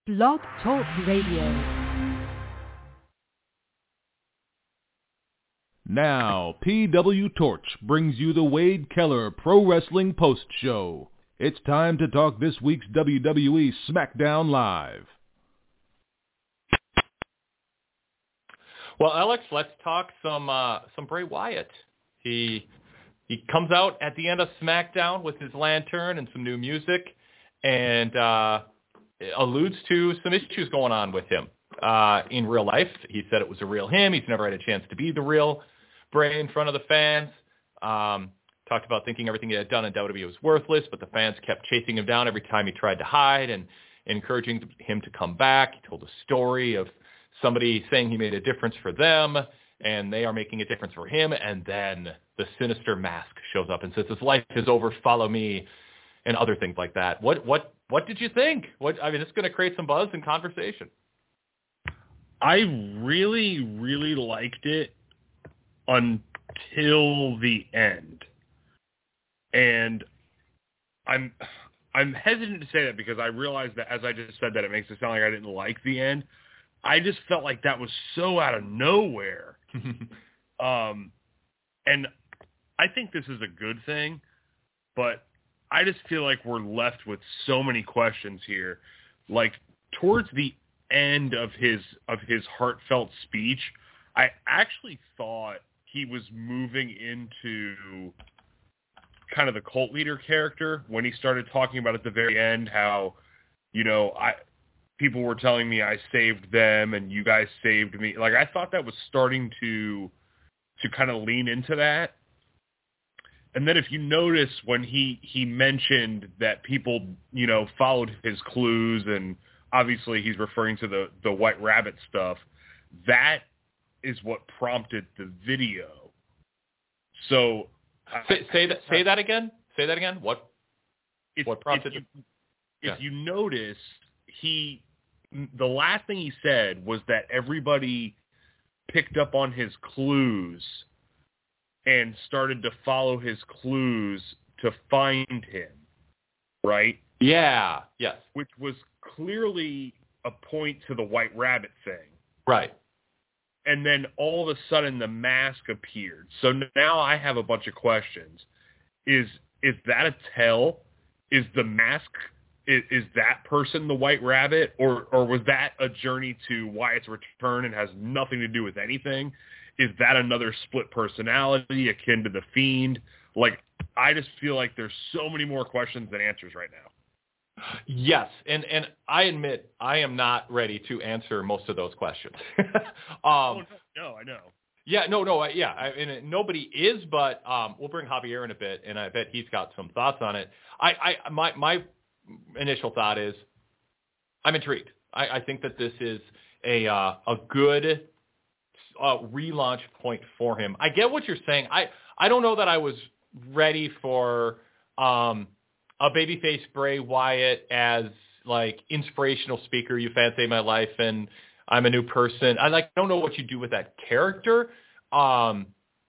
Blog Talk Radio. Now, PW Torch brings you the Wade Keller Pro Wrestling Post Show. It's time to talk this week's WWE SmackDown Live. Well, Alex, let's talk some Bray Wyatt. He comes out at the end of SmackDown with his lantern and some new music, and alludes to some issues going on with him in real life. He said it was a real him. He's never had a chance to be the real Bray in front of the fans. Talked about thinking everything he had done in WWE was worthless, but the fans kept chasing him down every time he tried to hide and encouraging him to come back. He told a story of somebody saying he made a difference for them, and they are making a difference for him, and then the sinister mask shows up and says, "His life is over, follow me," and other things like that. What did you think? It's going to create some buzz and conversation. I really, really liked it until the end. And I'm hesitant to say that because I realize that as I just said that it makes it sound like I didn't like the end. I just felt like that was so out of nowhere. And I think this is a good thing, but I just feel like we're left with so many questions here. Like towards the end of his heartfelt speech, I actually thought he was moving into kind of the cult leader character when he started talking about at the very end how, people were telling me I saved them and you guys saved me. Like I thought that was starting to kind of lean into that. And then if you notice when he mentioned that people, followed his clues, and obviously he's referring to the White Rabbit stuff, that is what prompted the video. So say that again. Say that again. What prompted? If you notice, the last thing he said was that everybody picked up on his clues and started to follow his clues to find him, right? Yeah, yes. Which was clearly a point to the White Rabbit thing. Right. And then all of a sudden the mask appeared. So now I have a bunch of questions. Is that a tell? Is the mask, is that person the White Rabbit? Or was that a journey to Wyatt's return and has nothing to do with anything? Is that another split personality akin to the Fiend? Like, I just feel like there's so many more questions than answers right now. Yes, and I admit I am not ready to answer most of those questions. No, I know. Yeah, no, yeah. Nobody is, but we'll bring Javier in a bit, and I bet he's got some thoughts on it. My initial thought is I'm intrigued. I think that this is a good relaunch point for him. I get what you're saying. I don't know that I was ready for a babyface Bray Wyatt as like inspirational speaker. You fans saved my life and I'm a new person. I don't know what you do with that character. But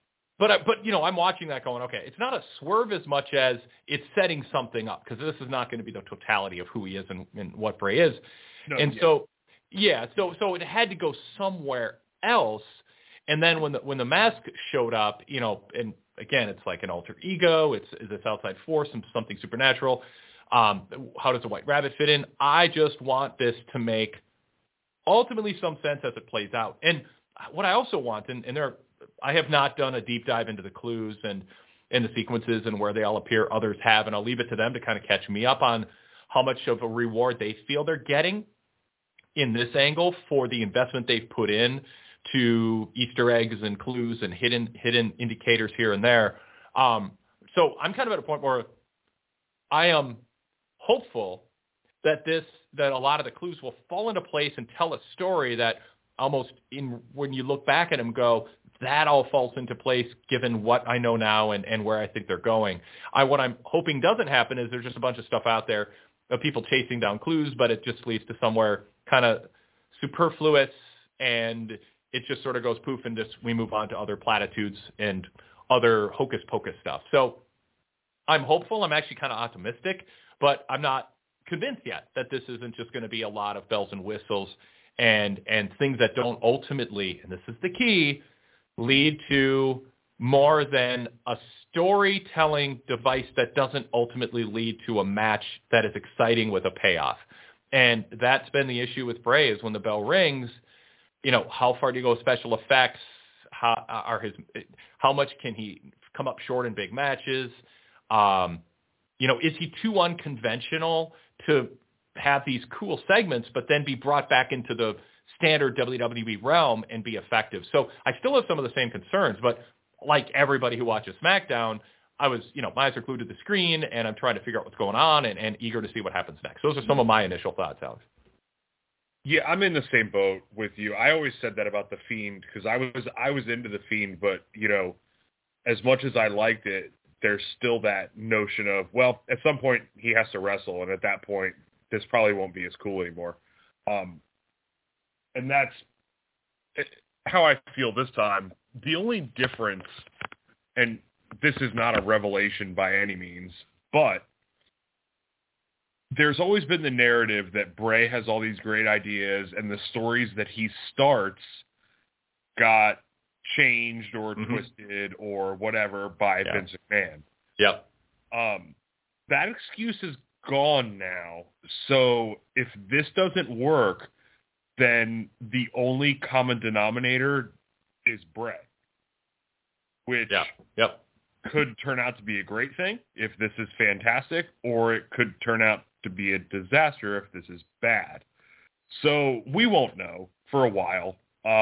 I'm watching that going, okay, it's not a swerve as much as it's setting something up because this is not going to be the totality of who he is and what Bray is. So it had to go somewhere else. And then when the mask showed up, and again, it's like an alter ego. It's this outside force and something supernatural. How does the White Rabbit fit in? I just want this to make ultimately some sense as it plays out. And what I also want, I have not done a deep dive into the clues and the sequences and where they all appear. Others have, and I'll leave it to them to kind of catch me up on how much of a reward they feel they're getting in this angle for the investment they've put in to Easter eggs and clues and hidden indicators here and there. So I'm kind of at a point where I am hopeful that a lot of the clues will fall into place and tell a story that almost when you look back at them go, that all falls into place given what I know now and where I think they're going. What I'm hoping doesn't happen is there's just a bunch of stuff out there of people chasing down clues, but it just leads to somewhere kind of superfluous and it just sort of goes poof and we move on to other platitudes and other hocus pocus stuff. So I'm hopeful. I'm actually kind of optimistic, but I'm not convinced yet that this isn't just going to be a lot of bells and whistles and things that don't ultimately, and this is the key, lead to more than a storytelling device that doesn't ultimately lead to a match that is exciting with a payoff. And that's been the issue with Bray is when the bell rings, how far do you go with special effects? How much can he come up short in big matches? Is he too unconventional to have these cool segments, but then be brought back into the standard WWE realm and be effective? So I still have some of the same concerns, but like everybody who watches SmackDown, I was, my eyes are glued to the screen and I'm trying to figure out what's going on and eager to see what happens next. Those are some of my initial thoughts, Alex. Yeah, I'm in the same boat with you. I always said that about The Fiend because I was into The Fiend, but, as much as I liked it, there's still that notion of, well, at some point he has to wrestle, and at that point, this probably won't be as cool anymore. And that's how I feel this time. The only difference, and this is not a revelation by any means, but there's always been the narrative that Bray has all these great ideas and the stories that he starts got changed or twisted or whatever by Vince McMahon. Yep. That excuse is gone now. So if this doesn't work, then the only common denominator is Bray, which could turn out to be a great thing if this is fantastic, or it could turn out to be a disaster if this is bad. So we won't know for a while.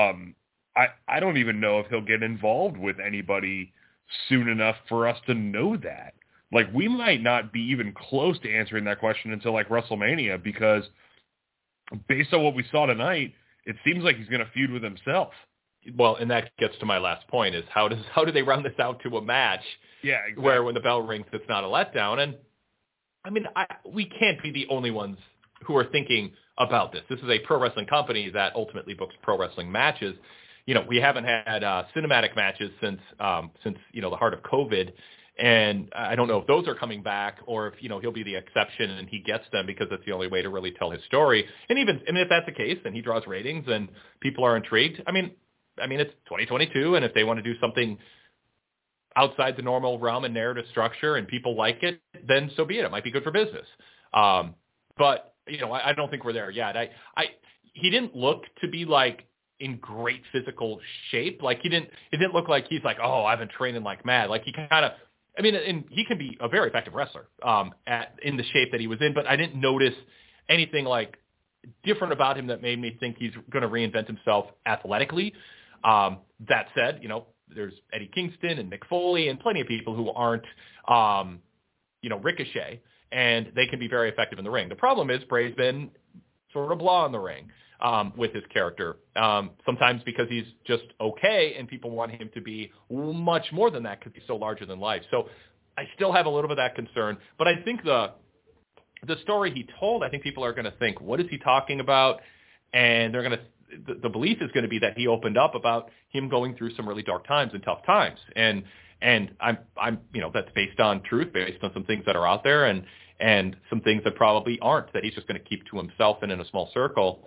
I don't even know if he'll get involved with anybody soon enough for us to know that. Like, we might not be even close to answering that question until like WrestleMania, because based on what we saw tonight, it seems like he's going to feud with himself. Well, and that gets to my last point is how do they round this out to a match? Yeah, exactly. Where when the bell rings, it's not a letdown. And I mean, we can't be the only ones who are thinking about this. This is a pro wrestling company that ultimately books pro wrestling matches. We haven't had cinematic matches since the heart of COVID. And I don't know if those are coming back or if, he'll be the exception and he gets them because that's the only way to really tell his story. And even if that's the case, then he draws ratings and people are intrigued. I mean, it's 2022, and if they want to do something outside the normal realm and narrative structure and people like it, then so be it. It might be good for business. But, I don't think we're there yet. He didn't look to be like in great physical shape. Like it didn't look like he's like, oh, I've been training like mad. Like he kind of, and he can be a very effective wrestler in the shape that he was in, but I didn't notice anything like different about him that made me think he's going to reinvent himself athletically. That said, there's Eddie Kingston and Mick Foley and plenty of people who aren't, Ricochet, and they can be very effective in the ring. The problem is Bray's been sort of blah in the ring with his character, sometimes because he's just okay and people want him to be much more than that because he's so larger than life. So I still have a little bit of that concern, but I think the story he told, I think people are going to think, what is he talking about? And they're going to, the belief is going to be that he opened up about him going through some really dark times and tough times. And I'm that's based on truth, based on some things that are out there and some things that probably aren't, that he's just going to keep to himself and in a small circle.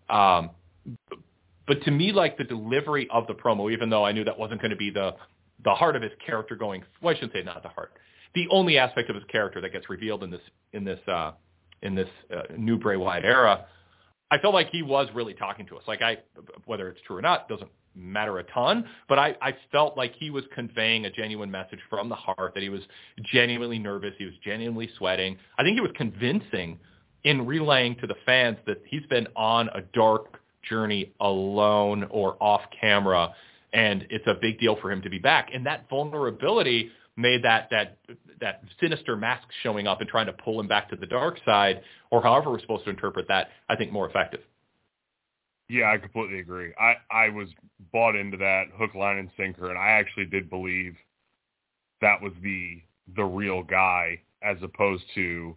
But to me, like the delivery of the promo, even though I knew that wasn't going to be the heart of his character going, well, I shouldn't say not the heart, the only aspect of his character that gets revealed in this new Bray Wyatt era, I felt like he was really talking to us. Like whether it's true or not, doesn't matter a ton, but I felt like he was conveying a genuine message from the heart, that he was genuinely nervous. He was genuinely sweating. I think he was convincing in relaying to the fans that he's been on a dark journey alone or off camera, and it's a big deal for him to be back. And that vulnerability made that sinister mask showing up and trying to pull him back to the dark side, or however we're supposed to interpret that, I think more effective. Yeah, I completely agree. I was bought into that hook, line, and sinker, and I actually did believe that was the real guy as opposed to,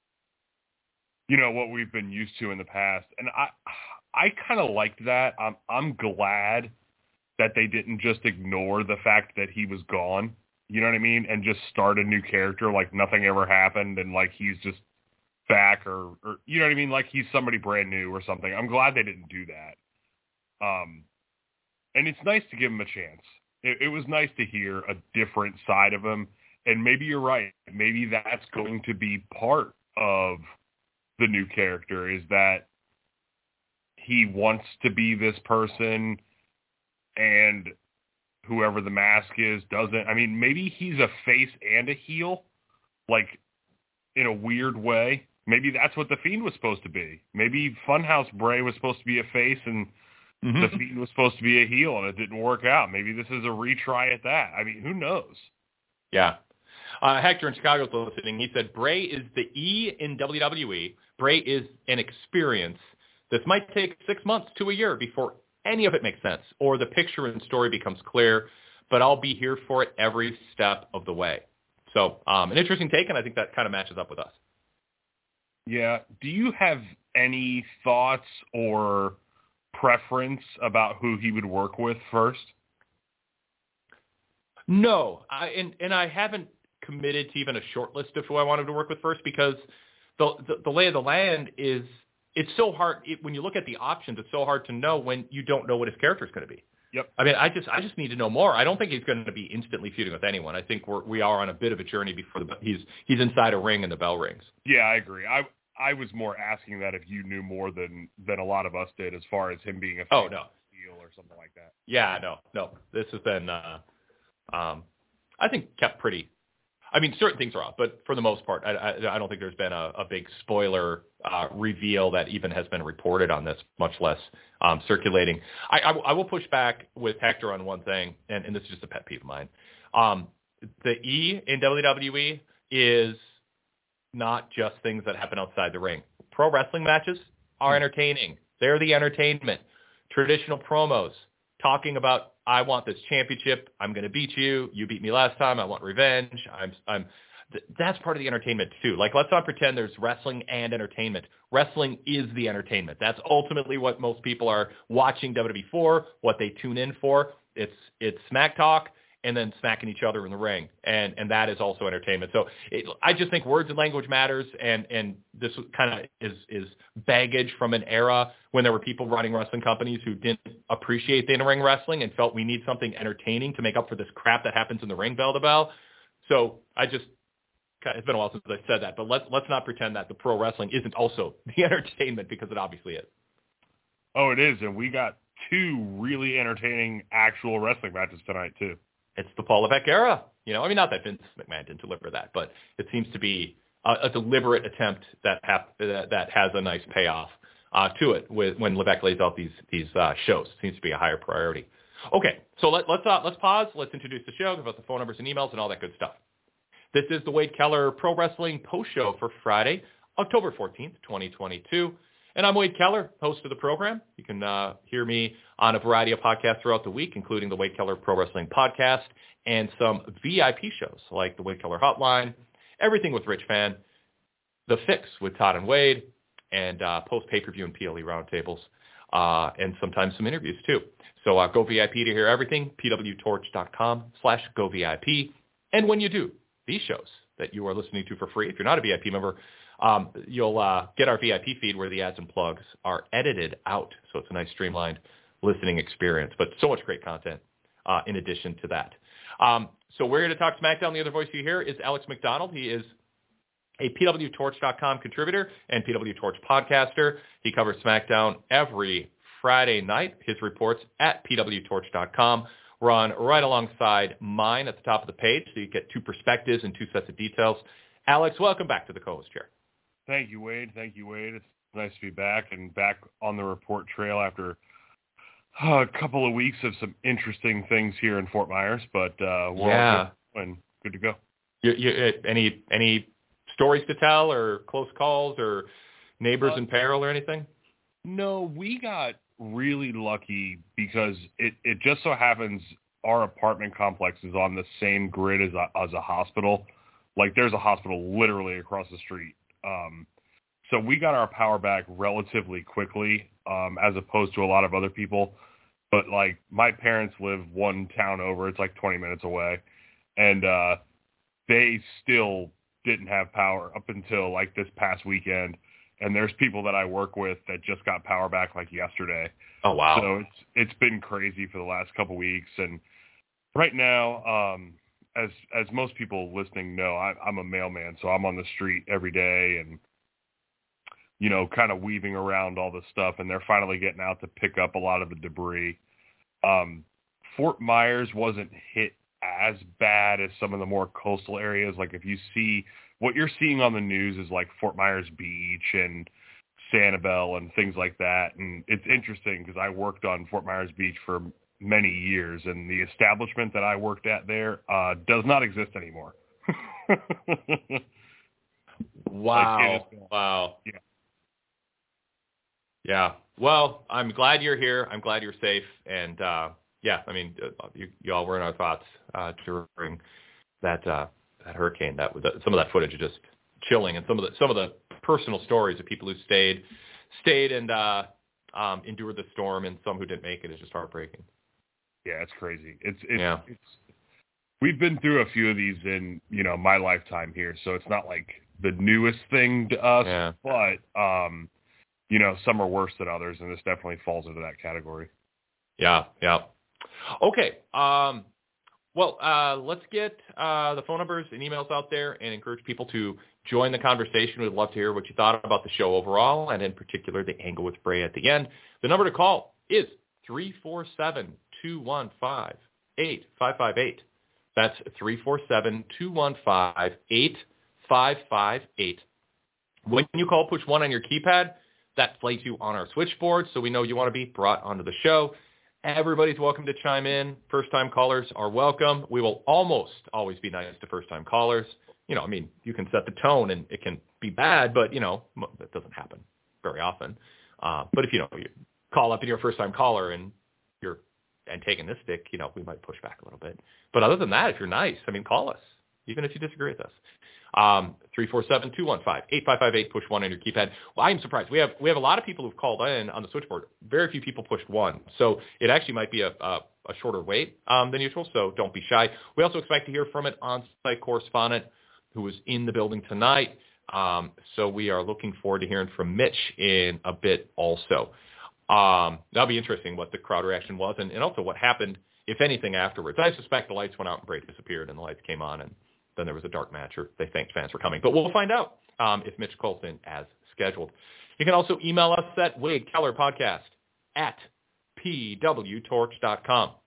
what we've been used to in the past. And I kind of liked that. I'm glad that they didn't just ignore the fact that he was gone. You know what I mean? And just start a new character like nothing ever happened and like he's just back or you know what I mean? Like he's somebody brand new or something. I'm glad they didn't do that. And it's nice to give him a chance. It was nice to hear a different side of him. And maybe you're right. Maybe that's going to be part of the new character, is that he wants to be this person and whoever the mask is doesn't. I mean, maybe he's a face and a heel, like in a weird way. Maybe that's what The Fiend was supposed to be. Maybe Funhouse Bray was supposed to be a face and The Fiend was supposed to be a heel, and it didn't work out. Maybe this is a retry at that. I mean, who knows? Yeah. Hector in Chicago is listening. He said, Bray is the E in WWE. Bray is an experience. This might take 6 months to a year before any of it makes sense or the picture and story becomes clear, but I'll be here for it every step of the way. So an interesting take, and I think that kind of matches up with us. Yeah. Do you have any thoughts or preference about who he would work with first? No, I haven't committed to even a short list of who I wanted to work with first, because the lay of the land is it's so hard. When you look at the options, it's so hard to know when you don't know what his character is going to be. Yep. I mean, I just need to know more. I don't think he's going to be instantly feuding with anyone. I think we are on a bit of a journey before he's inside a ring and the bell rings. Yeah, I agree. I was more asking that if you knew more than a lot of us did as far as him being a no heel or something like that. Yeah, no. This has been I think kept pretty. I mean, certain things are off, but for the most part, I don't think there's been a big spoiler reveal that even has been reported on this, much less circulating. I will push back with Hector on one thing, and this is just a pet peeve of mine. The E in WWE is not just things that happen outside the ring. Pro wrestling matches are entertaining. They're the entertainment. Traditional promos, talking about, I want this championship. I'm going to beat you. You beat me last time. I want revenge. That's part of the entertainment too. Like, let's not pretend there's wrestling and entertainment. Wrestling is the entertainment. That's ultimately what most people are watching WWE for, what they tune in for. It's smack talk and then smacking each other in the ring. And that is also entertainment. So I just think words and language matters. And this kind of is baggage from an era when there were people running wrestling companies who didn't appreciate the in-ring wrestling and felt we need something entertaining to make up for this crap that happens in the ring bell to bell. So it's been a while since I said that, but let's not pretend that the pro wrestling isn't also the entertainment, because it obviously is. Oh, it is. And we got 2 really entertaining actual wrestling matches tonight too. It's the Paul Levesque era. I mean, not that Vince McMahon didn't deliver that, but it seems to be a deliberate attempt that has a nice payoff to it when Levesque lays out these shows. It seems to be a higher priority. Okay, so let's pause. Let's introduce the show, give out the phone numbers and emails and all that good stuff. This is the Wade Keller Pro Wrestling Post Show for Friday, October 14th, 2022. And I'm Wade Keller, host of the program. You can hear me on a variety of podcasts throughout the week, including the Wade Keller Pro Wrestling Podcast and some VIP shows like the Wade Keller Hotline, Everything with Rich Fan, The Fix with Todd and Wade, and post-pay-per-view and PLE roundtables, and sometimes some interviews too. So go VIP to hear everything, pwtorch.com/govip. And when you do, these shows that you are listening to for free, if you're not a VIP member, you'll get our VIP feed where the ads and plugs are edited out. So it's a nice streamlined listening experience, but so much great content in addition to that. So we're here to talk SmackDown. The other voice you hear is Alex McDonald. He is a PWTorch.com contributor and PW Torch podcaster. He covers SmackDown every Friday night. His reports at PWTorch.com run right alongside mine at the top of the page, so you get 2 perspectives and 2 sets of details. Alex, welcome back to the co-host chair. Thank you, Wade. It's nice to be back on the report trail after a couple of weeks of some interesting things here in Fort Myers, but we're all good and good to go. Any stories to tell or close calls or neighbors in peril or anything? No, we got really lucky because it just so happens our apartment complex is on the same grid as a hospital. Like, there's a hospital literally across the street. So we got our power back relatively quickly, as opposed to a lot of other people. But, like, my parents live one town over. It's like 20 minutes away. And they still didn't have power up until like this past weekend. And there's people that I work with that just got power back like yesterday. Oh, wow. So it's been crazy for the last couple weeks. And right now, as most people listening know, I'm a mailman, so I'm on the street every day and, you know, kind of weaving around all this stuff. And they're finally getting out to pick up a lot of the debris. Fort Myers wasn't hit as bad as some of the more coastal areas. Like if you see what you're seeing on the news is like Fort Myers Beach and Sanibel and things like that. And it's interesting because I worked on Fort Myers Beach for many years, and the establishment that I worked at there does not exist anymore. Wow. Wow. Yeah. Yeah. Well, I'm glad you're here. I'm glad you're safe. And, yeah, I mean, you all were in our thoughts during that hurricane. That some of that footage is just chilling, and some of the personal stories of people who stayed and endured the storm, and some who didn't make it is just heartbreaking. Yeah, it's crazy. It's we've been through a few of these in, you know, my lifetime here, so it's not like the newest thing to us. Yeah. But you know, some are worse than others, and this definitely falls into that category. Yeah. Yeah. Okay. Well, let's get the phone numbers and emails out there and encourage people to join the conversation. We'd love to hear what you thought about the show overall, and in particular, the angle with Bray at the end. The number to call is 347-215-8558. That's 347-215-8558. When you call, push 1 on your keypad. That plays you on our switchboard, so we know you want to be brought onto the show. Everybody's welcome to chime in. First-time callers are welcome. We will almost always be nice to first-time callers. You know, I mean, you can set the tone, and it can be bad, but, you know, that doesn't happen very often. But if, you know, you call up and you're a first-time caller and you're taking this stick, you know, we might push back a little bit. But other than that, if you're nice, I mean, call us, even if you disagree with us. 347-215-8558, push 1 on your keypad. Well, I am surprised. We have a lot of people who've called in on the switchboard. Very few people pushed 1. So it actually might be a shorter wait than usual, so don't be shy. We also expect to hear from an on-site correspondent who was in the building tonight. So we are looking forward to hearing from Mitch in a bit also. That'll be interesting what the crowd reaction was and also what happened, if anything, afterwards. I suspect the lights went out and Bray disappeared and the lights came on and then there was a dark match, or they thanked fans for coming. But we'll find out if Mitch calls in as scheduled. You can also email us at WadeKellerPodcast@pwtorch.com.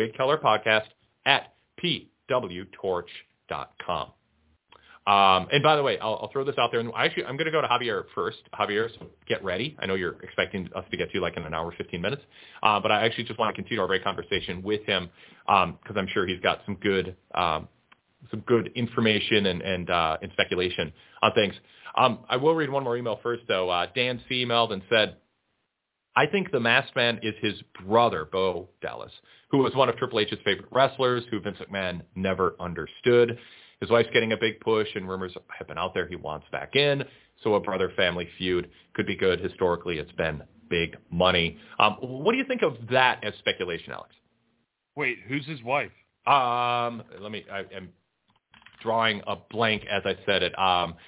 WadeKellerPodcast@pwtorch.com. And by the way, I'll throw this out there. And I'm going to go to Javier first. Javier, so get ready. I know you're expecting us to get to you like in an hour, 15 minutes. But I actually just want to continue our great conversation with him because I'm sure he's got some good information and speculation on things. I will read one more email first, though. Dan C. emailed and said, I think the Masked Man is his brother, Bo Dallas, who was one of Triple H's favorite wrestlers, who Vince McMahon never understood. His wife's getting a big push, and rumors have been out there he wants back in, so a brother-family feud could be good. Historically, it's been big money. What do you think of that as speculation, Alex? Wait, who's his wife? I'm drawing a blank as I said it.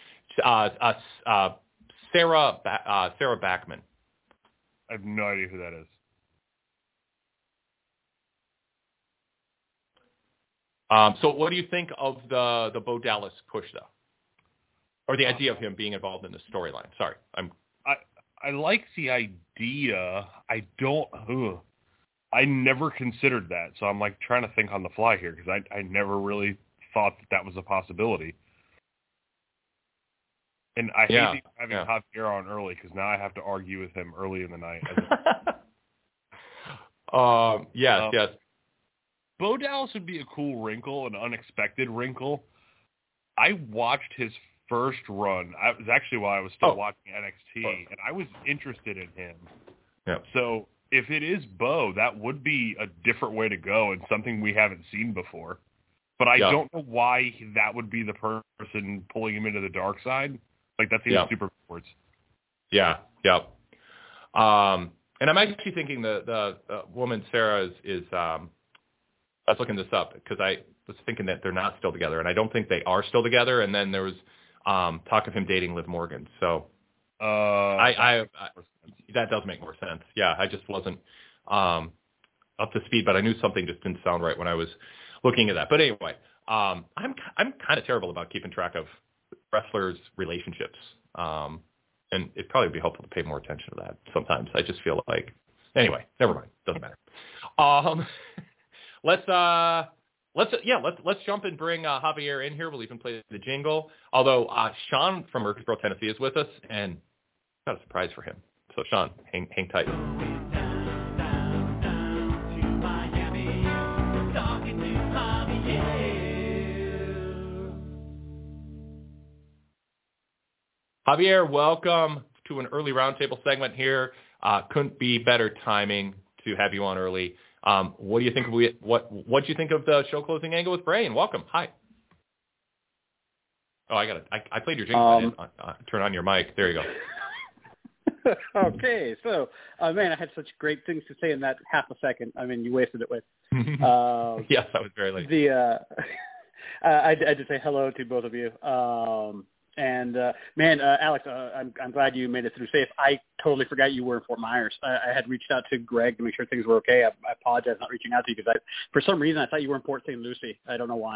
Sarah Backman. I have no idea who that is. So what do you think of the Bo Dallas push, though? Or the idea of him being involved in the storyline? Sorry. I like the idea. I never considered that. So I'm like trying to think on the fly here because I never really thought that was a possibility. And I hate having Javier on early because now I have to argue with him early in the night. Yes. Bo Dallas would be a cool wrinkle, an unexpected wrinkle. I watched his first run. It was actually while I was still watching NXT, and I was interested in him. Yeah. So if it is Bo, that would be a different way to go and something we haven't seen before. But I don't know why that would be the person pulling him into the dark side. Like, that seems super backwards. Yeah. And I'm actually thinking the woman, Sarah, is I was looking this up because was thinking that they're not still together, and I don't think they are still together. And then there was talk of him dating Liv Morgan. So that does make more sense. Yeah, I just wasn't up to speed, but I knew something just didn't sound right when I was looking at that. But anyway, I'm kind of terrible about keeping track of wrestlers' relationships, and it'd probably be helpful to pay more attention to that sometimes. I just feel like, anyway, never mind, doesn't matter. Let's jump and bring Javier in here. We'll even play the jingle. Although Sean from Murfreesboro, Tennessee, is with us, and got a surprise for him. So Sean, hang tight. Javier, welcome to an early roundtable segment here. Couldn't be better timing to have you on early. What do you think? What do you think of the show closing angle with Bray? And welcome. Hi. Oh, I played your jingle. I didn't turn on your mic. There you go. Okay, so man, I had such great things to say in that half a second. I mean, you wasted it with. Yes, I was very late. I did say hello to both of you. And man, Alex, I'm glad you made it through safe. I totally forgot you were in Fort Myers. I had reached out to Greg to make sure things were okay. I apologize not reaching out to you because for some reason I thought you were in Port St. Lucie. I don't know why.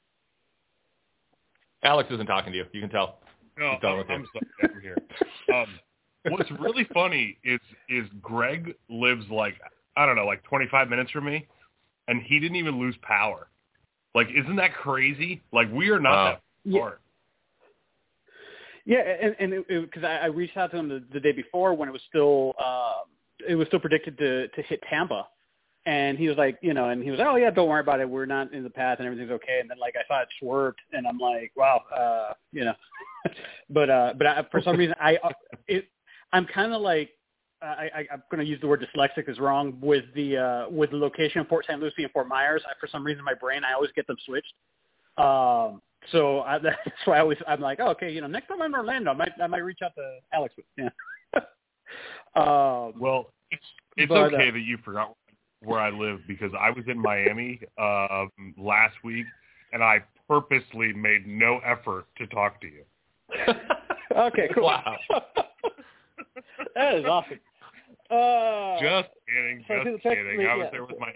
Alex isn't talking to you. You can tell. No, I'm sorry. I'm here. What's really funny is Greg lives like 25 minutes from me, and he didn't even lose power. Like, isn't that crazy? Like, we are not that far. Yeah, and because I reached out to him the day before when it was still predicted to hit Tampa, and he was like, and he was like, oh yeah, don't worry about it, we're not in the path and everything's okay. And then like I saw it swerved, and I'm like, wow, but for some reason I'm kind of like I'm going to use the word dyslexic is wrong with the location of Port St. Lucie and Fort Myers. For some reason, my brain I always get them switched. So that's why I'm like, oh, okay, next time I'm in Orlando, I might reach out to Alex. Yeah. Well, it's okay that you forgot where I live because I was in Miami last week, and I purposely made no effort to talk to you. Okay, cool. Wow. That is awesome. Just kidding. I was there with my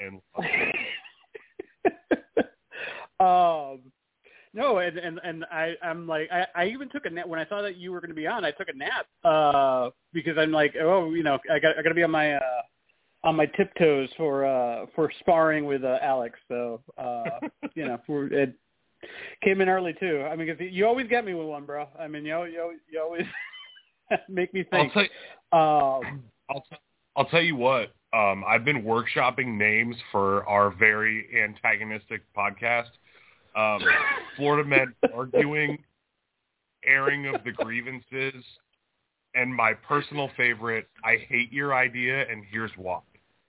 in-laws. No, and I'm like, I even took a nap when I saw that you were going to be on. I took a nap because I'm like, I got to be on my tiptoes for sparring with Alex. So it came in early too. I mean, because you always get me with one, bro. I mean, you always make me think. I'll tell you what. I've been workshopping names for our very antagonistic podcast. Florida Men Arguing, Airing of the Grievances, and my personal favorite, I Hate Your Idea, and Here's Why.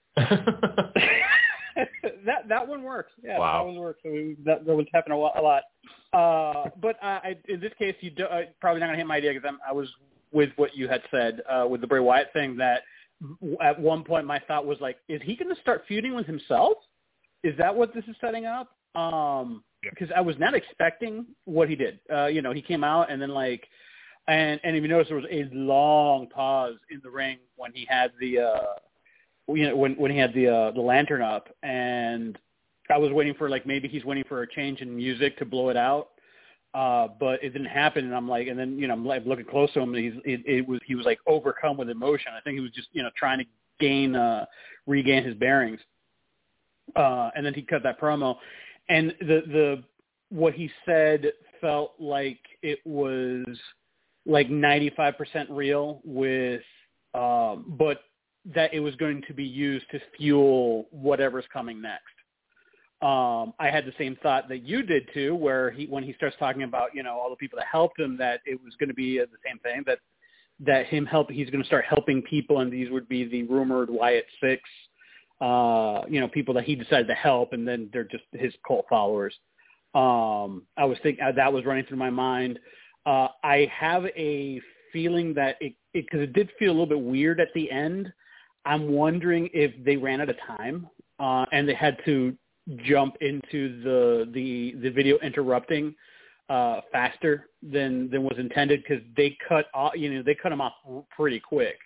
That one works. Yeah, wow. That one works. So that would happen a lot. But in this case, you probably not going to hit my idea because I was with what you had said with the Bray Wyatt thing that at one point my thought was like, is he going to start feuding with himself? Is that what this is setting up? Because I was not expecting what he did. He came out and then and if you notice, there was a long pause in the ring when he had the when he had the lantern up, and I was waiting for maybe he's waiting for a change in music to blow it out, but it didn't happen. And I'm like, and then I'm looking close to him, and he was like overcome with emotion. I think he was just trying to regain his bearings, and then he cut that promo. And the what he said felt like it was 95% real with, but that it was going to be used to fuel whatever's coming next. I had the same thought that you did too, where when he starts talking about all the people that helped him, that it was going to be the same thing that he's going to start helping people, and these would be the rumored Wyatt Six. People that he decided to help, and then they're just his cult followers. I was thinking that was running through my mind. I have a feeling that because it did feel a little bit weird at the end. I'm wondering if they ran out of time and they had to jump into the video interrupting faster than was intended, because they cut him off pretty quick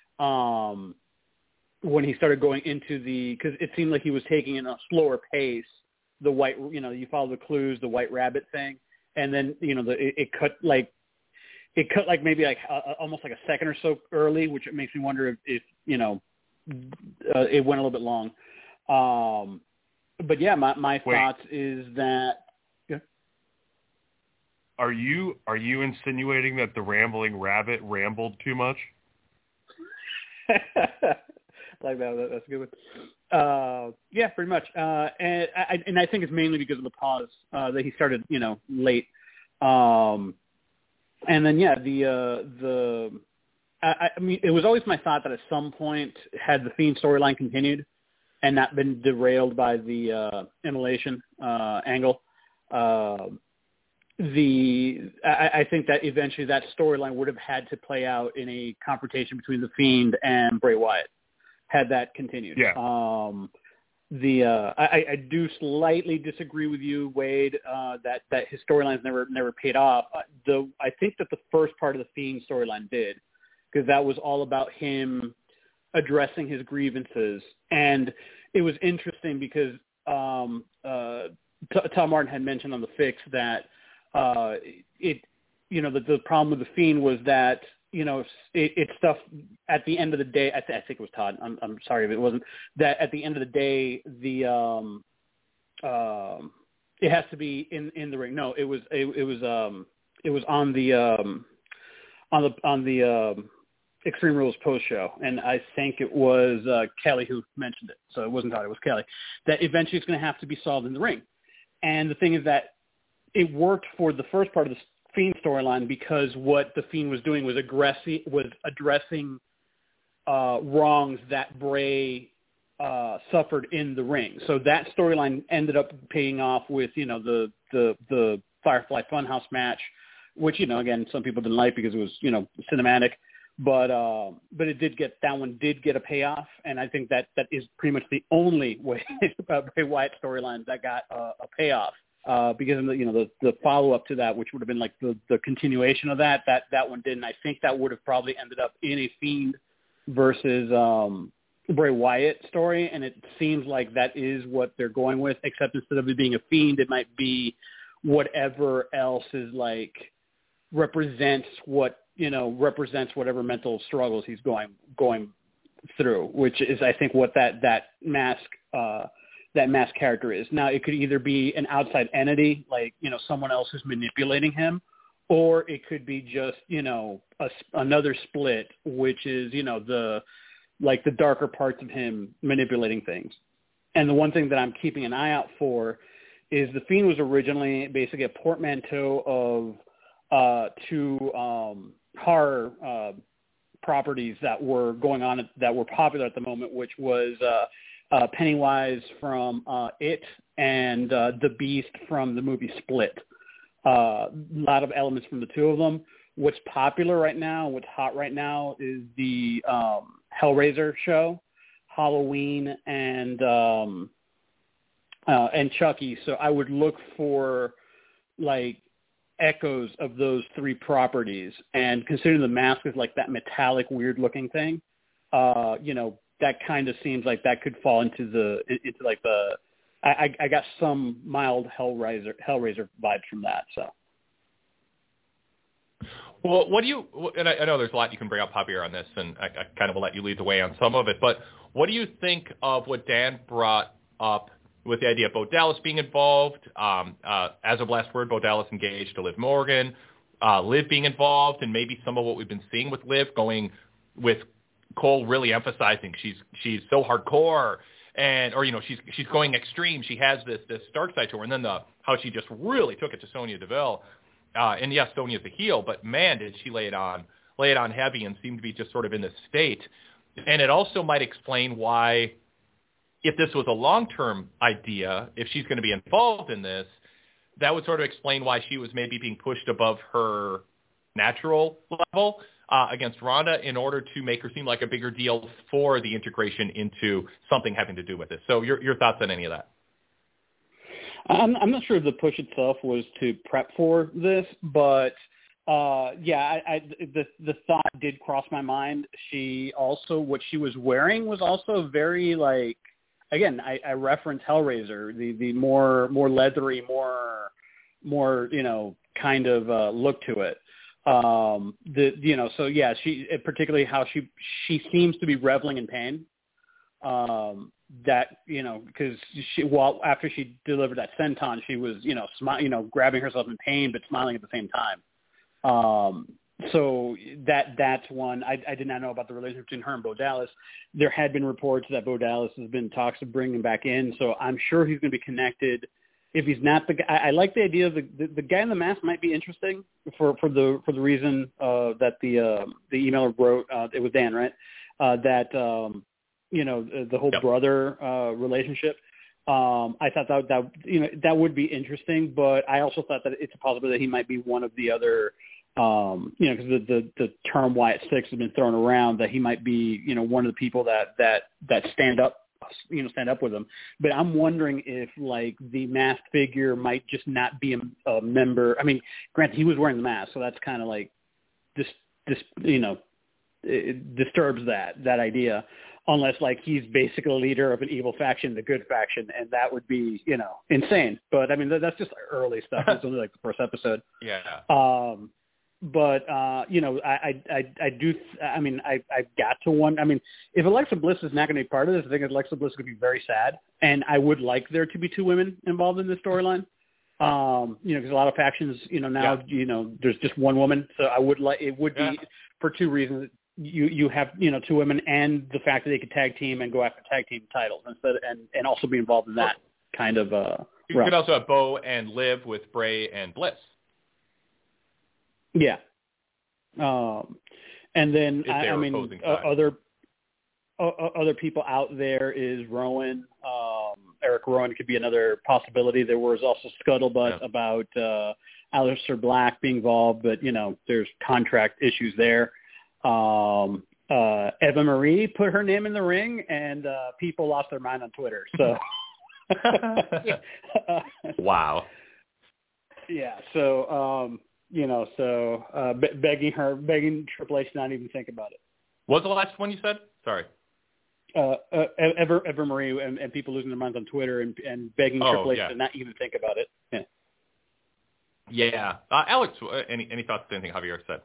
when he started going into because it seemed like he was taking in a slower pace. The white, you follow the clues, the white rabbit thing, and then it cut like maybe almost like a second or so early, which makes me wonder if it went a little bit long. But yeah, my thoughts is that. Yeah. Are you insinuating that the rambling rabbit rambled too much? Like that. That's a good one. Yeah, pretty much. And I think it's mainly because of the pause that he started, late. And then I mean, it was always my thought that at some point, had the Fiend storyline continued and not been derailed by the immolation angle, I think that eventually that storyline would have had to play out in a confrontation between the Fiend and Bray Wyatt, had that continued. Yeah. I do slightly disagree with you, Wade, that his storylines never paid off. Though I think that the first part of the Fiend storyline did, because that was all about him addressing his grievances. And it was interesting because Tom Martin had mentioned on the Fix that the problem with the Fiend was that it's stuff at the end of the day. I think it was Todd. I'm sorry if it wasn't. That at the end of the day, it has to be in the ring. No, it was on the Extreme Rules post show, and I think it was Kelly who mentioned it. So it wasn't Todd. It was Kelly. That eventually it's going to have to be solved in the ring. And the thing is that it worked for the first part of the Fiend storyline because what the Fiend was doing was addressing wrongs that Bray suffered in the ring. So that storyline ended up paying off with the Firefly Funhouse match, which again some people didn't like because it was cinematic, but that one did get a payoff, and I think that is pretty much the only way Bray Wyatt storyline that got a payoff. Because of the follow up to that, which would have been like the continuation of that one didn't. I think that would have probably ended up in a Fiend versus Bray Wyatt story, and it seems like that is what they're going with. Except instead of it being a Fiend, it might be whatever else is like represents whatever mental struggles he's going through, which is I think what that mask. That mask character is. Now, it could either be an outside entity, like, someone else who's manipulating him, or it could be just, another split, which is, the darker parts of him manipulating things. And the one thing that I'm keeping an eye out for is the Fiend was originally basically a portmanteau of two horror properties that were going on, that were popular at the moment, which was Pennywise from It and the Beast from the movie Split. A lot of elements from the two of them. What's popular right now, what's hot right now is the Hellraiser show, Halloween, and Chucky. So I would look for echoes of those three properties, and considering the mask is like that metallic, weird looking thing, that kind of seems like that could fall into I got some mild Hellraiser vibes from that. So, well, what do you? And I know there's a lot you can bring up, Javier, on this, and I kind of will let you lead the way on some of it. But what do you think of what Dan brought up with the idea of Bo Dallas being involved? As of last word, Bo Dallas engaged to Liv Morgan, Liv being involved, and maybe some of what we've been seeing with Liv going with Cole really emphasizing she's so hardcore, or she's going extreme. She has this dark side to her, and then how she just really took it to Sonya Deville. And yes, Sonya's a heel, but man, did she lay it on heavy and seemed to be just sort of in this state. And it also might explain why, if this was a long-term idea, if she's going to be involved in this, that would sort of explain why she was maybe being pushed above her natural level against Ronda in order to make her seem like a bigger deal for the integration into something having to do with it. So your thoughts on any of that? I'm not sure if the push itself was to prep for this, but the thought did cross my mind. She also, what she was wearing was also very like, again, I reference Hellraiser, the more leathery, more kind of look to it. She particularly how she seems to be reveling in pain. That because after she delivered that senton, she was grabbing herself in pain but smiling at the same time. So that's one. I did not know about the relationship between her and Bo Dallas. There had been reports that Bo Dallas has been talks to bring him back in, so I'm sure he's going to be connected. If he's not the guy, I like the idea of the guy in the mask might be interesting for the reason that the emailer wrote. It was Dan, right? The whole brother relationship. I thought that would be interesting, but I also thought that it's a possibility that he might be one of the other, because the term Wyatt Six has been thrown around, that he might be one of the people that stand up with him. But I'm wondering if like the masked figure might just not be a member. I mean, granted, he was wearing the mask, so that's kind of like it disturbs that idea. Unless like he's basically a leader of an evil faction, the good faction, and that would be insane. But I mean that's just early stuff. It's only like the first episode. Yeah. I do. I mean, I've got to wonder. I mean, if Alexa Bliss is not going to be part of this, I think Alexa Bliss could be very sad. And I would like there to be two women involved in this storyline. Because a lot of factions, there's just one woman. So I would like it would be for two reasons. You have two women, and the fact that they could tag team and go after tag team titles instead, and also be involved in that kind of. You could also have Bo and Liv with Bray and Bliss. Yeah, and then I mean other people out there is Rowan. Eric Rowan could be another possibility. There was also scuttlebutt about Aleister Black being involved, but there's contract issues there. Eva Marie put her name in the ring, and people lost their mind on Twitter. So, wow. Yeah. So, begging Triple H to not even think about it. What was the last one you said? Sorry. Eva Marie and people losing their minds on Twitter and begging Triple H to not even think about it. Yeah. Alex, any thoughts to anything Javier said?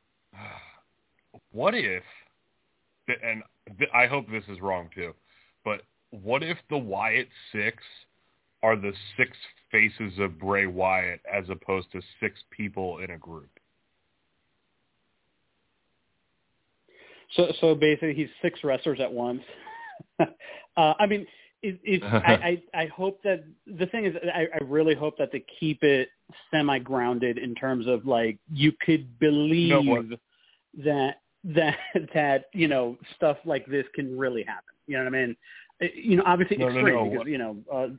What if, and I hope this is wrong too, but what if the Wyatt Six are the six faces of Bray Wyatt as opposed to six people in a group? So basically, he's six wrestlers at once. I mean, I hope that the thing is, I really hope that they keep it semi-grounded in terms of like you could believe that stuff like this can really happen. You know what I mean? Obviously extreme because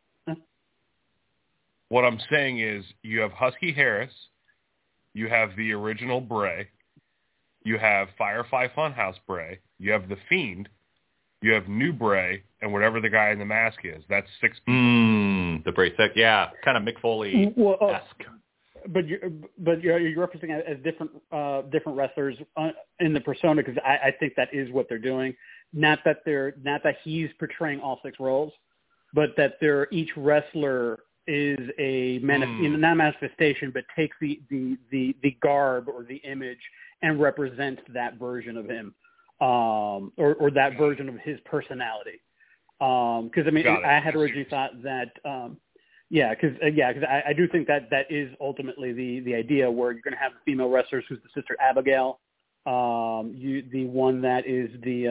What I'm saying is you have Husky Harris, you have the original Bray, you have Firefly Funhouse Bray, you have the Fiend, you have New Bray, and whatever the guy in the mask is. That's six people. The Bray Six, yeah, kind of Mick Foley-esque. But you're referencing as different wrestlers in the persona, because I think that is what they're doing. Not that he's portraying all six roles, but that each wrestler is a not a manifestation, but takes the garb or the image and represents that version of him, or that version of his personality. Because I mean, I had originally thought that. Because I do think that is ultimately the idea, where you're going to have female wrestlers who's the Sister Abigail, the one that is the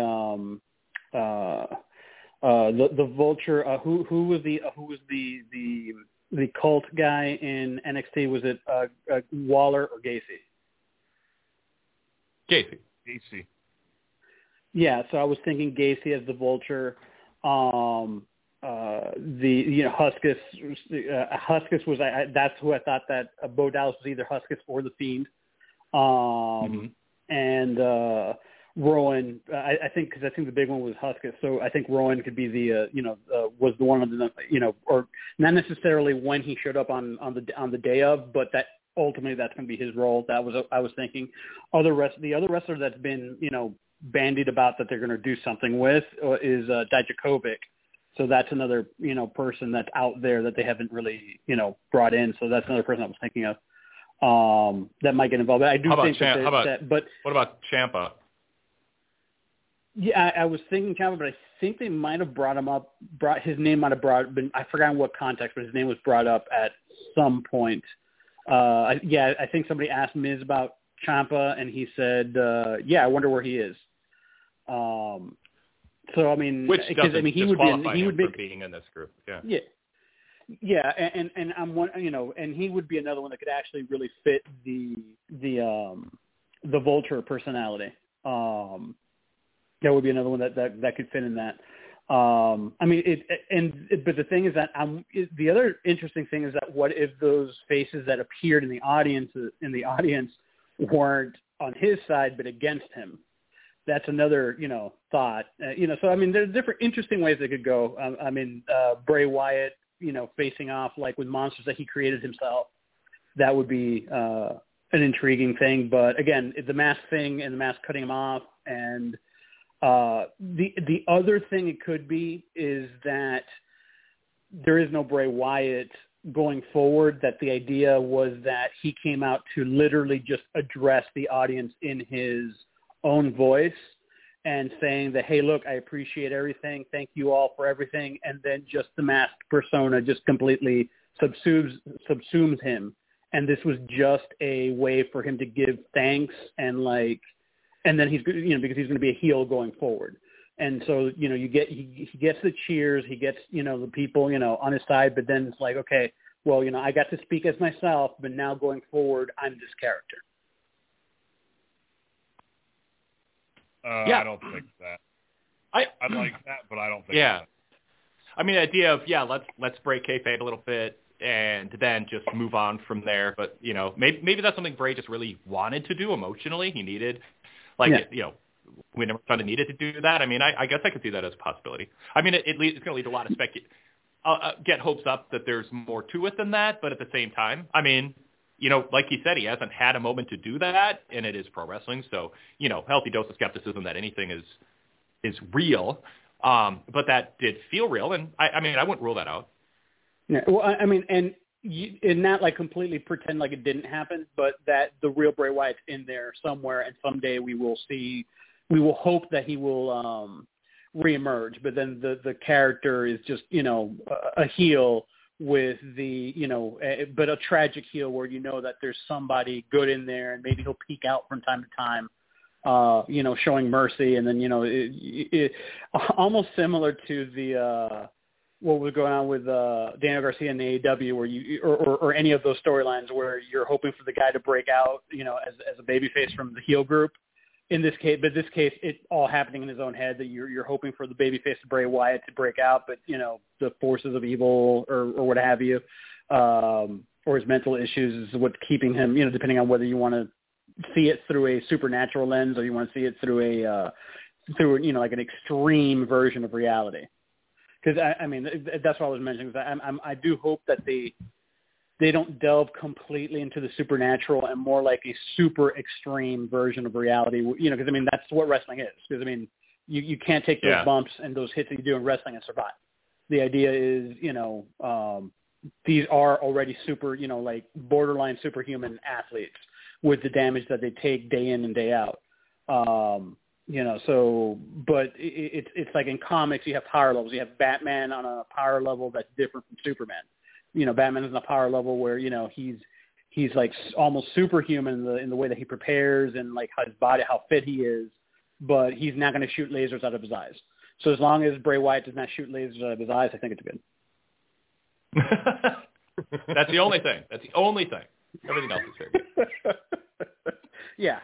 Vulture. Who was the cult guy in NXT? Was it Waller or Gacy? Gacy. Yeah, so I was thinking Gacy as the Vulture. Huskus was that's who I thought that Bo Dallas was, either Huskus or the Fiend. And Rowan, I think, because I think the big one was Huskus, so I think Rowan could be the was the one of the or not necessarily when he showed up on the day of, but that ultimately that's going to be his role. That was I was thinking. The other wrestler that's been bandied about that they're going to do something with is Dijakovic. So that's another person that's out there that they haven't really brought in. So that's another person I was thinking of that might get involved. But I do think but what about Ciampa? Yeah, I was thinking Ciampa, but I think they might have brought him up. His name might have been. I forgot in what context, but his name was brought up at some point. I think somebody asked Miz about Ciampa, and he said, "Yeah, I wonder where he is." So I mean, which doesn't he would be for being in this group. Yeah, and I'm one. And he would be another one that could actually really fit the Vulture personality. That would be another one that could fit in that. But the thing is that the other interesting thing is that what if those faces that appeared in the audience weren't on his side but against him? That's another thought. So I mean, there's different interesting ways they could go. Bray Wyatt, facing off like with monsters that he created himself. That would be an intriguing thing. But again, the mask thing and the mask cutting him off and. The other thing it could be is that there is no Bray Wyatt going forward, that the idea was that he came out to literally just address the audience in his own voice and saying that, hey, look, I appreciate everything. Thank you all for everything. And then just the masked persona just completely subsumes him. And this was just a way for him to give thanks and then he's, because he's going to be a heel going forward. And so, he gets the cheers, he gets, the people, on his side, but then it's like, okay, well, I got to speak as myself, but now going forward, I'm this character. I don't think that. I'd like that, but I don't think that. I mean, the idea of, let's break kayfabe a little bit and then just move on from there. But, maybe that's something Bray just really wanted to do emotionally. He needed... we never kind of needed to do that. I mean, I guess I could see that as a possibility. I mean, it's going to lead to a lot of get hopes up that there's more to it than that. But at the same time, I mean, like he said, he hasn't had a moment to do that, and it is pro wrestling. So, healthy dose of skepticism that anything is real. But that did feel real, and I mean, I wouldn't rule that out. Yeah. Well, I mean, and not like completely pretend like it didn't happen, but that the real Bray Wyatt's in there somewhere, and someday we will hope that he will reemerge. But then the character is just a heel with but a tragic heel where that there's somebody good in there, and maybe he'll peek out from time to time, showing mercy, and then it almost similar to the. What was going on with Daniel Garcia in the AEW, where or any of those storylines where you're hoping for the guy to break out, as a babyface from the heel group. In this case, it's all happening in his own head. That you're hoping for the babyface to Bray Wyatt to break out, but the forces of evil or what have you, or his mental issues is what's keeping him. Depending on whether you want to see it through a supernatural lens or you want to see it through like an extreme version of reality. Because I mean, that's what I was mentioning. I do hope that they don't delve completely into the supernatural and more like a super extreme version of reality. Because I mean, that's what wrestling is. Because I mean, you can't take those bumps and those hits that you do in wrestling and survive. The idea is, these are already super, like borderline superhuman athletes with the damage that they take day in and day out. But it's like in comics, you have power levels. You have Batman on a power level that's different from Superman. Batman is on a power level where, he's like almost superhuman in the way that he prepares and like his body, how fit he is, but he's not going to shoot lasers out of his eyes. So as long as Bray Wyatt does not shoot lasers out of his eyes, I think it's good. That's the only thing. Everything else is very good. Yeah.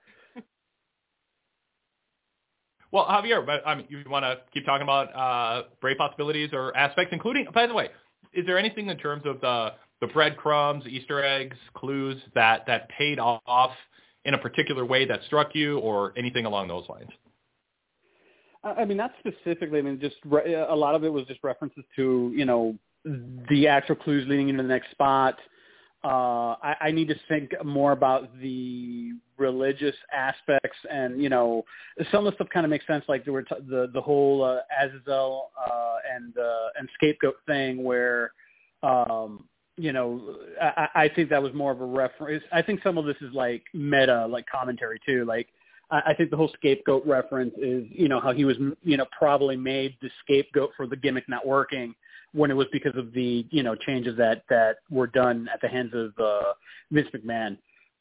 Well, Javier, you want to keep talking about Bray possibilities or aspects, including, by the way, is there anything in terms of the breadcrumbs, Easter eggs, clues that paid off in a particular way that struck you, or anything along those lines? I mean, not specifically. I mean, just a lot of it was just references to, you know, the actual clues leading into the next spot. I need to think more about the religious aspects, and, you know, some of the stuff kind of makes sense, like the whole Azazel and scapegoat thing, where you know, I think that was more of a reference. I think some of this is like meta, like commentary too. Like, I think the whole scapegoat reference is, you know, how he was, you know, probably made the scapegoat for the gimmick not working, when it was because of the, you know, changes that were done at the hands of Vince McMahon.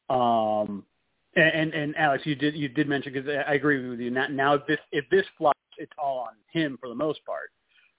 And Alex, you did mention, because I agree with you. Now if this flops, it's all on him for the most part.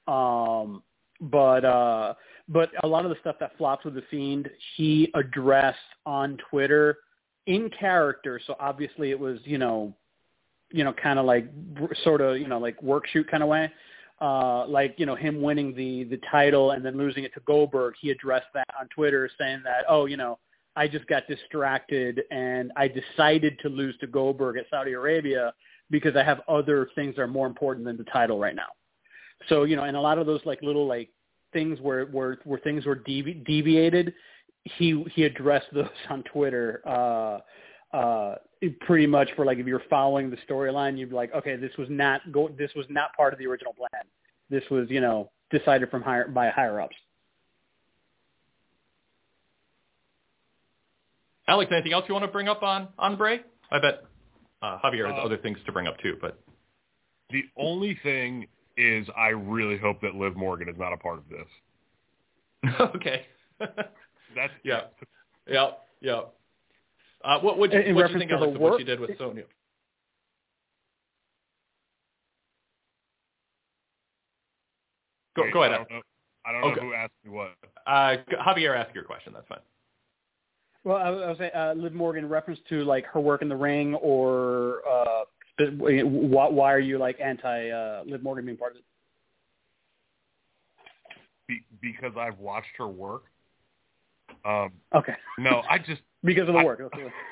But a lot of the stuff that flops with the Fiend, he addressed on Twitter in character. So obviously it was, you know, kind of like sort of, you know, like work shoot kind of way. Like, you know, him winning the title and then losing it to Goldberg, he addressed that on Twitter, saying that, oh, you know, I just got distracted and I decided to lose to Goldberg at Saudi Arabia because I have other things that are more important than the title right now. So, you know, and a lot of those like little like things where things were deviated, he addressed those on Twitter. Pretty much for, like, if you're following the storyline, you'd be like, okay, this was not part of the original plan. This was, you know, decided by higher ups. Alex, anything else you want to bring up on Bray? I bet Javier has other things to bring up too, but the only thing is I really hope that Liv Morgan is not a part of this. Okay. That's yeah. What do you think, Alex, of what she did with Sonya? Go ahead. I don't know who asked me what. Javier asked your question. That's fine. Well, I was saying Liv Morgan in reference to, like, her work in the ring, or why are you, like, anti Liv Morgan being part of it? Because I've watched her work. Okay. No, I just because of the work.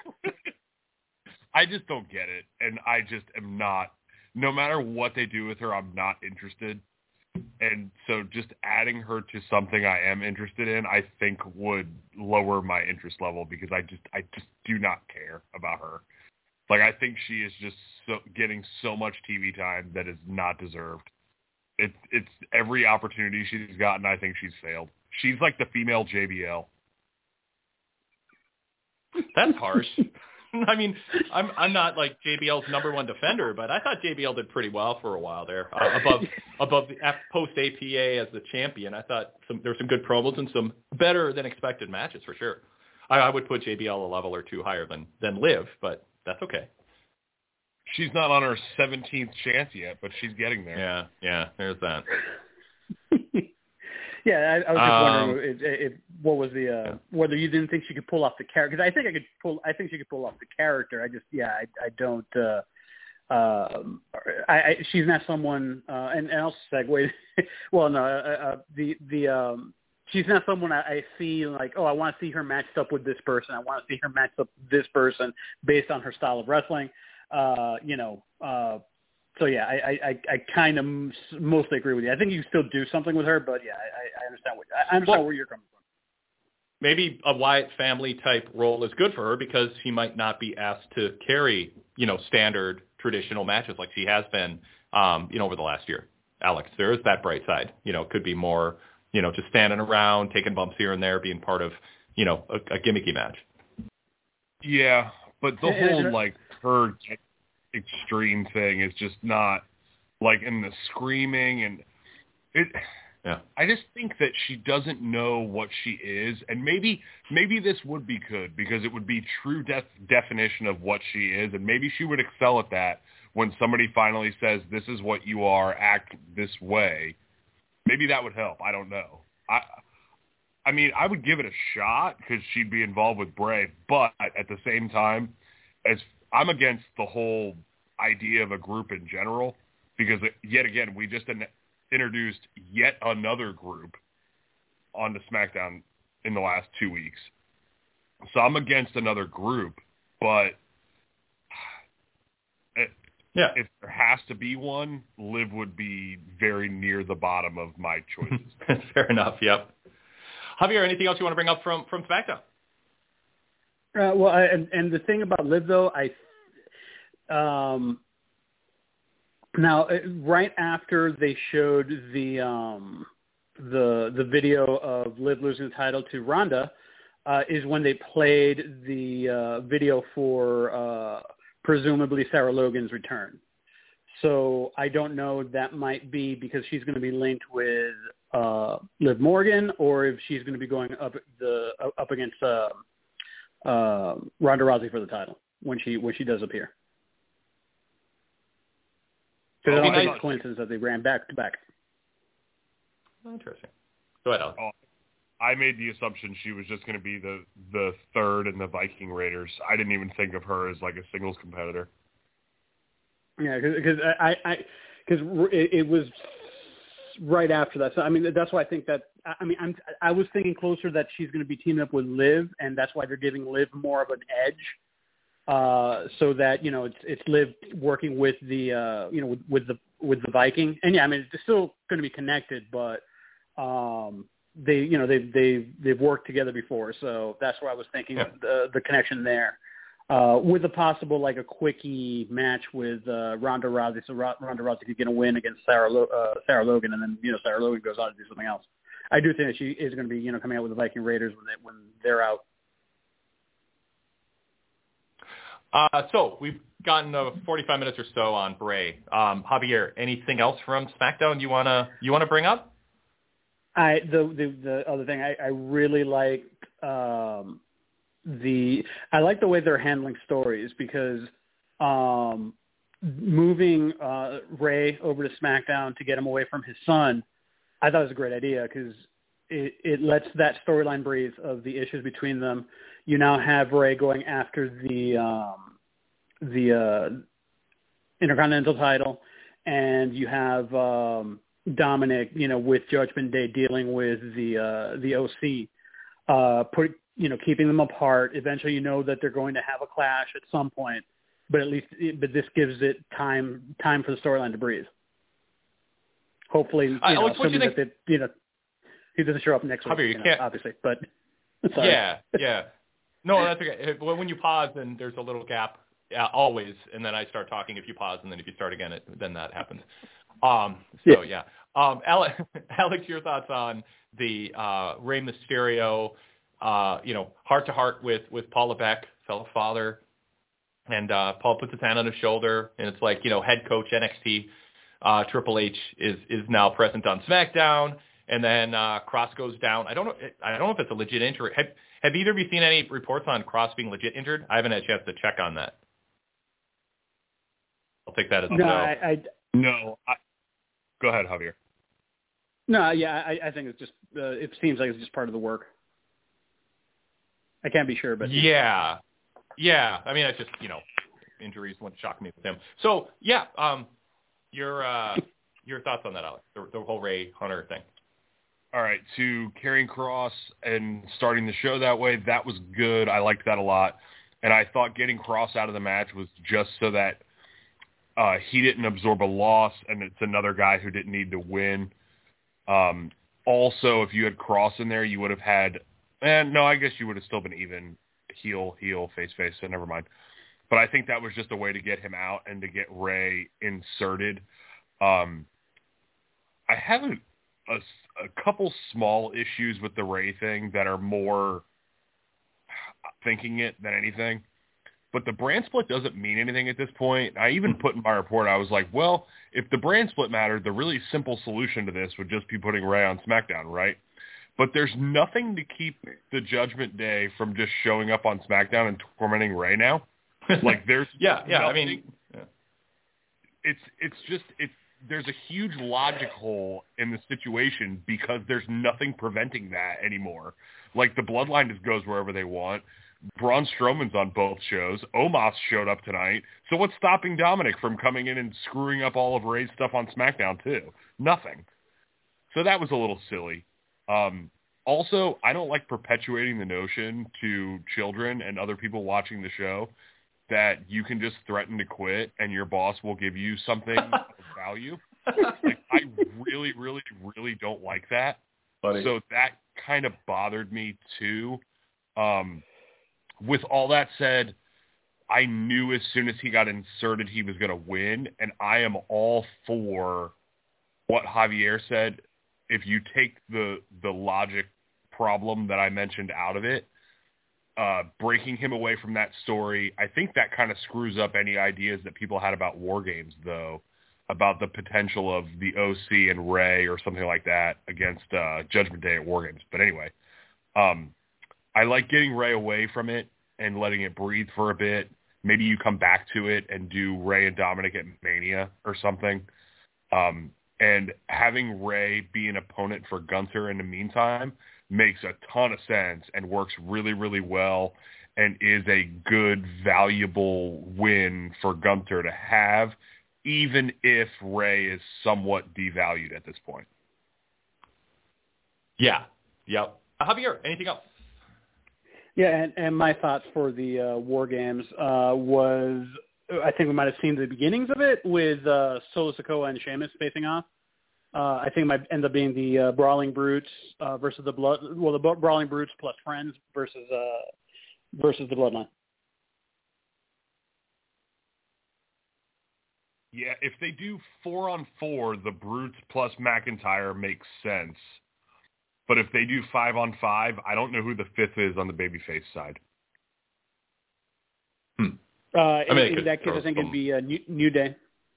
I just don't get it, and I just am not. No matter what they do with her, I'm not interested. And so, just adding her to something I am interested in, I think would lower my interest level, because I just do not care about her. Like, I think she is just getting so much TV time that is not deserved. It's every opportunity she's gotten, I think she's failed. She's like the female JBL. That's harsh. I mean, I'm not like JBL's number one defender, but I thought JBL did pretty well for a while there, above the post APA as the champion. I thought there were some good promos and some better than expected matches for sure. I would put JBL a level or two higher than Liv, but that's okay. She's not on her 17th chance yet, but she's getting there. Yeah, there's that. Yeah, I was just wondering what was the whether you didn't think she could pull off the character, because I think she could pull off the character. I don't. She's not someone, and I'll segue. Well, no, she's not someone I see like, oh, I want to see her matched up with this person. I want to see her matched up with this person based on her style of wrestling. So yeah, I kind of mostly agree with you. I think you can still do something with her, but yeah, I understand where you're coming from. Maybe a Wyatt family type role is good for her, because she might not be asked to carry, standard traditional matches like she has been, over the last year. Alex, there is that bright side. Could be more, just standing around, taking bumps here and there, being part of, a gimmicky match. Yeah, but the whole like her extreme thing is just not like in the screaming and it. Yeah, I just think that she doesn't know what she is, and maybe this would be good, because it would be true definition of what she is, and maybe she would excel at that when somebody finally says, "This is what you are. Act this way." Maybe that would help. I don't know. I mean, I would give it a shot because she'd be involved with Bray, but at the same time, as I'm against the whole idea of a group in general, because yet again, we just introduced yet another group onto SmackDown in the last 2 weeks. So I'm against another group, but Yeah. if there has to be one, Liv would be very near the bottom of my choices. Fair enough. Yep. Javier, anything else you want to bring up from SmackDown? And the thing about Liv, though, now right after they showed the video of Liv losing the title to Ronda, is when they played the video for presumably Sarah Logan's return. So I don't know if that might be because she's going to be linked with Liv Morgan, or if she's going to be going up against Ronda Rousey for the title when she does appear. Because I don't think it's coincidence that they ran back to back. Interesting. Go ahead, Alex. I made the assumption she was just going to be the third in the Viking Raiders. I didn't even think of her as like a singles competitor. Yeah, because it was right after that. So I mean, that's why I think that. I mean, I was thinking closer that she's going to be teaming up with Liv, and that's why they're giving Liv more of an edge, so that it's Liv working with the with the Viking. And yeah, I mean, it's still going to be connected, but they've worked together before, so that's why I was thinking the connection there. With a possible like a quickie match with Ronda Rousey, so Ronda Rousey could get a win against Sarah Logan, and then Sarah Logan goes on to do something else. I do think that she is going to be coming out with the Viking Raiders when they're out. So we've gotten 45 minutes or so on Bray. Javier, anything else from SmackDown you wanna bring up? The other thing I really liked. I like the way they're handling stories because moving Ray over to SmackDown to get him away from his son, I thought it was a great idea because it lets that storyline breathe of the issues between them. You now have Ray going after the Intercontinental title, and you have Dominic, with Judgment Day dealing with the OC, keeping them apart. Eventually, that they're going to have a clash at some point, but but this gives it time for the storyline to breathe. Hopefully, assuming that he doesn't show up next week. Javier, you can't, obviously, but sorry. Yeah. No, that's okay. When you pause, then there's a little gap, always, and then I start talking. If you pause, and then if you start again, then that happens. Yeah. Alex, your thoughts on the Rey Mysterio, heart to heart with Paul Levesque, fellow father, and Paul puts his hand on his shoulder, and it's like, head coach NXT, Triple H is now present on SmackDown, and then Cross goes down. I don't know if it's a legit injury. Have either of you seen any reports on Cross being legit injured? I haven't had a chance to check on that. I'll take that as a no. No. Go ahead, Javier. No, yeah, I think it's just it seems like it's just part of the work. I can't be sure, but yeah. I mean, it's just injuries wouldn't shock me with him. So yeah, your thoughts on that, Alex? The whole Ray Hunter thing. All right, to carrying Cross and starting the show that way, that was good. I liked that a lot, and I thought getting Cross out of the match was just so that he didn't absorb a loss, and it's another guy who didn't need to win. Also, if you had Cross in there, you would have had. No, I guess you would have still been even heel, face, so never mind. But I think that was just a way to get him out and to get Ray inserted. I have a couple small issues with the Ray thing that are more thinking it than anything. But the brand split doesn't mean anything at this point. I even put in my report, I was like, well, if the brand split mattered, the really simple solution to this would just be putting Ray on SmackDown, right? But there's nothing to keep the Judgment Day from just showing up on SmackDown and tormenting Ray now. Like there's nothing. I mean, there's a huge logic hole in the situation because there's nothing preventing that anymore. Like the Bloodline just goes wherever they want. Braun Strowman's on both shows. Omos showed up tonight. So what's stopping Dominic from coming in and screwing up all of Ray's stuff on SmackDown too? Nothing. So that was a little silly. Also, I don't like perpetuating the notion to children and other people watching the show that you can just threaten to quit and your boss will give you something of value. Like, I really, really, really don't like that. Funny. So that kind of bothered me too. With all that said, I knew as soon as he got inserted he was going to win, and I am all for what Javier said. If you take the logic problem that I mentioned out of it, breaking him away from that story, I think that kind of screws up any ideas that people had about War Games, though, about the potential of the OC and Ray or something like that against Judgment Day at War Games. But anyway, I like getting Ray away from it and letting it breathe for a bit. Maybe you come back to it and do Ray and Dominic at Mania or something. And having Ray be an opponent for Gunther in the meantime makes a ton of sense and works really, really well and is a good, valuable win for Gunther to have, even if Ray is somewhat devalued at this point. Yeah. Yep. Javier, anything else? Yeah, and my thoughts for the War Games was, I think we might have seen the beginnings of it with Solo Sikoa and Sheamus facing off. I think it might end up being the Brawling Brutes versus the Brawling Brutes plus Friends versus the Bloodline. Yeah, if they do 4-on-4, the Brutes plus McIntyre makes sense. But if they do 5-on-5, I don't know who the fifth is on the babyface side. In that case, I think it'd be New Day.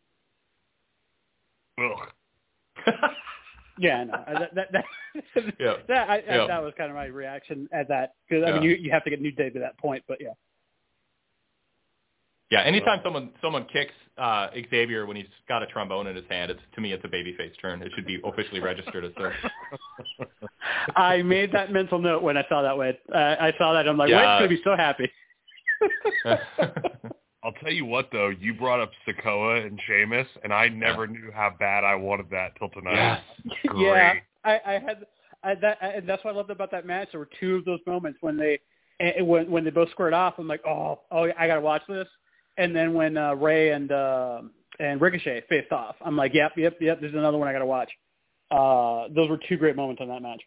Ugh. Yeah, no, that was kind of my reaction at that, because I mean you have to get New Day to that point, but yeah. Yeah, anytime someone kicks Xavier when he's got a trombone in his hand, to me it's a babyface turn. It should be officially registered as such. I made that mental note when I saw that way. I saw that, I'm like, White's going to be so happy. I'll tell you what, though, you brought up Sikoa and Sheamus, and I never knew how bad I wanted that till tonight. Yes. Yeah, I had that, and that's what I loved about that match. There were two of those moments when they both squared off. I'm like, oh, I got to watch this. And then when Ray and Ricochet faced off, I'm like, yep. There's another one I got to watch. Those were two great moments in that match.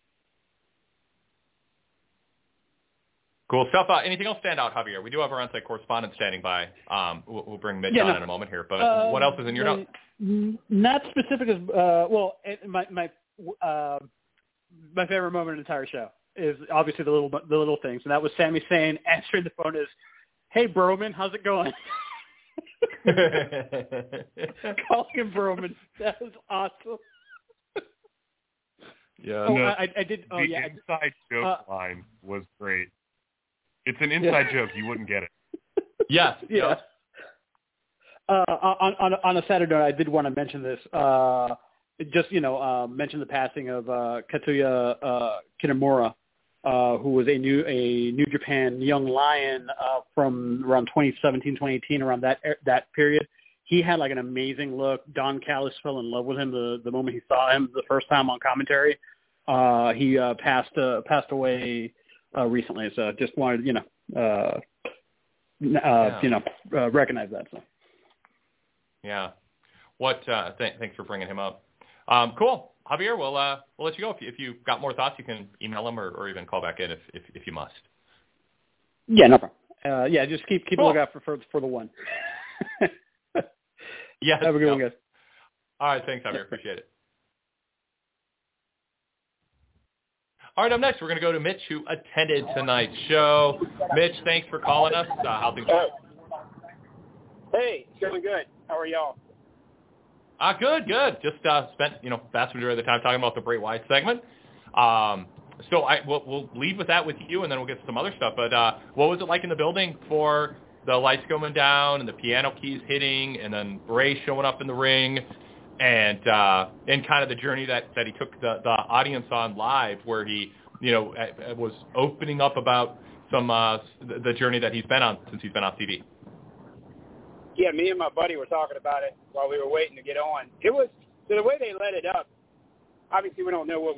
Cool stuff. Anything else stand out, Javier? We do have our on-site correspondent standing by. We'll bring Mitch on in a moment here. But what else is in your notes? Not specific as my favorite moment in the entire show is obviously the little things, and that was Sami Zayn answering the phone as, "Hey, Broman, how's it going?" Calling him Broman. That was awesome. Yeah. I did. Oh, yeah. The inside joke line was great. It's an inside joke. You wouldn't get it. Yes. Yeah. On a Saturday note, I did want to mention this. Mention the passing of Katsuya Kitamura, who was a New Japan Young Lion from around 2017, 2018, around that period. He had like an amazing look. Don Callis fell in love with him the moment he saw him the first time on commentary. He passed away recently, so just wanted recognize that. So. Yeah. Thanks for bringing him up. Cool. Javier, we'll let you go. If you got more thoughts, you can email them or even call back in if you must. Yeah, no problem. Just keep a lookout for the one. Yeah. Have a good one, guys. All right. Thanks, Javier. Appreciate it. All right, up next, we're going to go to Mitch, who attended tonight's show. Mitch, thanks for calling us. How things going? Hey, doing good. How are y'all? Good. Just spent, vast majority of the time talking about the Bray Wyatt segment. So we'll leave with that with you, and then we'll get to some other stuff. But what was it like in the building for the lights going down and the piano keys hitting, and then Bray showing up in the ring, and kind of the journey that he took the audience on live, where he was opening up about some the journey that he's been on since he's been on TV. Yeah, me and my buddy were talking about it while we were waiting to get on. It was, so the way they let it up, obviously we don't know what was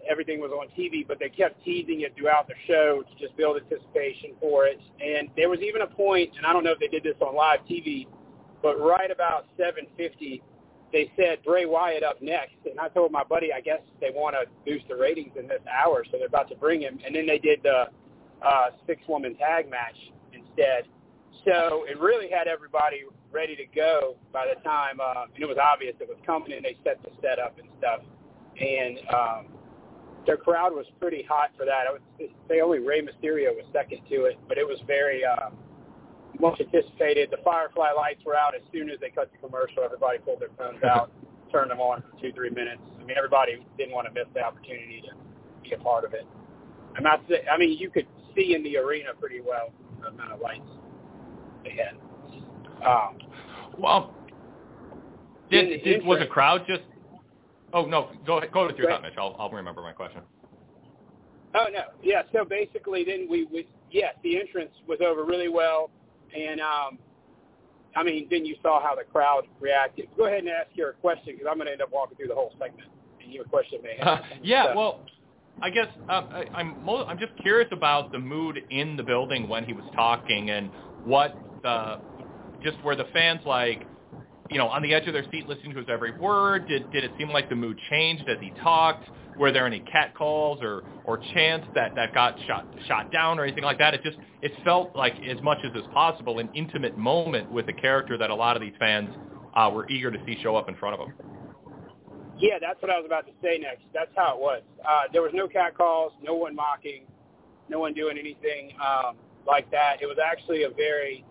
everything was on TV, but they kept teasing it throughout the show to just build anticipation for it. And there was even a point, and I don't know if they did this on live TV, but right about 7:50, they said Bray Wyatt up next. And I told my buddy, I guess they want to boost the ratings in this hour, so they're about to bring him. And then they did the 6-woman tag match instead. So it really had everybody ready to go by the time, and it was obvious it was coming, and they set the setup and stuff. And their crowd was pretty hot for that. I would say only Rey Mysterio was second to it, but it was very much anticipated. The Firefly lights were out as soon as they cut the commercial. Everybody pulled their phones out, turned them on for 2-3 minutes. I mean, everybody didn't want to miss the opportunity to be a part of it. I mean, you could see in the arena pretty well the amount of lights they had. Well, was the crowd just? Oh no, go with your thought, Mitch. I'll remember my question. Oh no, yeah. So basically, then the entrance was over really well, and I mean, then you saw how the crowd reacted. Go ahead and ask your question because I'm going to end up walking through the whole segment, and your question may have. Well, I guess I'm just curious about the mood in the building when he was talking and what were the fans like, on the edge of their seat listening to his every word? Did it seem like the mood changed as he talked? Were there any catcalls or chants that got shot down or anything like that? It felt like, as much as is possible, an intimate moment with a character that a lot of these fans were eager to see show up in front of them. Yeah, that's what I was about to say next. That's how it was. There was no catcalls, no one mocking, no one doing anything like that. It was actually a very,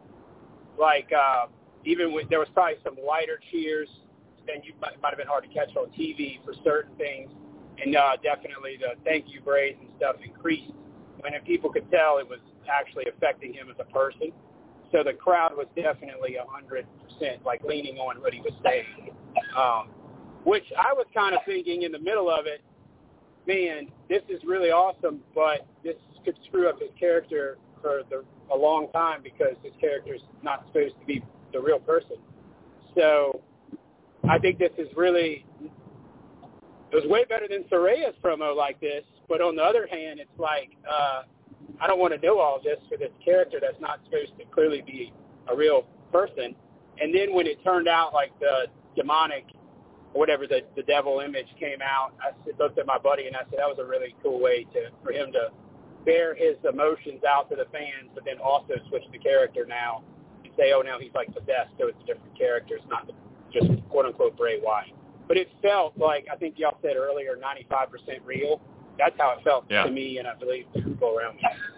there was probably some lighter cheers than you might have been hard to catch on TV for certain things. And definitely the thank you brays and stuff increased when people could tell it was actually affecting him as a person. So the crowd was definitely 100% leaning on what he was saying. Which I was kind of thinking in the middle of it, man, this is really awesome, but this could screw up his character for a long time because his character is not supposed to be the real person. So I think this is really, it was way better than Soraya's promo like this, but on the other hand, it's I don't want to know all this for this character that's not supposed to clearly be a real person. And then when it turned out like the demonic, whatever the devil image came out, I looked at my buddy and I said that was a really cool way for him to bear his emotions out to the fans, but then also switch the character now and say, oh, now he's possessed, so it's a different character. It's not just quote-unquote Bray Wyatt. But it felt like, I think y'all said earlier, 95% real. That's how it felt to me, and I believe the people around me.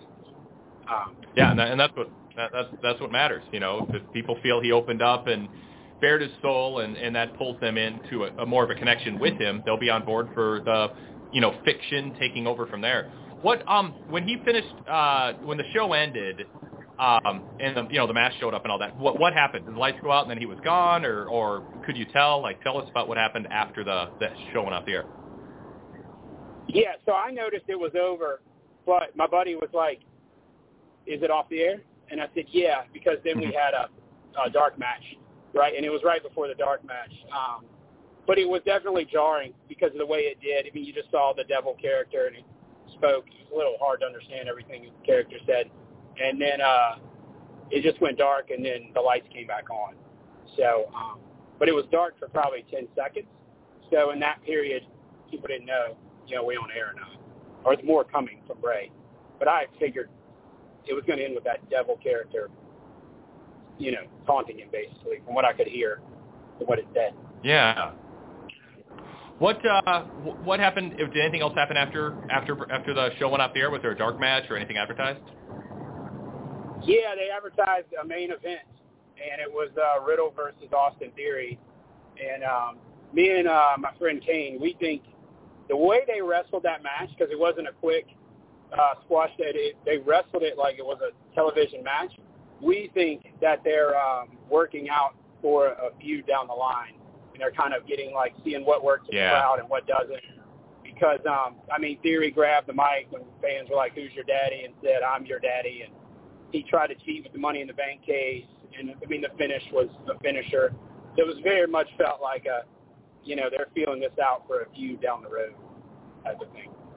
And that's what matters. If people feel he opened up and bared his soul, and that pulls them into a more of a connection with him, they'll be on board for the, fiction taking over from there. What when he finished, when the show ended, and the match showed up and all that, what happened? Did the lights go out and then he was gone, or could you tell? Tell us about what happened after the show went off the air. Yeah, so I noticed it was over, but my buddy was like, "Is it off the air?" And I said, "Yeah," because then we had a dark match. Right, and it was right before the dark match. But it was definitely jarring because of the way it did. I mean, you just saw the devil character, and he spoke. It was a little hard to understand everything the character said. And then it just went dark, and then the lights came back on. So, but it was dark for probably 10 seconds. So in that period, people didn't know, we on air or not. Or it's more coming from Bray. But I figured it was going to end with that devil character, taunting him basically, from what I could hear, from what it said. Yeah. What happened? Did anything else happen after the show went off the air? Was there a dark match or anything advertised? Yeah, they advertised a main event, and it was Riddle versus Austin Theory. And me and my friend Kane, we think the way they wrestled that match, because it wasn't a quick squash, they wrestled it like it was a television match. We think that they're working out for a feud down the line, and they're kind of seeing what works in the crowd and what doesn't. Because, Theory grabbed the mic when fans were like, "Who's your daddy?" and said, "I'm your daddy." And he tried to cheat with the Money in the Bank case. And, the finish was a finisher. It was very much felt like they're feeling this out for a feud down the road type of thing.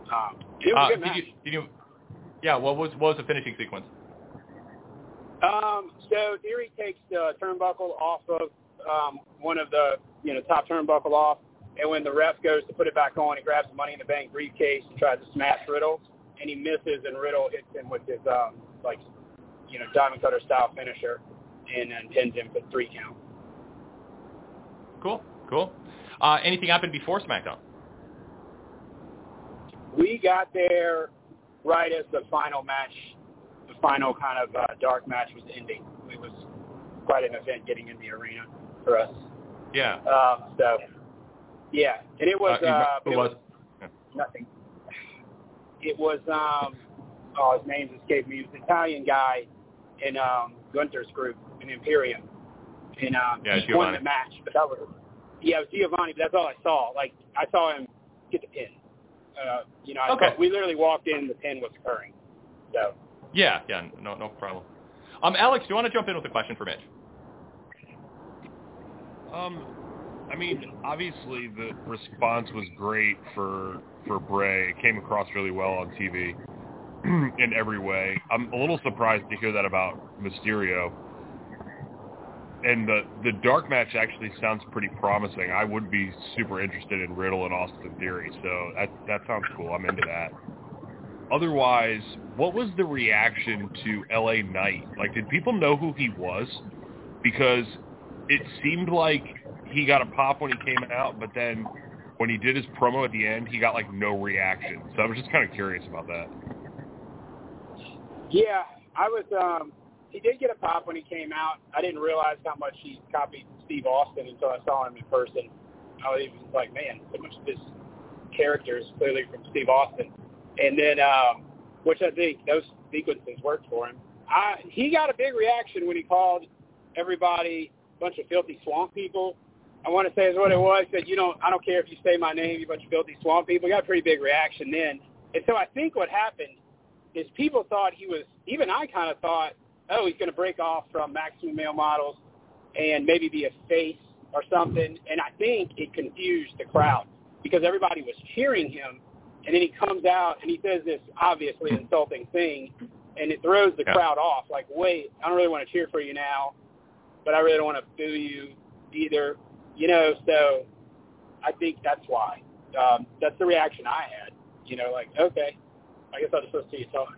It was a good match. What was the finishing sequence? So Theory takes the turnbuckle off of one of the top turnbuckle off, and when the ref goes to put it back on, he grabs the Money in the Bank briefcase and tries to smash Riddle, and he misses, and Riddle hits him with his diamond cutter style finisher, and then pins him for 3 count. Cool. Anything happened before SmackDown? We got there right as the final match, the final kind of dark match was ending. It was quite an event getting in the arena for us. Yeah. And it was who was? Nothing. It was his name escaped me. He was an Italian guy in Gunther's group in Imperium, and he won the match. But that was it was Giovanni. But that's all I saw. Like I saw him get the pin. We literally walked in, the pin was occurring. So. Yeah, no problem. Alex, do you want to jump in with a question for Mitch? Obviously the response was great for Bray. It came across really well on TV in every way. I'm a little surprised to hear that about Mysterio. And the dark match actually sounds pretty promising. I would be super interested in Riddle and Austin Theory, so that sounds cool. I'm into that. Otherwise, what was the reaction to LA Knight? Like, did people know who he was? Because it seemed like he got a pop when he came out, but then when he did his promo at the end, he got, no reaction. So I was just kind of curious about that. Yeah, I was... He did get a pop when he came out. I didn't realize how much he copied Steve Austin until I saw him in person. I was even like, man, so much of this character is clearly from Steve Austin. And then, which I think those sequences worked for him. He got a big reaction when he called everybody a bunch of filthy swamp people. I want to say is what it was. He said, I don't care if you say my name, you bunch of filthy swamp people. He got a pretty big reaction then. And so I think what happened is people thought he was, even I kind of thought, oh, he's going to break off from Maximum Male Models and maybe be a face or something. And I think it confused the crowd because everybody was cheering him. And then he comes out and he says this obviously insulting thing, and it throws the crowd off. Like, wait, I don't really want to cheer for you now, but I really don't want to boo you either. So I think that's why. That's the reaction I had. Okay, I guess I'll just listen to you talk.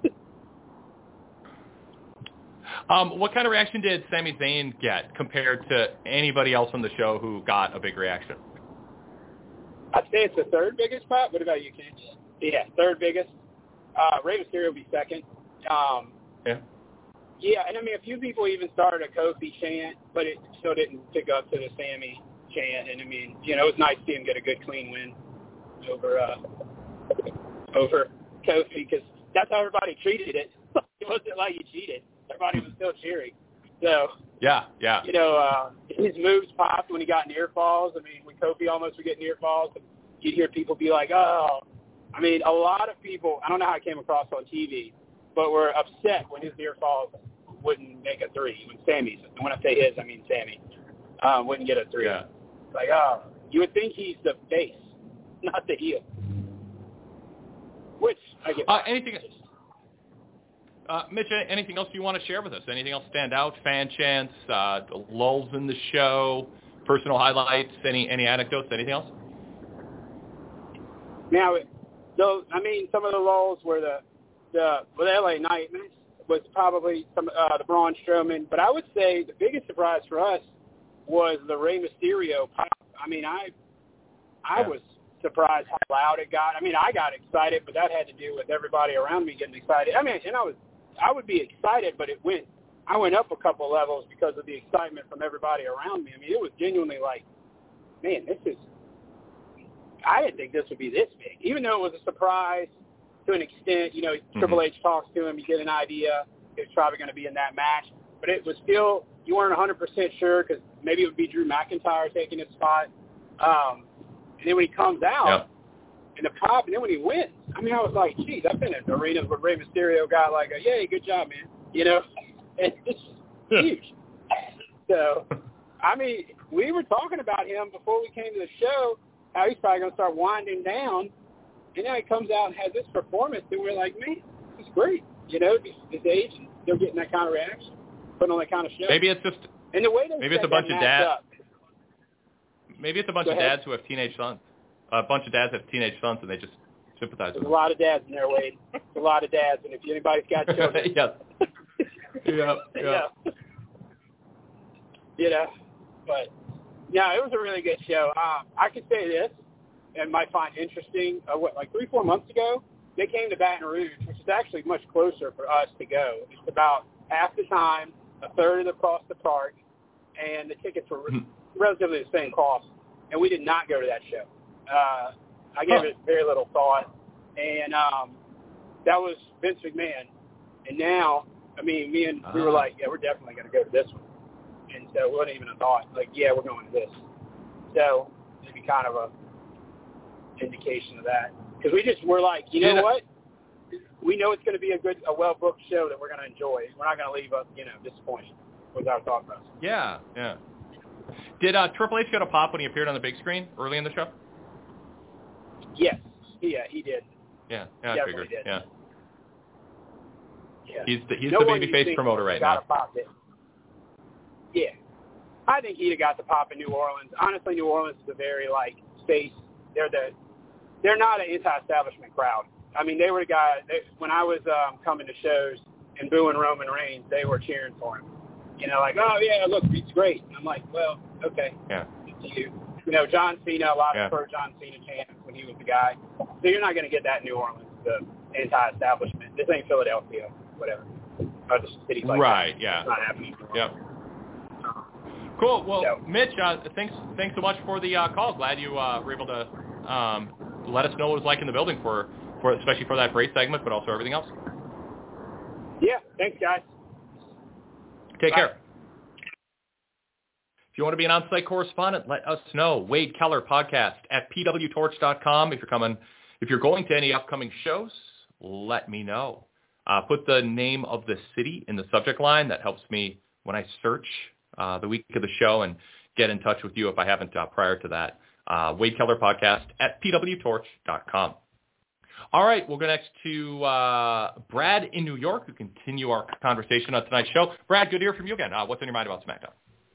What kind of reaction did Sami Zayn get compared to anybody else on the show who got a big reaction? I'd say it's the third biggest pop. What about you, Ken? Yeah, third biggest. Rey Mysterio would be second. Yeah, and a few people even started a Kofi chant, but it still didn't pick up to the Sami chant. And it was nice to see him get a good, clean win over Kofi because that's how everybody treated it. It wasn't like he cheated. Everybody was still cheering. So, yeah. His moves popped when he got near falls. When Kofi almost would get near falls, you'd hear people be like, oh. A lot of people, I don't know how it came across on TV, but were upset when his near falls wouldn't make a 3. When Sami's, and when I say his, I mean Sami, wouldn't get a 3. Yeah. Like, you would think he's the face, not the heel. Which, I guess. Anything... Mitch, anything else you want to share with us? Anything else stand out? Fan chants, lulls in the show, personal highlights, any anecdotes, anything else? Now, some of the lulls were the LA Knight was probably the Braun Strowman, but I would say the biggest surprise for us was the Rey Mysterio pop. I was surprised how loud it got. I got excited, but that had to do with everybody around me getting excited. I would be excited, but I went up a couple levels because of the excitement from everybody around me. It was genuinely like, man, I didn't think this would be this big. Even though it was a surprise to an extent, Triple H talks to him, you get an idea it's probably going to be in that match. But it was still, you weren't 100% sure because maybe it would be Drew McIntyre taking his spot. And then when he comes out, and the pop, and then when he wins, I was like, geez, I've been in arenas where Rey Mysterio got like a, yay, good job, man. And it's huge. So, we were talking about him before we came to the show, how he's probably going to start winding down And now he comes out and has this performance, and we're like, man, this is great. You know, his age, and still getting that kind of reaction, putting on that kind of show. Maybe it's just and the way they maybe it's a bunch of dads. Maybe it's a bunch of ahead. dads who have teenage sons. A bunch of dads have teenage sons, and they just sympathize with There's them. a lot of dads in there, Wade. There's a lot of dads, and if anybody's got children, yes. Yeah. You know, but no, it was a really good show. I could say this, and might find interesting. Like 3-4 months ago, they came to Baton Rouge, which is actually much closer for us to go. It's about half the time, a third of the cost of the park, and the tickets were relatively the same cost. And we did not go to that show. I gave it very little thought, and that was Vince McMahon. And now, I mean, we were like, yeah, we're definitely going to go to this one. And so it wasn't even a thought. Like, yeah, we're going to this. So maybe kind of a indication of that. Because we're like, you know what? We know it's going to be a well-booked show that we're going to enjoy. We're not going to leave us, disappointed with our thought process. Yeah. Did Triple H get a pop when he appeared on the big screen early in the show? Yes. Yeah, he did. Yeah, I figured. Did. Yeah. He's the no babyface promoter right now. Yeah. I think he'd have got the pop in New Orleans. Honestly, New Orleans is a very, space. They're not an anti-establishment crowd. I mean, they were the guys, when I was coming to shows and booing Roman Reigns, they were cheering for him. Like, oh, yeah, look, he's great. And I'm like, well, okay. Yeah. It's you. John Cena, a lot of for John Cena chants when he was the guy. So you're not going to get that in New Orleans, the anti-establishment. This ain't Philadelphia, whatever. Or the cities like that. Right, yeah. It's not happening. Yep. Cool. Well, Mitch, thanks so much for the call. Glad you were able to let us know what it was like in the building for especially for that Bray segment, but also everything else. Yeah. Thanks, guys. Take care. If you want to be an on-site correspondent, let us know. Wade Keller Podcast at pwtorch.com. If you're going to any upcoming shows, let me know. Put the name of the city in the subject line. That helps me when I search the week of the show and get in touch with you if I haven't prior to that. Wade Keller Podcast at pwtorch.com. All right, we'll go next to Brad in New York, who continue our conversation on tonight's show. Brad, good to hear from you again. What's on your mind about SmackDown?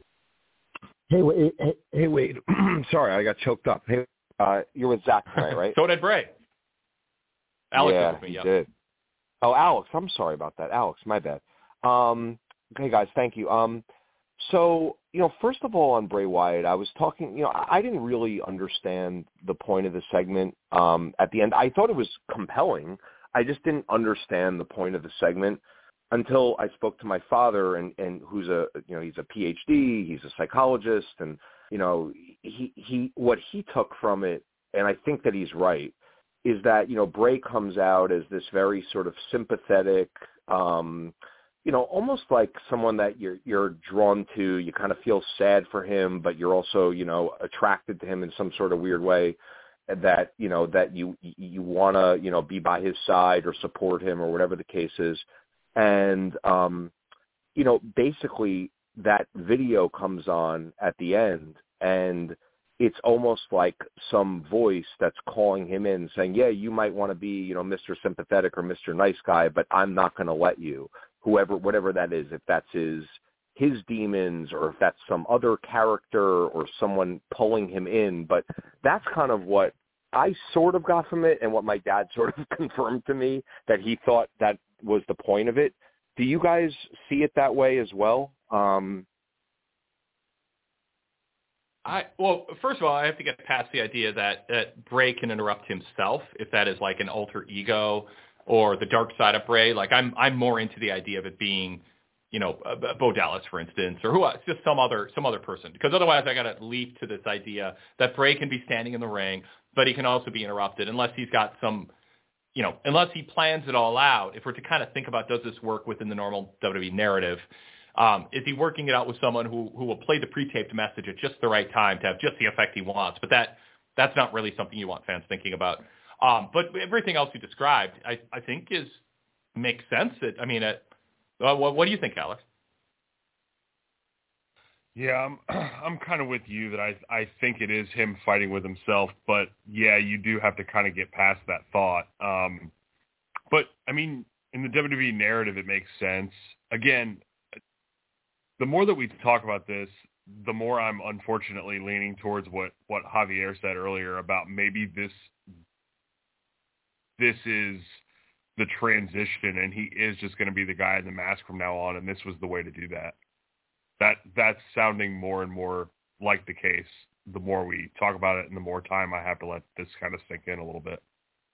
Hey, Wade. Sorry, I got choked up. Hey, you're with Zach tonight, right? So did Bray. Alex yeah, is with me. He did. Oh, Alex, I'm sorry about that. Alex, my bad. Okay, guys, thank you. So, first of all, on Bray Wyatt, I was talking, I didn't really understand the point of the segment at the end. I thought it was compelling. I just didn't understand the point of the segment until I spoke to my father, and who's he's a PhD, he's a psychologist, and, he what he took from it, and I think that he's right, is that, Bray comes out as this very sort of sympathetic, almost like someone that you're drawn to. You kind of feel sad for him, but you're also, attracted to him in some sort of weird way. That that you want to be by his side or support him or whatever the case is. And basically that video comes on at the end, and it's almost like some voice that's calling him in, saying, "Yeah, you might want to be, Mr. Sympathetic or Mr. Nice Guy, but I'm not going to let you." Whatever that is, if that's his demons or if that's some other character or someone pulling him in. But that's kind of what I sort of got from it, and what my dad sort of confirmed to me, that he thought that was the point of it. Do you guys see it that way as well? Well, first of all, I have to get past the idea that Bray can interrupt himself, if that is like an alter ego or the dark side of Bray. Like I'm more into the idea of it being, Bo Dallas, for instance, or it's just some other person. Because otherwise I got to leap to this idea that Bray can be standing in the ring, but he can also be interrupted unless he's got some, unless he plans it all out. If we're to kind of think about, does this work within the normal WWE narrative? Is he working it out with someone who will play the pre-taped message at just the right time to have just the effect he wants? But that's not really something you want fans thinking about. But everything else you described, I think makes sense. What do you think, Alex? Yeah, I'm kind of with you that I think it is him fighting with himself, but yeah, you do have to kind of get past that thought. But I mean, in the WWE narrative, it makes sense. Again, the more that we talk about this, the more I'm unfortunately leaning towards what Javier said earlier about maybe this is the transition, and he is just going to be the guy in the mask from now on, and this was the way to do that. That's sounding more and more like the case the more we talk about it and the more time I have to let this kind of sink in a little bit.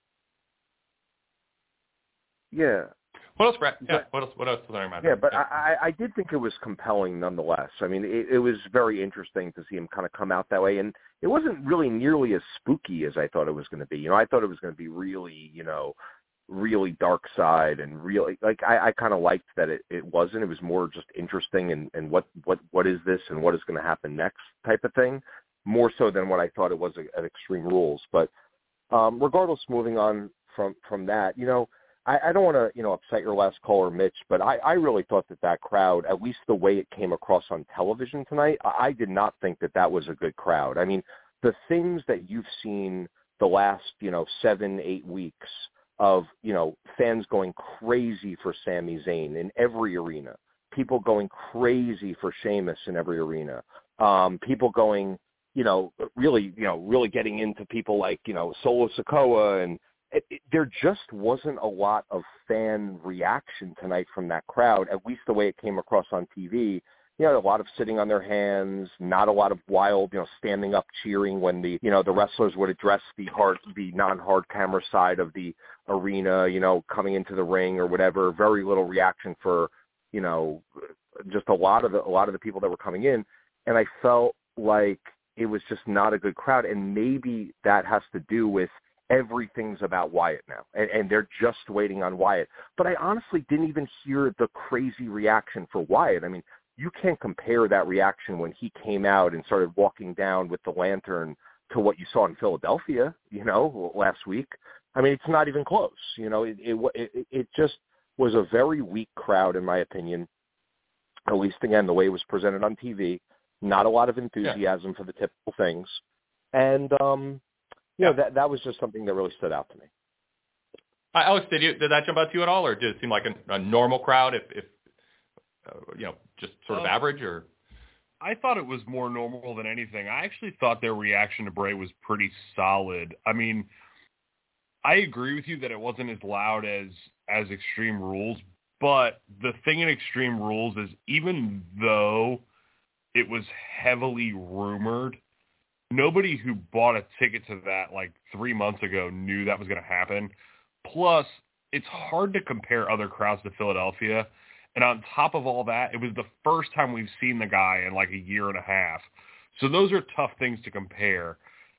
Yeah. What else, Brett? Yeah. What else was on your mind? Yeah, but I did think it was compelling nonetheless. I mean, it was very interesting to see him kind of come out that way, and it wasn't really nearly as spooky as I thought it was going to be. I thought it was going to be really, really dark side and really, like, I kind of liked that it wasn't. It was more just interesting and what is this and what is going to happen next type of thing, more so than what I thought it was at Extreme Rules. But regardless, moving on from that, I don't want to, upset your last caller, Mitch, but I really thought that crowd, at least the way it came across on television tonight, I did not think that was a good crowd. I mean, the things that you've seen the last, 7-8 weeks of, fans going crazy for Sami Zayn in every arena, people going crazy for Sheamus in every arena, people going, really getting into people like, Solo Sikoa, and there just wasn't a lot of fan reaction tonight from that crowd, at least the way it came across on TV. A lot of sitting on their hands, not a lot of wild, standing up cheering when the wrestlers would address the non-hard camera side of the arena, coming into the ring or whatever. Very little reaction for, just a lot of the people that were coming in. And I felt like it was just not a good crowd. And maybe that has to do with everything's about Wyatt now, and they're just waiting on Wyatt. But I honestly didn't even hear the crazy reaction for Wyatt. I mean, you can't compare that reaction when he came out and started walking down with the lantern to what you saw in Philadelphia, last week. I mean, it's not even close. It just was a very weak crowd, in my opinion, at least, again, the way it was presented on TV. Not a lot of enthusiasm for the typical things. And, that was just something that really stood out to me. Alex, did that jump out to you at all, or did it seem like a normal crowd, if just sort of average? Or I thought it was more normal than anything. I actually thought their reaction to Bray was pretty solid. I mean, I agree with you that it wasn't as loud as Extreme Rules, but the thing in Extreme Rules is, even though it was heavily rumored, nobody who bought a ticket to that like 3 months ago knew that was going to happen. Plus, it's hard to compare other crowds to Philadelphia. And on top of all that, it was the first time we've seen the guy in like a year and a half. So those are tough things to compare.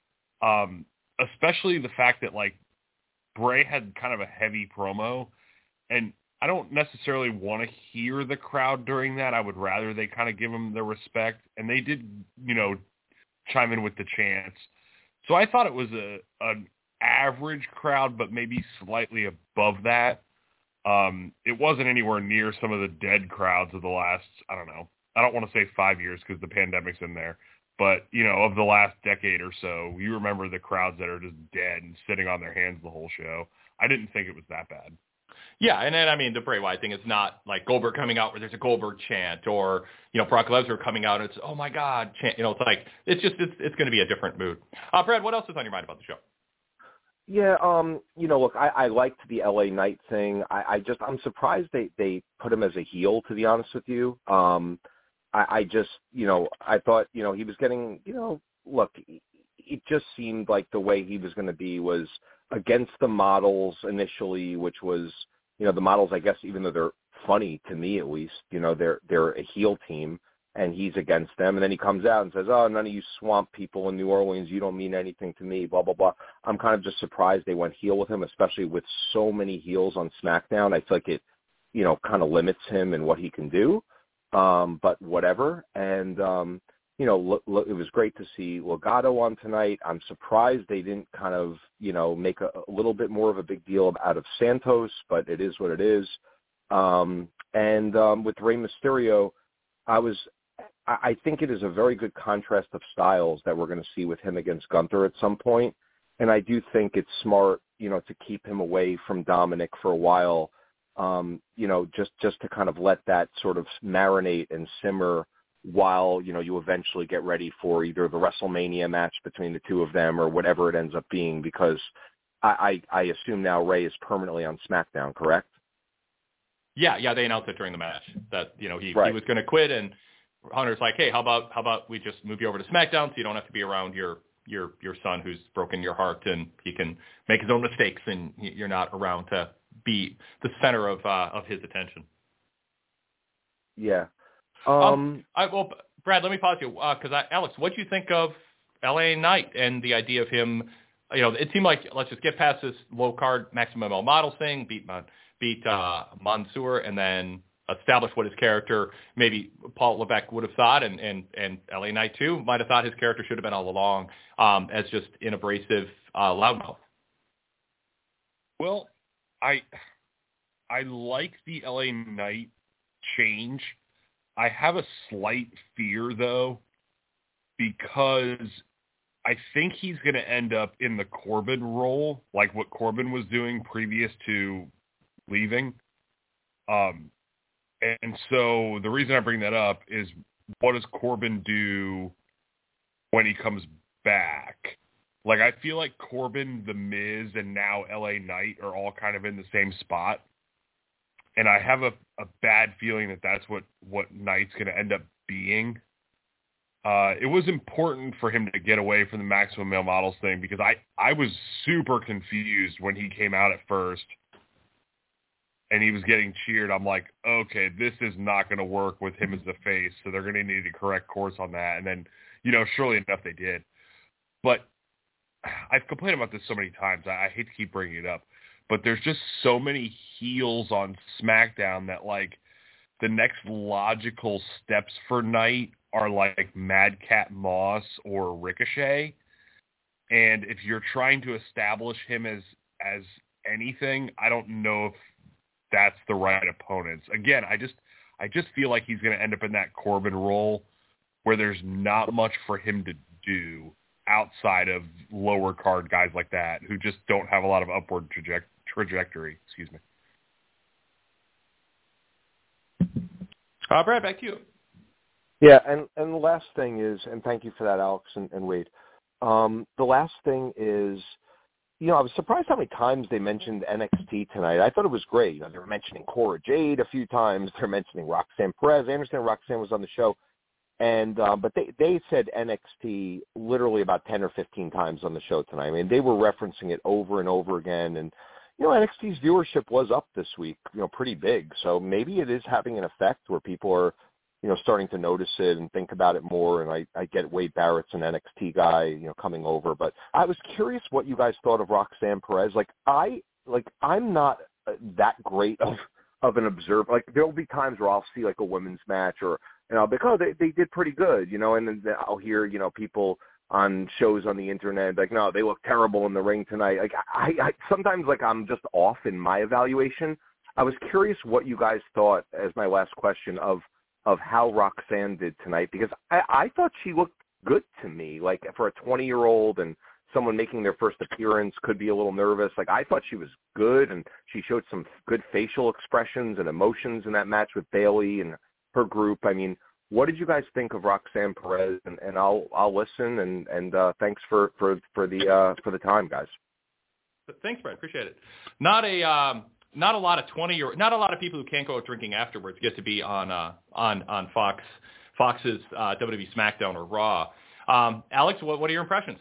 Especially the fact that like Bray had kind of a heavy promo, and I don't necessarily want to hear the crowd during that. I would rather they kind of give him their respect. And they did, chime in with the chants. So I thought it was an average crowd, but maybe slightly above that. It wasn't anywhere near some of the dead crowds of the last, I don't want to say 5 years because the pandemic's in there, but, of the last decade or so, you remember the crowds that are just dead and sitting on their hands the whole show. I didn't think it was that bad. Yeah, and then, I mean, the Bray Wyatt thing is not like Goldberg coming out where there's a Goldberg chant, or, Brock Lesnar coming out and it's, oh my God, chant. It's like, it's going to be a different mood. Brad, what else is on your mind about the show? Yeah, look, I liked the LA Knight thing. I'm surprised they put him as a heel, to be honest with you. I thought, he was getting, look, it just seemed like the way he was going to be was against the models initially, which was, the models, I guess, even though they're funny to me at least, they're a heel team, and he's against them. And then he comes out and says, oh, none of you swamp people in New Orleans, you don't mean anything to me, blah, blah, blah. I'm kind of just surprised they went heel with him, especially with so many heels on SmackDown. I feel like it, kind of limits him and what he can do. But whatever. And, it was great to see Legado on tonight. I'm surprised they didn't kind of, make a little bit more of a big deal out of Santos, but it is what it is. And with Rey Mysterio, I was I think it is a very good contrast of styles that we're going to see with him against Gunther at some point. And I do think it's smart, to keep him away from Dominic for a while, just to kind of let that sort of marinate and simmer while, you eventually get ready for either the WrestleMania match between the two of them or whatever it ends up being, because I assume now Rey is permanently on SmackDown, correct? Yeah, they announced it during the match that, he Right. was going to quit, and Hunter's like, hey, how about we just move you over to SmackDown so you don't have to be around your son who's broken your heart, and he can make his own mistakes, and you're not around to be the center of his attention. Yeah. Well, Brad, let me pause you because Alex, what do you think of LA Knight and the idea of him? It seemed like let's just get past this low card Maximum Male Models thing, beat Mansoor, and then establish what his character, maybe Paul Levesque would have thought, and LA Knight too might have thought his character should have been all along, as just an abrasive loudmouth. Well, I like the LA Knight change. I have a slight fear though, because I think he's going to end up in the Corbin role, like what Corbin was doing previous to leaving. And so the reason I bring that up is, what does Corbin do when he comes back? Like, I feel like Corbin, The Miz, and now LA Knight are all kind of in the same spot. And I have a bad feeling that that's what Knight's going to end up being. It was important for him to get away from the Maximum Male Models thing, because I was super confused when he came out at first and he was getting cheered. I'm like, okay, this is not going to work with him as the face, so they're going to need to correct course on that. And then, surely enough, they did. But I've complained about this so many times. I hate to keep bringing it up, but there's just so many heels on SmackDown that, like, the next logical steps for Knight are like Madcap Moss or Ricochet. And if you're trying to establish him as anything, I don't know if that's the right opponents. Again, I just feel like he's going to end up in that Corbin role where there's not much for him to do outside of lower card guys like that who just don't have a lot of upward trajectory. Excuse me. Brad, back to you. Yeah, and the last thing is, and thank you for that, Alex and Wade. The last thing is, I was surprised how many times they mentioned NXT tonight. I thought it was great. They were mentioning Cora Jade a few times. They're mentioning Roxanne Perez. I understand Roxanne was on the show, and but they said NXT literally about 10 or 15 times on the show tonight. I mean, they were referencing it over and over again, and NXT's viewership was up this week, pretty big. So maybe it is having an effect where people are, starting to notice it and think about it more. And I get Wade Barrett's an NXT guy, coming over. But I was curious what you guys thought of Roxanne Perez. I'm not that great of an observer. Like, there'll be times where I'll see like a women's match or, I'll be like, oh, they did pretty good, and then I'll hear, people on shows on the internet like, no, they look terrible in the ring tonight. Like, I sometimes, like, I'm just off in my evaluation. I was curious what you guys thought, as my last question, of how Roxanne did tonight, because I thought she looked good to me. Like, for a 20-year-old and someone making their first appearance could be a little nervous. Like, I thought she was good, and she showed some good facial expressions and emotions in that match with Bayley and her group. I mean, what did you guys think of Roxanne Perez? And I'll listen, and thanks for the time, guys. Thanks, Brad. Appreciate it. Not a lot of not a lot of people who can't go out drinking afterwards get to be on Fox's WWE SmackDown or Raw. Alex, what are your impressions?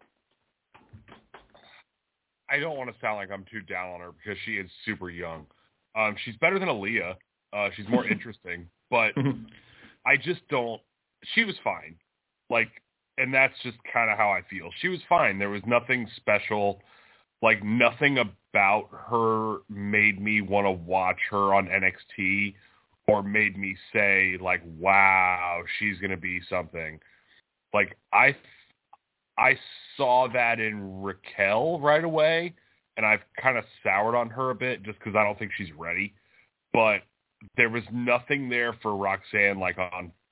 I don't want to sound like I'm too down on her because she is super young. She's better than Aaliyah. She's more interesting, but I just don't. She was fine, and that's just kind of how I feel. She was fine. There was nothing special. Like, nothing about her made me want to watch her on NXT or made me say, like, wow, she's going to be something. Like, I saw that in Raquel right away, and I've kind of soured on her a bit just because I don't think she's ready. But there was nothing there for Roxanne, like, on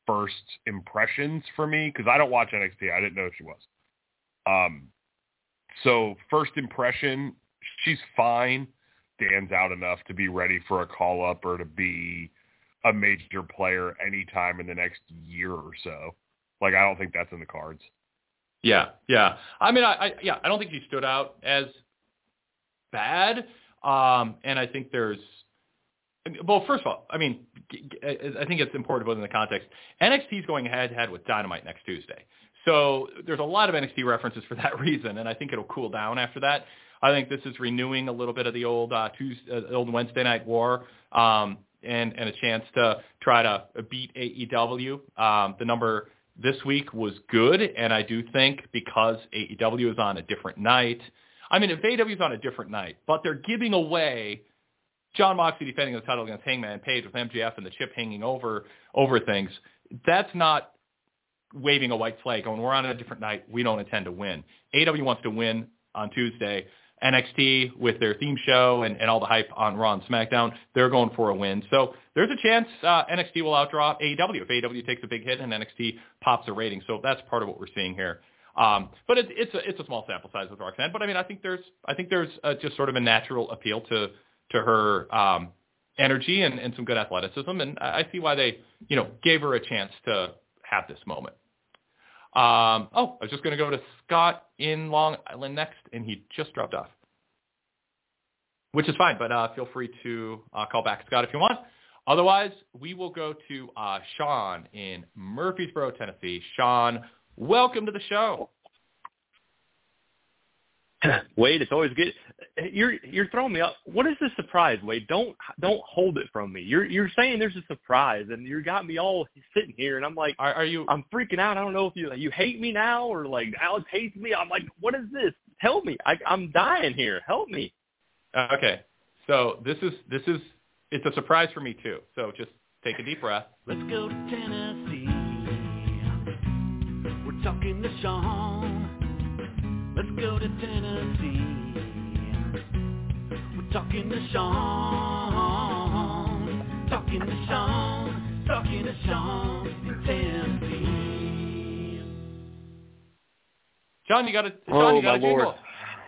first impressions for me because I don't watch NXT. I didn't know she was. So first impression, she's fine. Stands out enough to be ready for a call-up or to be a major player anytime in the next year or so. Like, I don't think that's in the cards. Yeah. I mean, I don't think she stood out as bad. And I think there's, well, first of all, I mean, I think it's important to put in the context. NXT is going head-to-head with Dynamite next Tuesday. So there's a lot of NXT references for that reason, and I think it'll cool down after that. I think this is renewing a little bit of the old old Wednesday Night War and a chance to try to beat AEW. The number this week was good, and I do think because AEW is on a different night. I mean, if AEW is on a different night, but they're giving away Jon Moxley defending the title against Hangman Page with MJF and the chip hanging over things, that's not waving a white flag going, we're on a different night, we don't intend to win. AEW wants to win on Tuesday. NXT, with their theme show and all the hype on Raw and SmackDown, they're going for a win. So there's a chance NXT will outdraw AEW if AEW takes a big hit and NXT pops a rating. So that's part of what we're seeing here. But it's a small sample size with Roxanne. But I mean, I think there's just sort of a natural appeal to her energy and some good athleticism, and I see why they gave her a chance to have this moment. I was just going to go to Scott in Long Island next, and he just dropped off, which is fine, but feel free to call back, Scott, if you want. Otherwise, we will go to Sean in Murfreesboro, Tennessee. Sean, welcome to the show. Wade, it's always good. You're throwing me up. What is the surprise, Wade? Don't hold it from me. You're saying there's a surprise, and you got me all sitting here, and I'm like, are you? I'm freaking out. I don't know if you hate me now or like Alex hates me. I'm like, what is this? Tell me. I'm dying here. Help me. Okay, so this is it's a surprise for me too. So just take a deep breath. Let's go to Tennessee. We're talking to Sean. Let's go to Tennessee. We're talking to Sean. Talking to Sean in Tennessee. John, you got a jingle.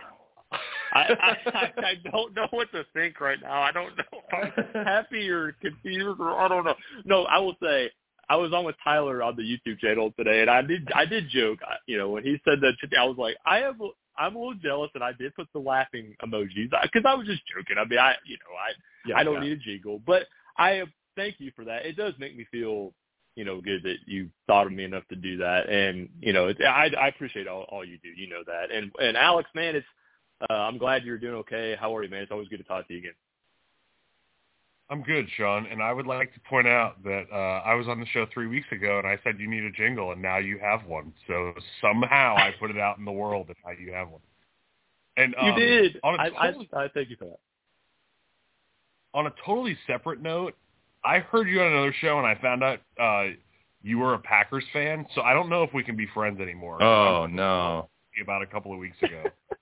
I don't know what to think right now. I don't know if I'm happy or confused or I don't know. No, I will say I was on with Tyler on the YouTube channel today, and I did joke. When he said that, I was like, I'm a little jealous, and I did put the laughing emojis because I was just joking. I mean, I don't need a jingle, but I thank you for that. It does make me feel good that you thought of me enough to do that, and I appreciate all you do. You know that, and Alex, man, it's I'm glad you're doing okay. How are you, man? It's always good to talk to you again. I'm good, Sean, and I would like to point out that I was on the show 3 weeks ago, and I said you need a jingle, and now you have one. So somehow I put it out in the world, and now you have one. And you did. I thank you for that. On a totally separate note, I heard you on another show, and I found out you were a Packers fan, so I don't know if we can be friends anymore. Oh, no. About a couple of weeks ago.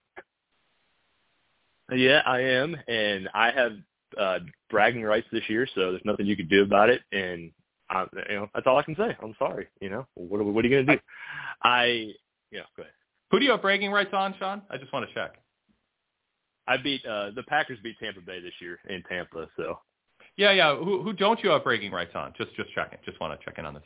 Yeah, I am, and I have bragging rights this year, so there's nothing you can do about it, and that's all I can say. I'm sorry. What are you going to do? Go ahead. Who do you have bragging rights on, Sean? I just want to check. I beat the Packers beat Tampa Bay this year in Tampa, so. Yeah. Who don't you have bragging rights on? Just checking. Just want to check in on this.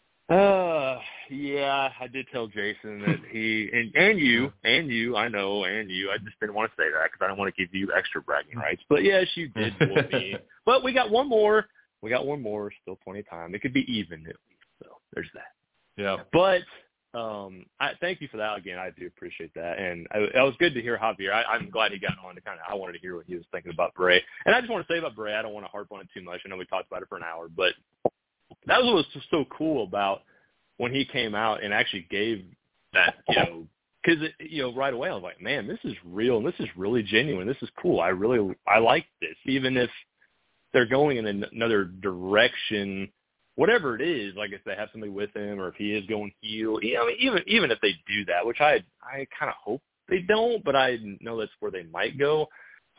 Yeah, I did tell Jason that he and you, I know, and you. I just didn't want to say that because I don't want to give you extra bragging rights. But yes, you did fool me. But we got one more. Still plenty of time. It could be even at least. So there's that. Yeah. But I thank you for that again. I do appreciate that, and it was good to hear Javier. I'm glad he got on to I wanted to hear what he was thinking about Bray. And I just want to say about Bray, I don't want to harp on it too much. I know we talked about it for an hour, but that was what was just so cool about when he came out and actually gave that, because right away I was like, man, this is real and this is really genuine. This is cool. I like this, even if they're going in another direction. Whatever it is, like if they have somebody with him or if he is going heel, even if they do that, which I kind of hope they don't, but I know that's where they might go.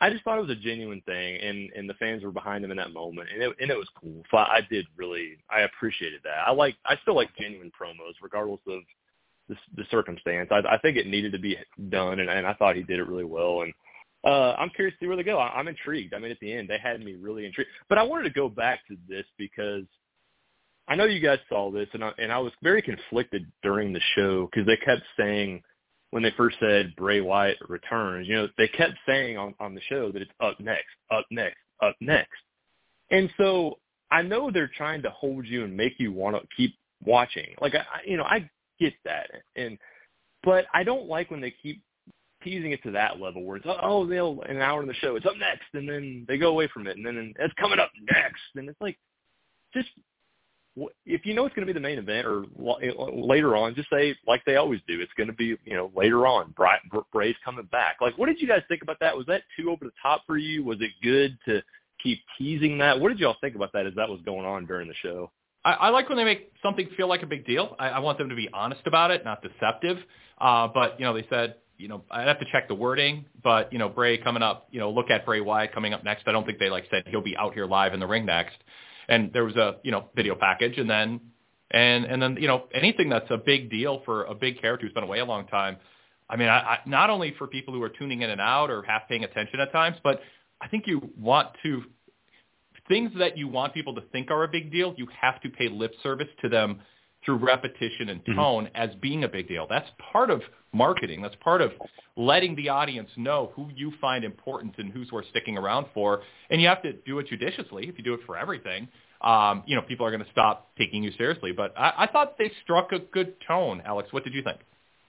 I just thought it was a genuine thing, and the fans were behind him in that moment, and it was cool. So I appreciated that. I still like genuine promos, regardless of the circumstance. I think it needed to be done, and I thought he did it really well. And I'm curious to see where they go. I'm intrigued. I mean, at the end, they had me really intrigued. But I wanted to go back to this because I know you guys saw this, and I was very conflicted during the show because they kept saying, when they first said Bray Wyatt returns, they kept saying on the show that it's up next, up next, up next. And so I know they're trying to hold you and make you want to keep watching. Like, I get that. But I don't like when they keep teasing it to that level where it's, they'll an hour in the show, it's up next, and then they go away from it, and then it's coming up next. And it's like, just if you know it's going to be the main event or later on, just say like they always do. It's going to be, later on. Bray's coming back. Like, what did you guys think about that? Was that too over the top for you? Was it good to keep teasing that? What did y'all think about that as that was going on during the show? I like when they make something feel like a big deal. I want them to be honest about it, not deceptive. But, they said, I'd have to check the wording, but, Bray coming up, look at Bray Wyatt coming up next. I don't think they said he'll be out here live in the ring next. And there was a, video package, and then, anything that's a big deal for a big character who's been away a long time. I mean, I not only for people who are tuning in and out or half paying attention at times, but I think you want to, things that you want people to think are a big deal, you have to pay lip service to them through repetition and tone as being a big deal. That's part of marketing. That's part of letting the audience know who you find important and who's worth sticking around for. And you have to do it judiciously. If you do it for everything, people are going to stop taking you seriously. But I thought they struck a good tone. Alex, what did you think?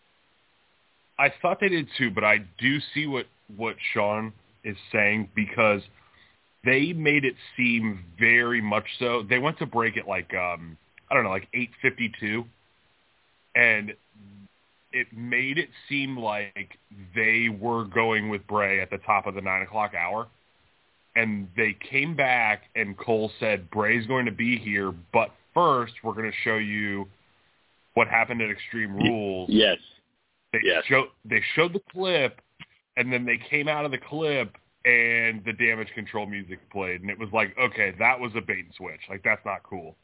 I thought they did too, but I do see what Sean is saying because they made it seem very much so. They went to break it like 8:52, and it made it seem like they were going with Bray at the top of the 9 o'clock hour. And they came back, and Cole said, Bray's going to be here, but first we're going to show you what happened at Extreme Rules. Yes. They showed the clip, and then they came out of the clip, and the Damage Control music played. And it was like, okay, that was a bait and switch. Like, that's not cool.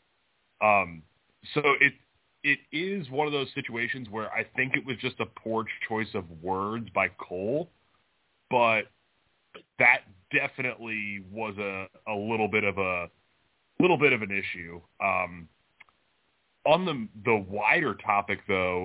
So it is one of those situations where I think it was just a poor choice of words by Cole, but that definitely was a little bit of an issue. On the wider topic, though,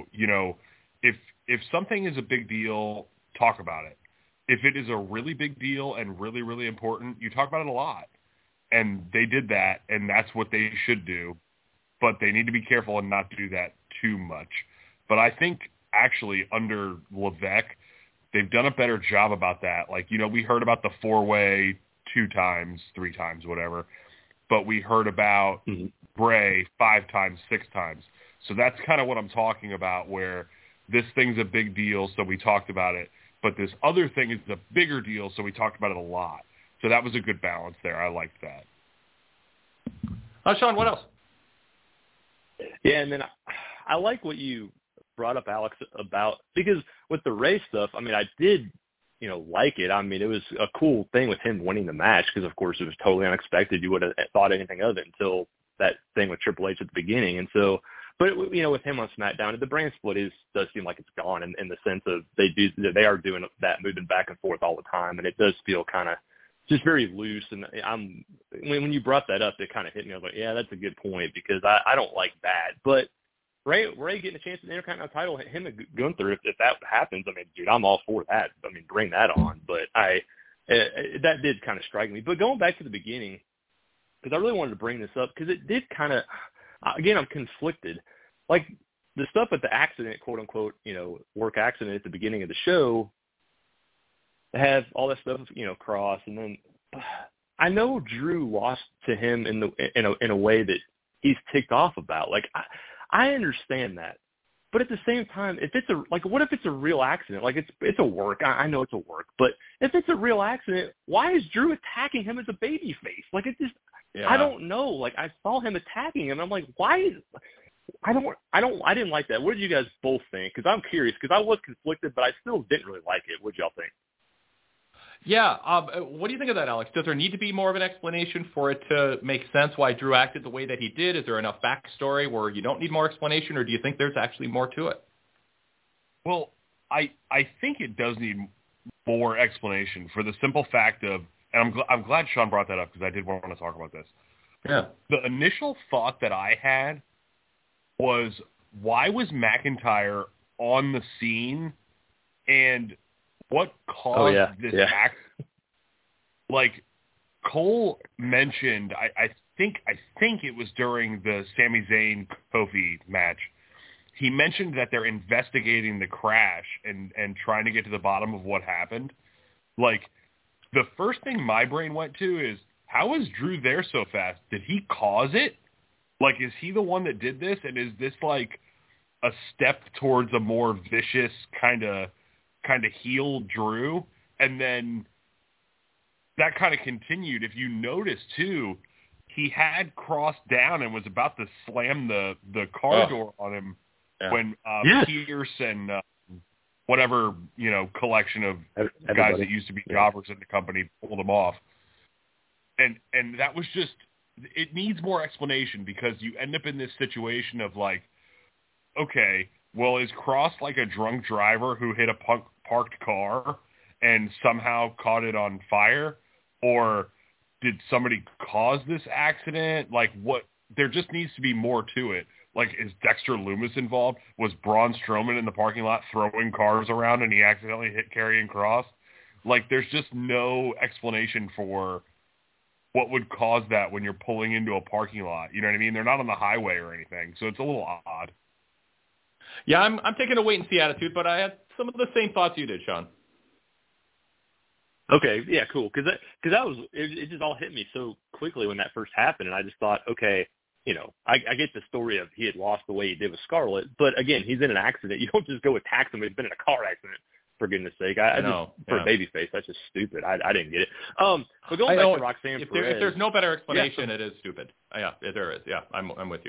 if something is a big deal, talk about it. If it is a really big deal and really, really important, you talk about it a lot. And they did that, and that's what they should do. But they need to be careful and not do that too much. But I think actually under Levesque, they've done a better job about that. Like, we heard about the 4-way 2 times, 3 times, whatever. But we heard about Bray 5 times, 6 times. So that's kind of what I'm talking about, where this thing's a big deal, so we talked about it. But this other thing is a bigger deal, so we talked about it a lot. So that was a good balance there. I liked that. Sean, what else? Yeah, and then I like what you brought up, Alex, about, because with the Ray stuff, I mean, I did, like it. I mean, it was a cool thing with him winning the match because, of course, it was totally unexpected. You would have thought anything of it until that thing with Triple H at the beginning. And so, but, with him on SmackDown, the brand split does seem like it's gone in the sense of they are doing that, moving back and forth all the time, and it does feel kind of just very loose. And when you brought that up, it kind of hit me. I was like, yeah, that's a good point because I don't like that. But Ray getting a chance to the Intercontinental title, him and Gunther, if that happens, I mean, dude, I'm all for that. I mean, bring that on. But that did kind of strike me. But going back to the beginning, because I really wanted to bring this up because it did kind of, again, I'm conflicted. Like the stuff at the accident, quote unquote, work accident at the beginning of the show, have all that stuff, cross, and then I know Drew lost to him in a way that he's ticked off about. Like I understand that, but at the same time, if it's what if it's a real accident? Like it's a work. I know it's a work, but if it's a real accident, why is Drew attacking him as a baby face? Like it just, I don't know. Like I saw him attacking him, and I'm like, why? I didn't like that. What did you guys both think? Because I'm curious. Because I was conflicted, but I still didn't really like it. What did y'all think? Yeah. What do you think of that, Alex? Does there need to be more of an explanation for it to make sense why Drew acted the way that he did? Is there enough backstory where you don't need more explanation, or do you think there's actually more to it? Well, I think it does need more explanation for the simple fact of, and I'm glad Sean brought that up because I did want to talk about this. Yeah. The initial thought that I had was, why was McIntyre on the scene, and what caused this act? Like Cole mentioned, I think it was during the Sami Zayn Kofi match. He mentioned that they're investigating the crash and trying to get to the bottom of what happened. Like, the first thing my brain went to is, how is Drew there so fast? Did he cause it? Like, is he the one that did this? And is this like a step towards a more vicious kind of heel Drew? And then that kind of continued. If you notice too, he had crossed down and was about to slam the car door on him when Pierce and whatever, collection of guys that used to be jobbers in the company pulled him off. And that was just, it needs more explanation, because you end up in this situation of like, okay, well, is Cross like a drunk driver who hit a parked car and somehow caught it on fire? Or did somebody cause this accident? Like, what? There just needs to be more to it. Like, is Dexter Lumis involved? Was Braun Strowman in the parking lot throwing cars around and he accidentally hit Karrion Kross? Like, there's just no explanation for what would cause that when you're pulling into a parking lot. You know what I mean? They're not on the highway or anything, so it's a little odd. Yeah, I'm taking a wait-and-see attitude, but I had some of the same thoughts you did, Sean. Okay, yeah, cool. Because it just all hit me so quickly when that first happened, and I just thought, okay, I get the story of he had lost the way he did with Scarlett, but again, he's in an accident. You don't just go attack somebody who's been in a car accident, for goodness sake. I know. For a babyface, that's just stupid. I didn't get it. But going back to Roxanne Perez. If there's no better explanation, it is stupid. Yeah, there is. Yeah, I'm with you.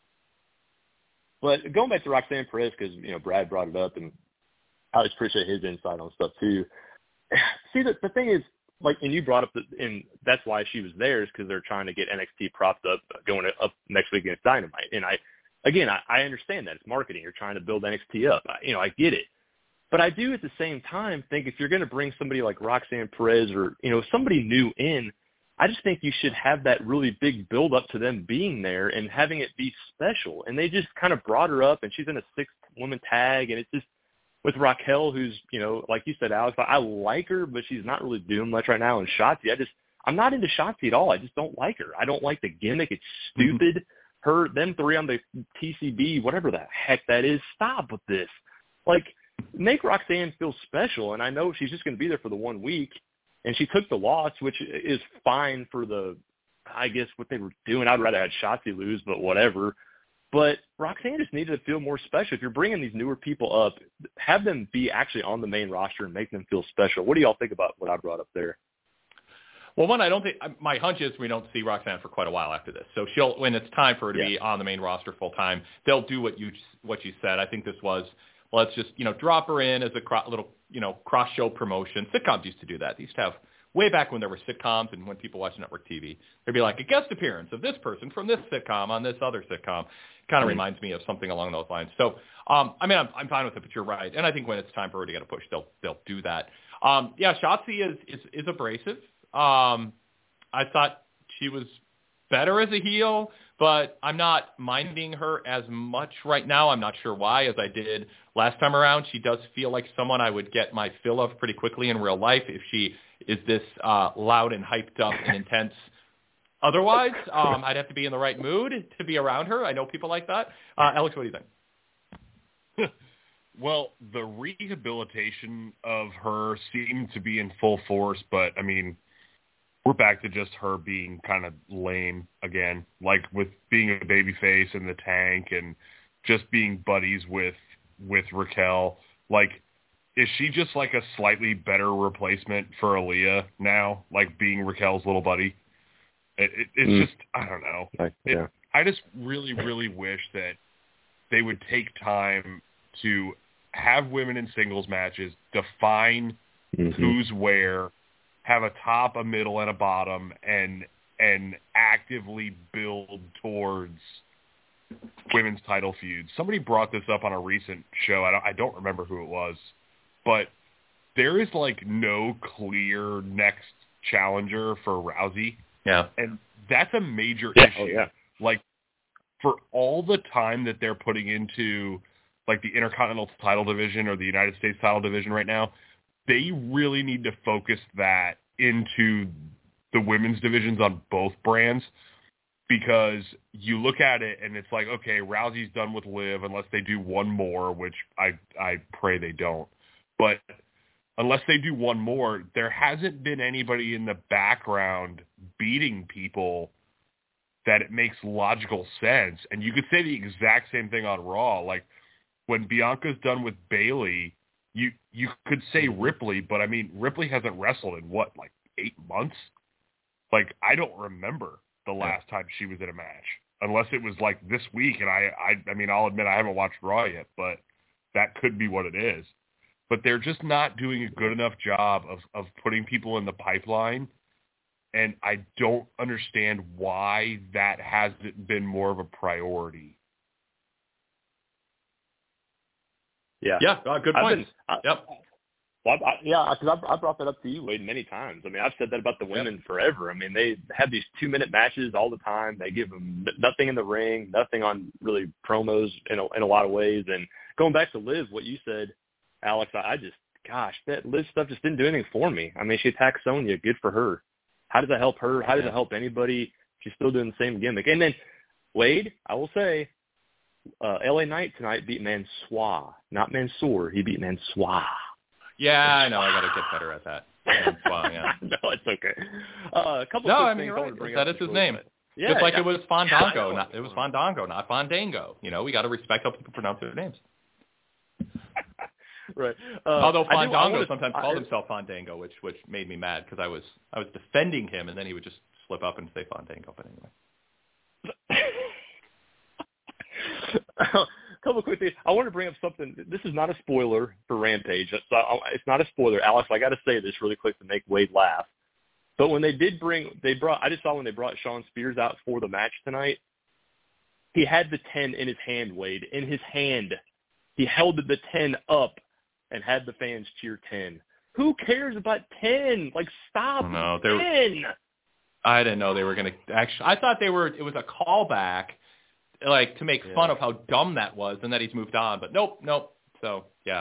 But going back to Roxanne Perez, because, Brad brought it up, and I always appreciate his insight on stuff too. See, the thing is, like, and you brought up, and that's why she was there, is because they're trying to get NXT propped up going up next week against Dynamite. And I understand that. It's marketing. You're trying to build NXT up. I get it. But I do at the same time think if you're going to bring somebody like Roxanne Perez or, somebody new in, I just think you should have that really big build up to them being there and having it be special. And they just kind of brought her up, and she's in a 6-woman tag, and it's just with Raquel, who's, like you said, Alex, I like her, but she's not really doing much right now. And Shotzi, I'm not into Shotzi at all. I just don't like her. I don't like the gimmick. It's stupid. Them three on the TCB, whatever the heck that is, stop with this. Like, make Roxanne feel special. And I know she's just going to be there for the 1 week. And she took the loss, which is fine for I guess, what they were doing. I'd rather have Shotzi lose, but whatever. But Roxanne just needed to feel more special. If you're bringing these newer people up, have them be actually on the main roster and make them feel special. What do y'all think about what I brought up there? Well, one, I don't think – my hunch is we don't see Roxanne for quite a while after this. So when it's time for her to be on the main roster full-time, they'll do what you said. I think this was – let's just, drop her in as a little, cross-show promotion. Sitcoms used to do that. They used to have, way back when there were sitcoms and when people watched network TV, there'd be like a guest appearance of this person from this sitcom on this other sitcom. Kind of reminds me of something along those lines. So, I'm fine with it, but you're right. And I think when it's time for her to get a push, they'll do that. Shotzi is abrasive. I thought she was better as a heel, but I'm not minding her as much right now. I'm not sure why, as I did last time around. She does feel like someone I would get my fill of pretty quickly in real life if she is this loud and hyped up and intense. Otherwise, I'd have to be in the right mood to be around her. I know people like that. Alex, what do you think? Well, the rehabilitation of her seemed to be in full force, but, we're back to just her being kind of lame again, like with being a babyface in the tank and just being buddies with Raquel. Like, is she just like a slightly better replacement for Aaliyah now, like being Raquel's little buddy? It's just, I don't know. I just really, really wish that they would take time to have women in singles matches, define who's where, have a top, a middle, and a bottom, and actively build towards women's title feuds. Somebody brought this up on a recent show. I don't remember who it was, but there is like no clear next challenger for Rousey. Yeah. And that's a major issue. Oh, yeah. Like, for all the time that they're putting into like the Intercontinental title division or the United States title division right now, they really need to focus that into the women's divisions on both brands, because you look at it and it's like, okay, Rousey's done with Liv unless they do one more, which I pray they don't. But unless they do one more, there hasn't been anybody in the background beating people that it makes logical sense. And you could say the exact same thing on Raw. Like, when Bianca's done with Bayley, you could say Ripley, but I mean, Ripley hasn't wrestled in what, like 8 months? Like, I don't remember the last time she was in a match, unless it was like this week. And I mean, I'll admit I haven't watched Raw yet, but that could be what it is. But they're just not doing a good enough job of putting people in the pipeline. And I don't understand why that hasn't been more of a priority. Yeah. Yeah, good point. Yep. Well, because I brought that up to you, Wade, many times. I mean, I've said that about the women forever. I mean, they have these 2-minute matches all the time. They give them nothing in the ring, nothing on really promos in a lot of ways. And going back to Liv, what you said, Alex, that Liv stuff just didn't do anything for me. I mean, she attacked Sonya. Good for her. How does that help her? How does it help anybody? She's still doing the same gimmick. And then, Wade, I will say, LA Knight tonight beat Mansoor, not Mansoor. He beat Mansoor. Yeah, I know. I got to get better at that. Mansoor, yeah. No, it's okay. A couple no, quick I mean, things you're I right. want to bring That up is his name. Yeah, just like it was Fandango. It was Fandango, not Fandango. You know, we got to respect how people pronounce their names. Right. Although Fandango sometimes called himself Fandango, which made me mad because I was defending him, and then he would just slip up and say Fandango. But anyway. A couple of quick things. I want to bring up something. This is not a spoiler for Rampage. It's not a spoiler. Alex, I got to say this really quick to make Wade laugh. But when I just saw when they brought Sean Spears out for the match tonight, he had the 10 in his hand, Wade. In his hand. He held the 10 up and had the fans cheer 10. Who cares about 10? Like, stop. No, 10. I didn't know they were going to actually. I thought it was a callback, like, to make fun of how dumb that was and that he's moved on. But nope. So, yeah.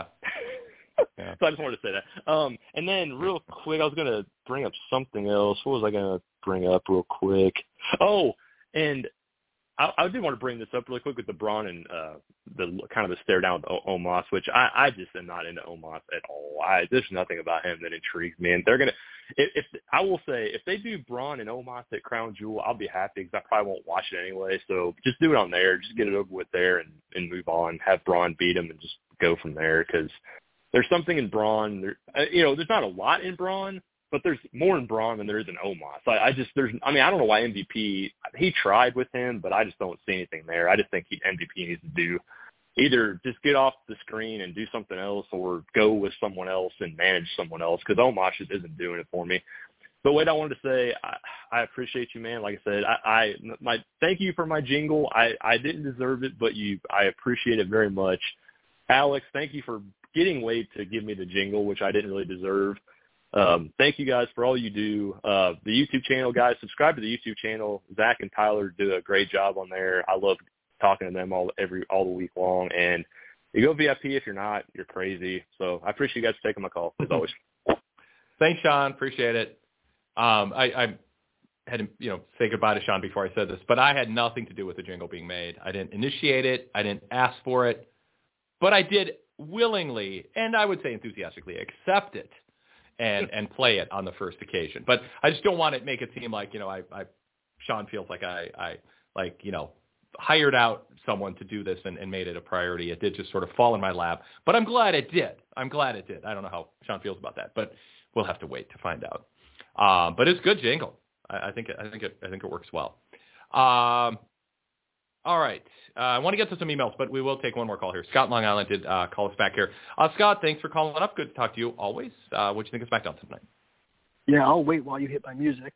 So I just wanted to say that. And then real quick, I was going to bring up something else. What was I going to bring up real quick? Oh, and I did want to bring this up really quick with the Braun and the kind of the stare down with Omos, which I just am not into Omos at all. There's nothing about him that intrigues me. And they're going to, I will say, if they do Braun and Omos at Crown Jewel, I'll be happy because I probably won't watch it anyway. So just do it on there. Just get it over with there and move on. Have Braun beat him and just go from there because there's something in Braun. There's not a lot in Braun, but there's more in Braun than there is in Omos. I don't know why MVP, he tried with him, but I just don't see anything there. I just think MVP needs to do either just get off the screen and do something else or go with someone else and manage someone else because Omos just isn't doing it for me. But what I wanted to say, I appreciate you, man. Like I said, thank you for my jingle. I didn't deserve it, but I appreciate it very much. Alex, thank you for getting Wade to give me the jingle, which I didn't really deserve. Thank you guys for all you do. The YouTube channel, guys, subscribe to the YouTube channel. Zach and Tyler do a great job on there. I love talking to them all the week long. And you go VIP. If you're not, you're crazy. So I appreciate you guys taking my call as always. Thanks, Sean. Appreciate it. I had to, say goodbye to Sean before I said this, but I had nothing to do with the jingle being made. I didn't initiate it. I didn't ask for it, but I did willingly, and I would say enthusiastically, accept it and play it on the first occasion. But I just don't want to make it seem like, Sean feels like I hired out someone to do this and made it a priority. It did just sort of fall in my lap, but I'm glad it did. I don't know how Sean feels about that, but we'll have to wait to find out. But it's good jingle. I think it works well. All right. I want to get to some emails, but we will take one more call here. Scott Long Island did call us back here. Scott, thanks for calling up. Good to talk to you always. What do you think of SmackDown tonight? Yeah, I'll wait while you hit my music.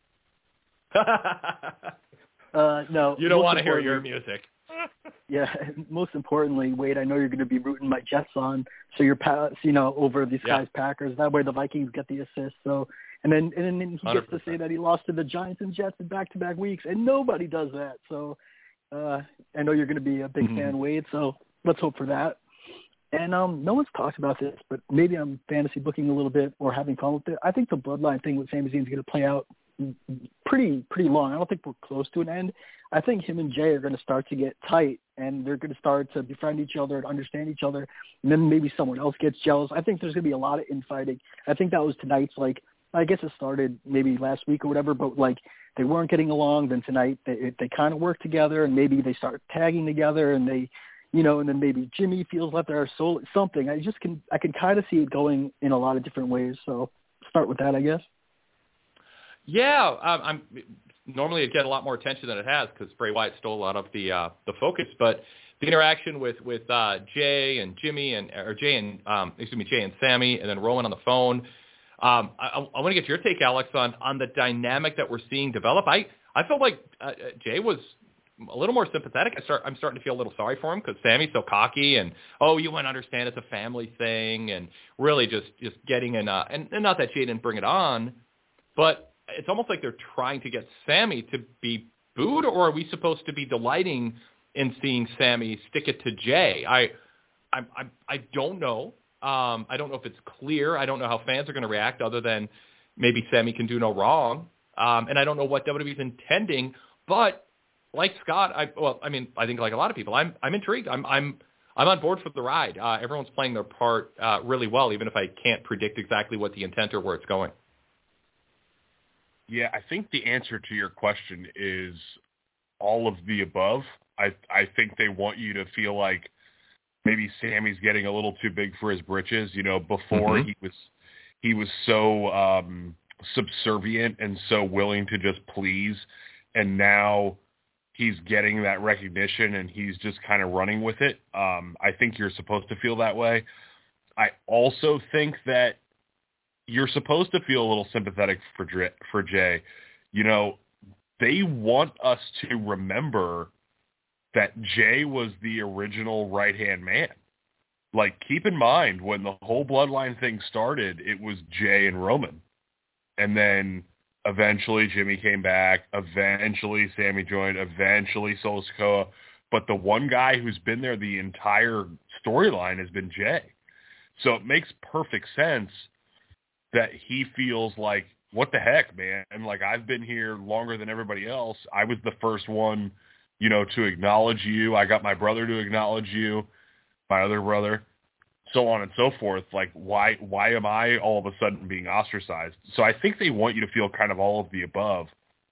No, you don't want to hear your music. Yeah, most importantly, Wade, I know you're going to be rooting my Jets on, so you're over these guys' Packers. That way, the Vikings get the assist. So, and then he gets 100%. To say that he lost to the Giants and Jets in back-to-back weeks, and nobody does that. So, I know you're going to be a big fan, Wade. So let's hope for that. And no one's talked about this, but maybe I'm fantasy booking a little bit or having fun with it. I think the bloodline thing with Sami Zayn is going to play out pretty long. I don't think we're close to an end. I think him and Jay are going to start to get tight, and they're going to start to befriend each other and understand each other, and then maybe someone else gets jealous. I think there's going to be a lot of infighting. I think that was tonight's, I guess it started maybe last week or whatever, but they weren't getting along. Then tonight they kind of work together, and maybe they start tagging together, and they, and then maybe Jimmy feels left there, so something. I can kind of see it going in a lot of different ways. So start with that, I guess. Yeah, I'm normally it get a lot more attention than it has because Bray Wyatt stole a lot of the focus. But the interaction with Jay and Jimmy Jay and Sammy, and then Roman on the phone. I want to get your take, Alex, on the dynamic that we're seeing develop. I felt like Jay was a little more sympathetic. I'm starting to feel a little sorry for him because Sammy's so cocky and, you wouldn't understand it's a family thing, and really just getting in. And not that Jay didn't bring it on, but it's almost like they're trying to get Sammy to be booed, or are we supposed to be delighting in seeing Sammy stick it to Jay? I don't know. I don't know if it's clear. I don't know how fans are going to react other than maybe Sammy can do no wrong. And I don't know what WWE's intending, but like Scott, I think like a lot of people, I'm intrigued. I'm on board for the ride. Everyone's playing their part really well, even if I can't predict exactly what the intent or where it's going. Yeah, I think the answer to your question is all of the above. I think they want you to feel like maybe Sammy's getting a little too big for his britches. Before he was so subservient and so willing to just please, and now he's getting that recognition and he's just kind of running with it. I think you're supposed to feel that way. I also think that you're supposed to feel a little sympathetic for Jay. They want us to remember that Jay was the original right-hand man. Keep in mind, when the whole bloodline thing started, it was Jay and Roman. And then eventually Jimmy came back. Eventually Sammy joined. Eventually Solo Sikoa. But the one guy who's been there the entire storyline has been Jay. So it makes perfect sense that he feels like, what the heck, man? And I've been here longer than everybody else. I was the first one, to acknowledge you. I got my brother to acknowledge you, my other brother, so on and so forth. Why am I all of a sudden being ostracized? So I think they want you to feel kind of all of the above.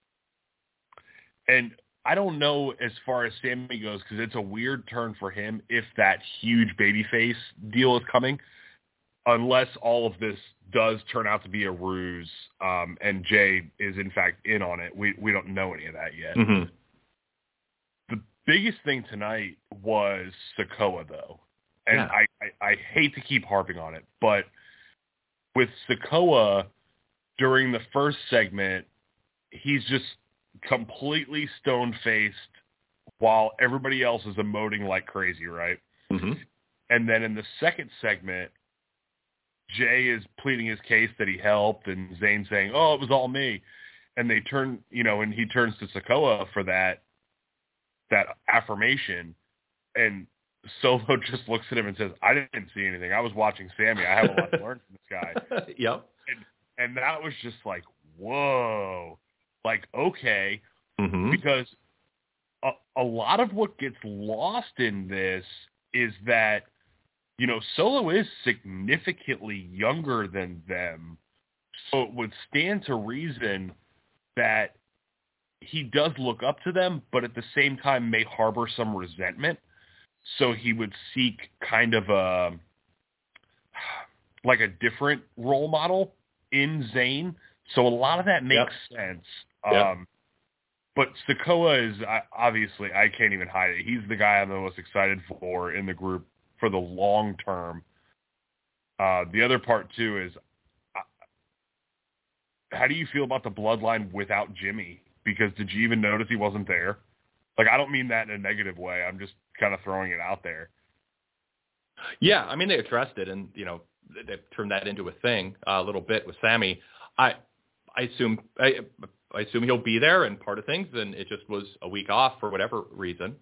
And I don't know as far as Sammy goes, because it's a weird turn for him if that huge babyface deal is coming, unless all of this does turn out to be a ruse, and Jay is in fact in on it. We don't know any of that yet. Mm-hmm. The biggest thing tonight was Sikoa, though. And yeah. I hate to keep harping on it, but with Sikoa, during the first segment, he's just completely stone-faced while everybody else is emoting like crazy, right? Mm-hmm. And then in the second segment, Jay is pleading his case that he helped, and Zayn saying, it was all me. And they turn, and he turns to Sikoa for that affirmation, and Solo just looks at him and says, I didn't see anything. I was watching Sammy. I have a lot to learn from this guy. Yep. And that was just whoa. Okay. Mm-hmm. Because a lot of what gets lost in this is that, Solo is significantly younger than them. So it would stand to reason that he does look up to them, but at the same time may harbor some resentment. So he would seek kind of a different role model in Zayn. So a lot of that makes sense. Yep. But Sikoa is obviously, I can't even hide it. He's the guy I'm the most excited for in the group for the long term. The other part too is how do you feel about the bloodline without Jimmy? Because did you even notice he wasn't there? Like, I don't mean that in a negative way. I'm just kind of throwing it out there. Yeah, I mean, they addressed it, and, you know, they turned that into a thing a little bit with Sammy. I assume he'll be there and part of things, and it just was a week off for whatever reason.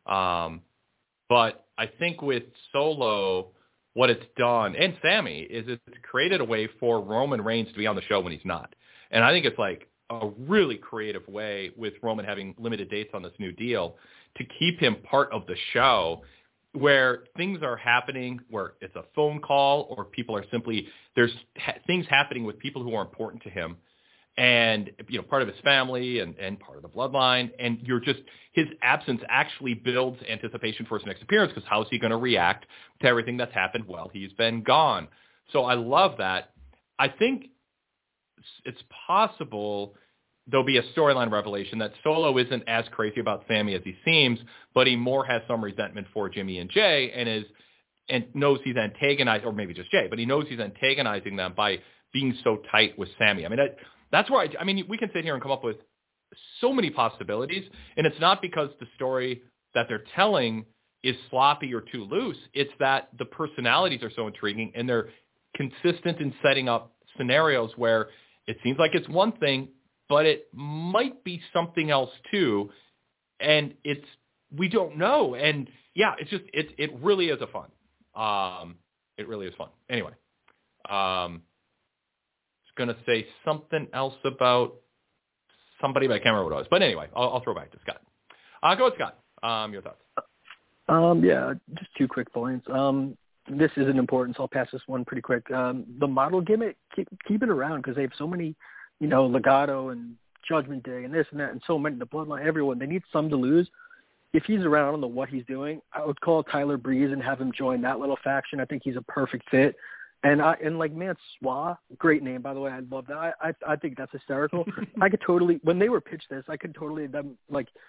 But I think with Solo, what it's done, and Sammy, is it's created a way for Roman Reigns to be on the show when he's not. And I think it's like a really creative way with Roman having limited dates on this new deal to keep him part of the show where things are happening, where it's a phone call or people are simply, there's things happening with people who are important to him and, you know, part of his family and part of the bloodline. And you're just, his absence actually builds anticipation for his next appearance because how's he going to react to everything that's happened while he's been gone? So I love that. I think it's possible there'll be a storyline revelation that Solo isn't as crazy about Sammy as he seems, but he more has some resentment for Jimmy and Jay and knows he's antagonized, or maybe just Jay, but he knows he's antagonizing them by being so tight with Sammy. I mean, that's where I mean, we can sit here and come up with so many possibilities, and it's not because the story that they're telling is sloppy or too loose. It's that the personalities are so intriguing, and they're consistent in setting up scenarios where it seems like it's one thing, but it might be something else too, and we don't know. And yeah, it's just it really is a fun. It really is fun. Anyway, I was gonna say something else about somebody, but I can't remember what it was. But anyway, I'll throw back to Scott. Go with Scott. Your thoughts? Yeah, just 2 quick points. This isn't important, so I'll pass this one pretty quick. The model gimmick, keep it around because they have so many. You know, Legato and Judgment Day and this and that and so many, the Bloodline, everyone, they need some to lose. If he's around, I don't know what he's doing. I would call Tyler Breeze and have him join that little faction. I think he's a perfect fit. And like Mansoor, great name, by the way. I love that. I think that's hysterical. I could totally, when they were pitched this, I could totally, them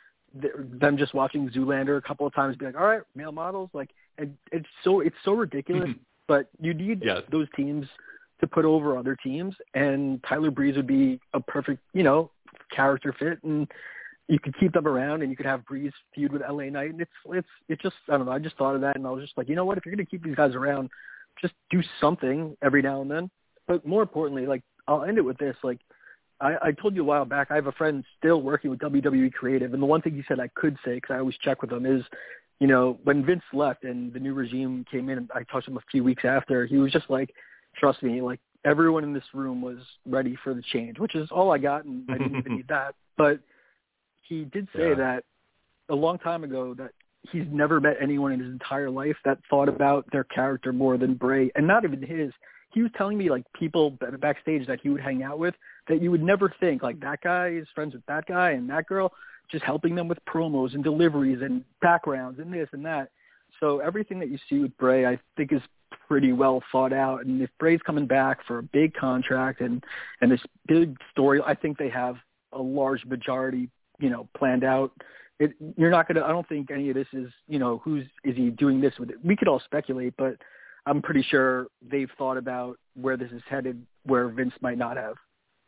just watching Zoolander a couple of times be like, all right, male models. Like, and it's so ridiculous, but you need those teams to put over other teams, and Tyler Breeze would be a perfect, you know, character fit, and you could keep them around, and you could have Breeze feud with LA Knight, and it's just, I don't know, I just thought of that, and I was just like, you know what, if you're going to keep these guys around, just do something every now and then. But more importantly, like, I'll end it with this, like, I told you a while back, I have a friend still working with WWE Creative, and the one thing he said I could say, because I always check with him, is, you know, when Vince left and the new regime came in, and I talked to him a few weeks after, he was just like, trust me, like, everyone in this room was ready for the change, which is all I got, and I didn't even need that. But he did say that a long time ago that he's never met anyone in his entire life that thought about their character more than Bray, and not even his. He was telling me, like, people backstage that he would hang out with that you would never think, like, that guy is friends with that guy and that girl, just helping them with promos and deliveries and backgrounds and this and that. So everything that you see with Bray, I think, is pretty well thought out. And if Bray's coming back for a big contract and this big story, I think they have a large majority, you know, planned out. You're not going to, I don't think any of this is, you know, is he doing this with it? We could all speculate, but I'm pretty sure they've thought about where this is headed, where Vince might not have.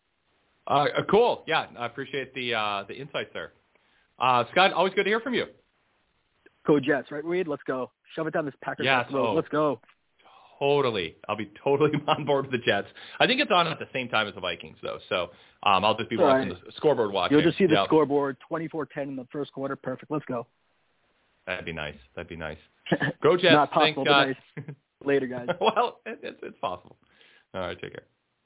Cool. Yeah. I appreciate the insights there. Scott, always good to hear from you. Go Jets, right, Wade? Let's go. Shove it down this Packers throat. Let's go. Totally. I'll be totally on board with the Jets. I think it's on at the same time as the Vikings, though. So I'll just be watching the scoreboard watching. You'll just see the scoreboard, 24-10 in the first quarter. Perfect. Let's go. That'd be nice. Go Jets. Not possible, but nice. Later, guys. Well, it's possible. All right, take care.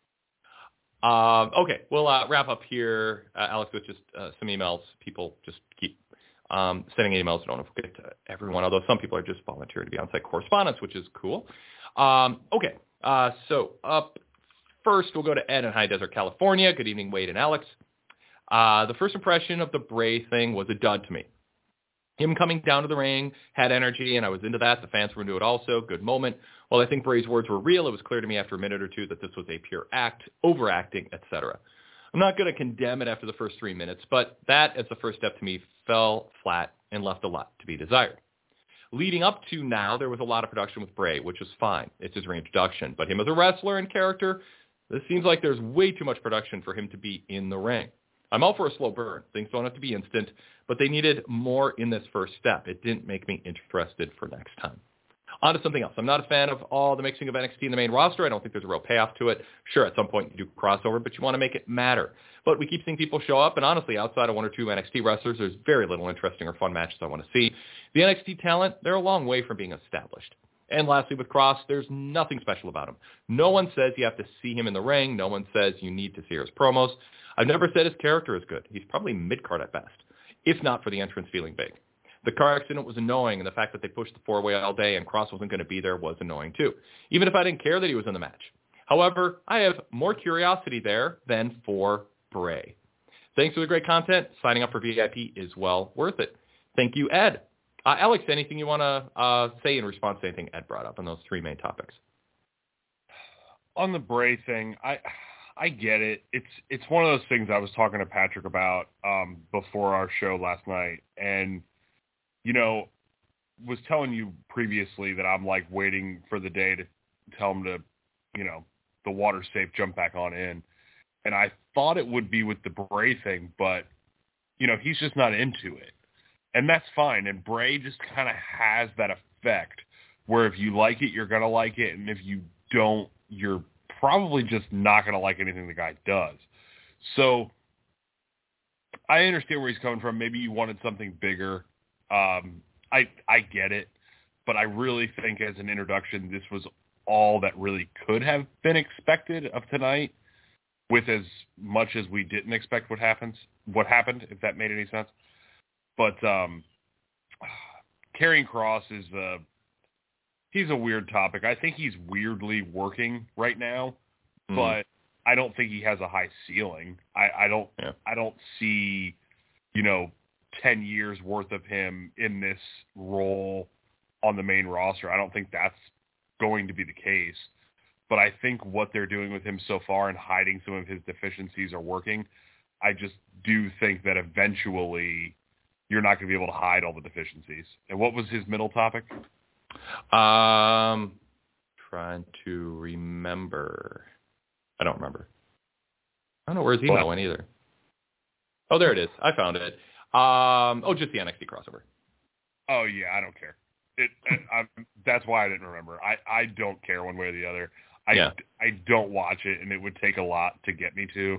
Okay, we'll wrap up here, Alex, with just some emails. People just keep sending emails. I don't know if we'll get to everyone, although some people are just volunteering to be on-site correspondents, which is cool. Okay, so up first, we'll go to Ed in High Desert, California. Good evening, Wade and Alex. The first impression of the Bray thing was a dud to me. Him coming down to the ring had energy, and I was into that. The fans were into it also. Good moment. While I think Bray's words were real, it was clear to me after a minute or two that this was a pure act, overacting, etc. I'm not going to condemn it after the first 3 minutes, but that, as the first step to me, fell flat and left a lot to be desired. Leading up to now, there was a lot of production with Bray, which was fine. It's his reintroduction. But him as a wrestler and character, This seems like there's way too much production for him to be in the ring. I'm all for a slow burn. Things don't have to be instant, but they needed more in this first step. It didn't make me interested for next time. On to something else. I'm not a fan of all the mixing of NXT in the main roster. I don't think there's a real payoff to it. Sure, at some point you do crossover, but you want to make it matter. But we keep seeing people show up, and honestly, outside of one or two NXT wrestlers, there's very little interesting or fun matches I want to see. The NXT talent, they're a long way from being established. And lastly, with Cross, there's nothing special about him. No one says you have to see him in the ring. No one says you need to see his promos. I've never said his character is good. He's probably mid-card at best, if not for the entrance feeling big. The car accident was annoying, and the fact that they pushed the four-way all day and Cross wasn't going to be there was annoying too, even if I didn't care that he was in the match. However, I have more curiosity there than for Bray. Thanks for the great content. Signing up for VIP is well worth it. Thank you, Ed. Alex, anything you want to say in response to anything Ed brought up on those three main topics? On the Bray thing, I get it. It's one of those things I was talking to Patrick about before our show last night, and was telling you previously that I'm like waiting for the day to tell him to, the water's safe, jump back on in. And I thought it would be with the Bray thing, but he's just not into it. And that's fine. And Bray just kind of has that effect where if you like it, you're going to like it. And if you don't, you're probably just not going to like anything the guy does. So I understand where he's coming from. Maybe you wanted something bigger. I get it. But I really think as an introduction, this was all that really could have been expected of tonight, with as much as we didn't expect what happened, if that made any sense. But Karrion Kross he's a weird topic. I think he's weirdly working right now, but I don't think he has a high ceiling. I don't see, 10 years worth of him in this role on the main roster. I don't think that's going to be the case. But I think what they're doing with him so far and hiding some of his deficiencies are working. I just do think that eventually you're not going to be able to hide all the deficiencies. And what was his middle topic? Trying to remember. I don't remember. I don't know where his email went either. Oh, there it is. I found it. Just the NXT crossover. Oh, yeah, I don't care. That's why I didn't remember. I don't care one way or the other. I don't watch it, and it would take a lot to get me to.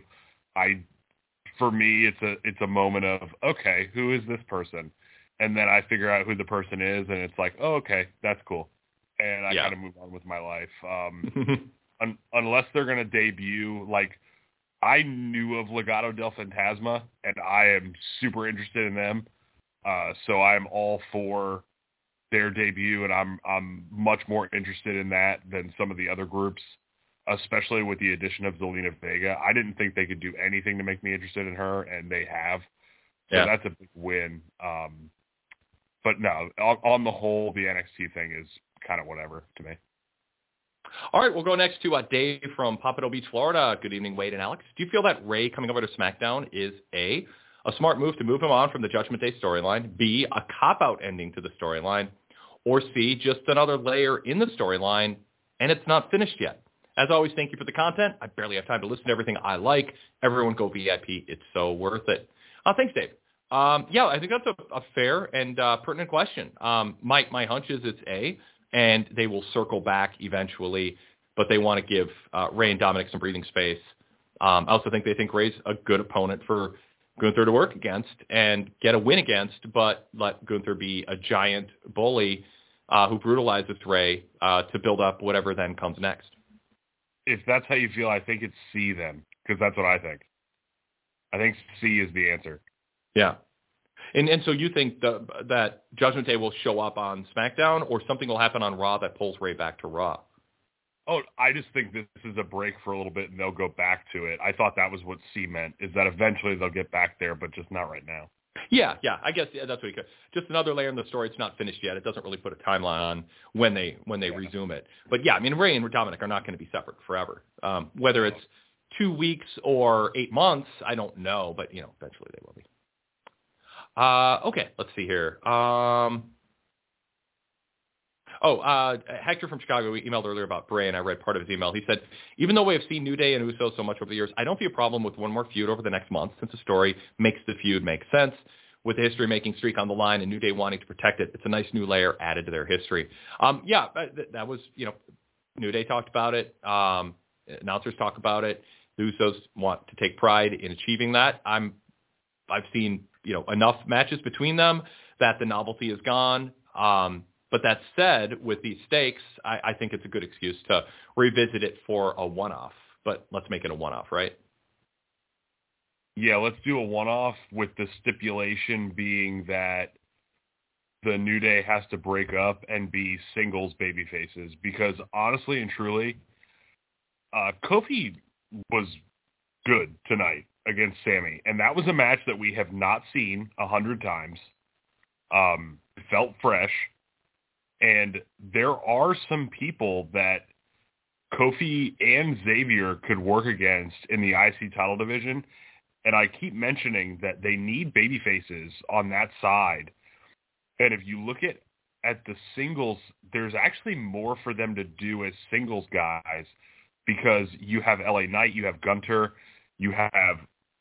For me, it's a moment of, okay, who is this person? And then I figure out who the person is, and it's like, oh, okay, that's cool. And I kind of move on with my life. Unless they're going to debut, like, I knew of Legado del Fantasma, and I am super interested in them. So I'm all for their debut, and I'm much more interested in that than some of the other groups, especially with the addition of Zelina Vega. I didn't think they could do anything to make me interested in her, and they have. So that's a big win. But no, on the whole, the NXT thing is kind of whatever to me. All right, we'll go next to Dave from Pompano Beach, Florida. Good evening, Wade and Alex. Do you feel that Ray coming over to SmackDown is A, smart move to move him on from the Judgment Day storyline, B, a cop-out ending to the storyline, or C, just another layer in the storyline, and it's not finished yet? As always, thank you for the content. I barely have time to listen to everything I like. Everyone go VIP. It's so worth it. Thanks, Dave. I think that's a fair and pertinent question. My hunch is it's A, and they will circle back eventually, but they want to give Ray and Dominic some breathing space. I also think they think Ray's a good opponent for Gunther to work against and get a win against, but let Gunther be a giant bully who brutalizes Ray to build up whatever then comes next. If that's how you feel, I think it's C then, because that's what I think. I think C is the answer. Yeah. And so you think that Judgment Day will show up on SmackDown, or something will happen on Raw that pulls Ray back to Raw? Oh, I just think this is a break for a little bit, and they'll go back to it. I thought that was what C meant, is that eventually they'll get back there, but just not right now. Yeah, I guess that's what you could. Just another layer in the story. It's not finished yet. It doesn't really put a timeline on when they resume it. But yeah, I mean, Ray and Dominic are not going to be separate forever. Whether it's 2 weeks or 8 months, I don't know, but eventually they will be. Okay, let's see here. Hector from Chicago, we emailed earlier about Bray, and I read part of his email. He said, even though we have seen New Day and Usos so much over the years, I don't see a problem with one more feud over the next month since the story makes the feud make sense. With the history-making streak on the line and New Day wanting to protect it, it's a nice new layer added to their history. That was, New Day talked about it. Announcers talk about it. The Usos want to take pride in achieving that. I've seen, enough matches between them that the novelty is gone. But that said, with these stakes, I think it's a good excuse to revisit it for a one-off. But let's make it a one-off, right? Yeah, let's do a one-off with the stipulation being that the New Day has to break up and be singles babyfaces. Because honestly and truly, Kofi was good tonight against Sami. And that was a match that we have not seen 100 times. It felt fresh. And there are some people that Kofi and Xavier could work against in the IC title division. And I keep mentioning that they need babyfaces on that side. And if you look at the singles, there's actually more for them to do as singles guys because you have LA Knight, you have Gunter, you have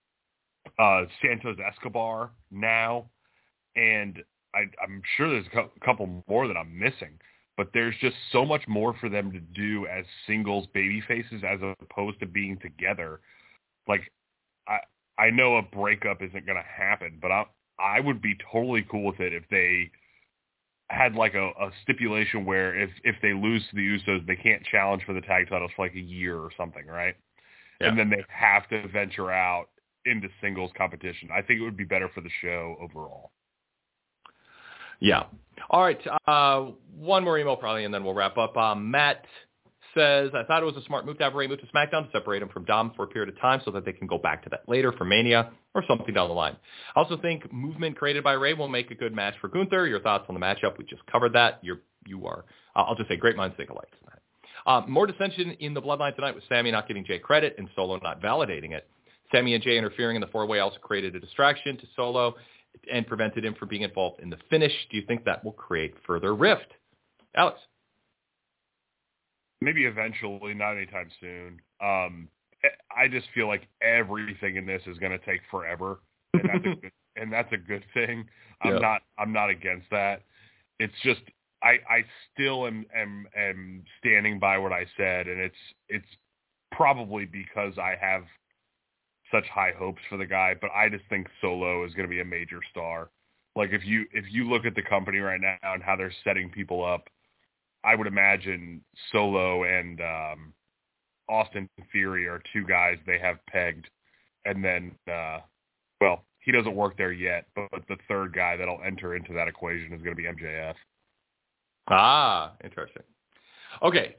Santos Escobar now, and I'm sure there's a couple more that I'm missing. But there's just so much more for them to do as singles babyfaces as opposed to being together. Like, I know a breakup isn't going to happen, but I would be totally cool with it if they had like a stipulation where if they lose to the Usos, they can't challenge for the tag titles for like a year or something, right? Yeah. And then they have to venture out into singles competition. I think it would be better for the show overall. Yeah. All right. One more email probably, and then we'll wrap up. Matt says, I thought it was a smart move to have Ray move to SmackDown to separate him from Dom for a period of time so that they can go back to that later for Mania or something down the line. I also think movement created by Ray will make a good match for Gunther. Your thoughts on the matchup? We just covered that. You are, I'll just say, great minds think alike tonight. More dissension in the Bloodline tonight with Sami not giving Jay credit and Solo not validating it. Sami and Jay interfering in the four-way also created a distraction to Solo and prevented him from being involved in the finish. Do you think that will create further rift? Alex? Maybe eventually, not anytime soon. I just feel like everything in this is going to take forever, and that's a good thing. I'm not against that. It's just I still am standing by what I said, and it's probably because I have such high hopes for the guy, but I just think Solo is going to be a major star. Like if you look at the company right now and how they're setting people up, I would imagine Solo and Austin Theory are two guys they have pegged. And then, he doesn't work there yet, but the third guy that'll enter into that equation is going to be MJF. Ah, interesting. Okay.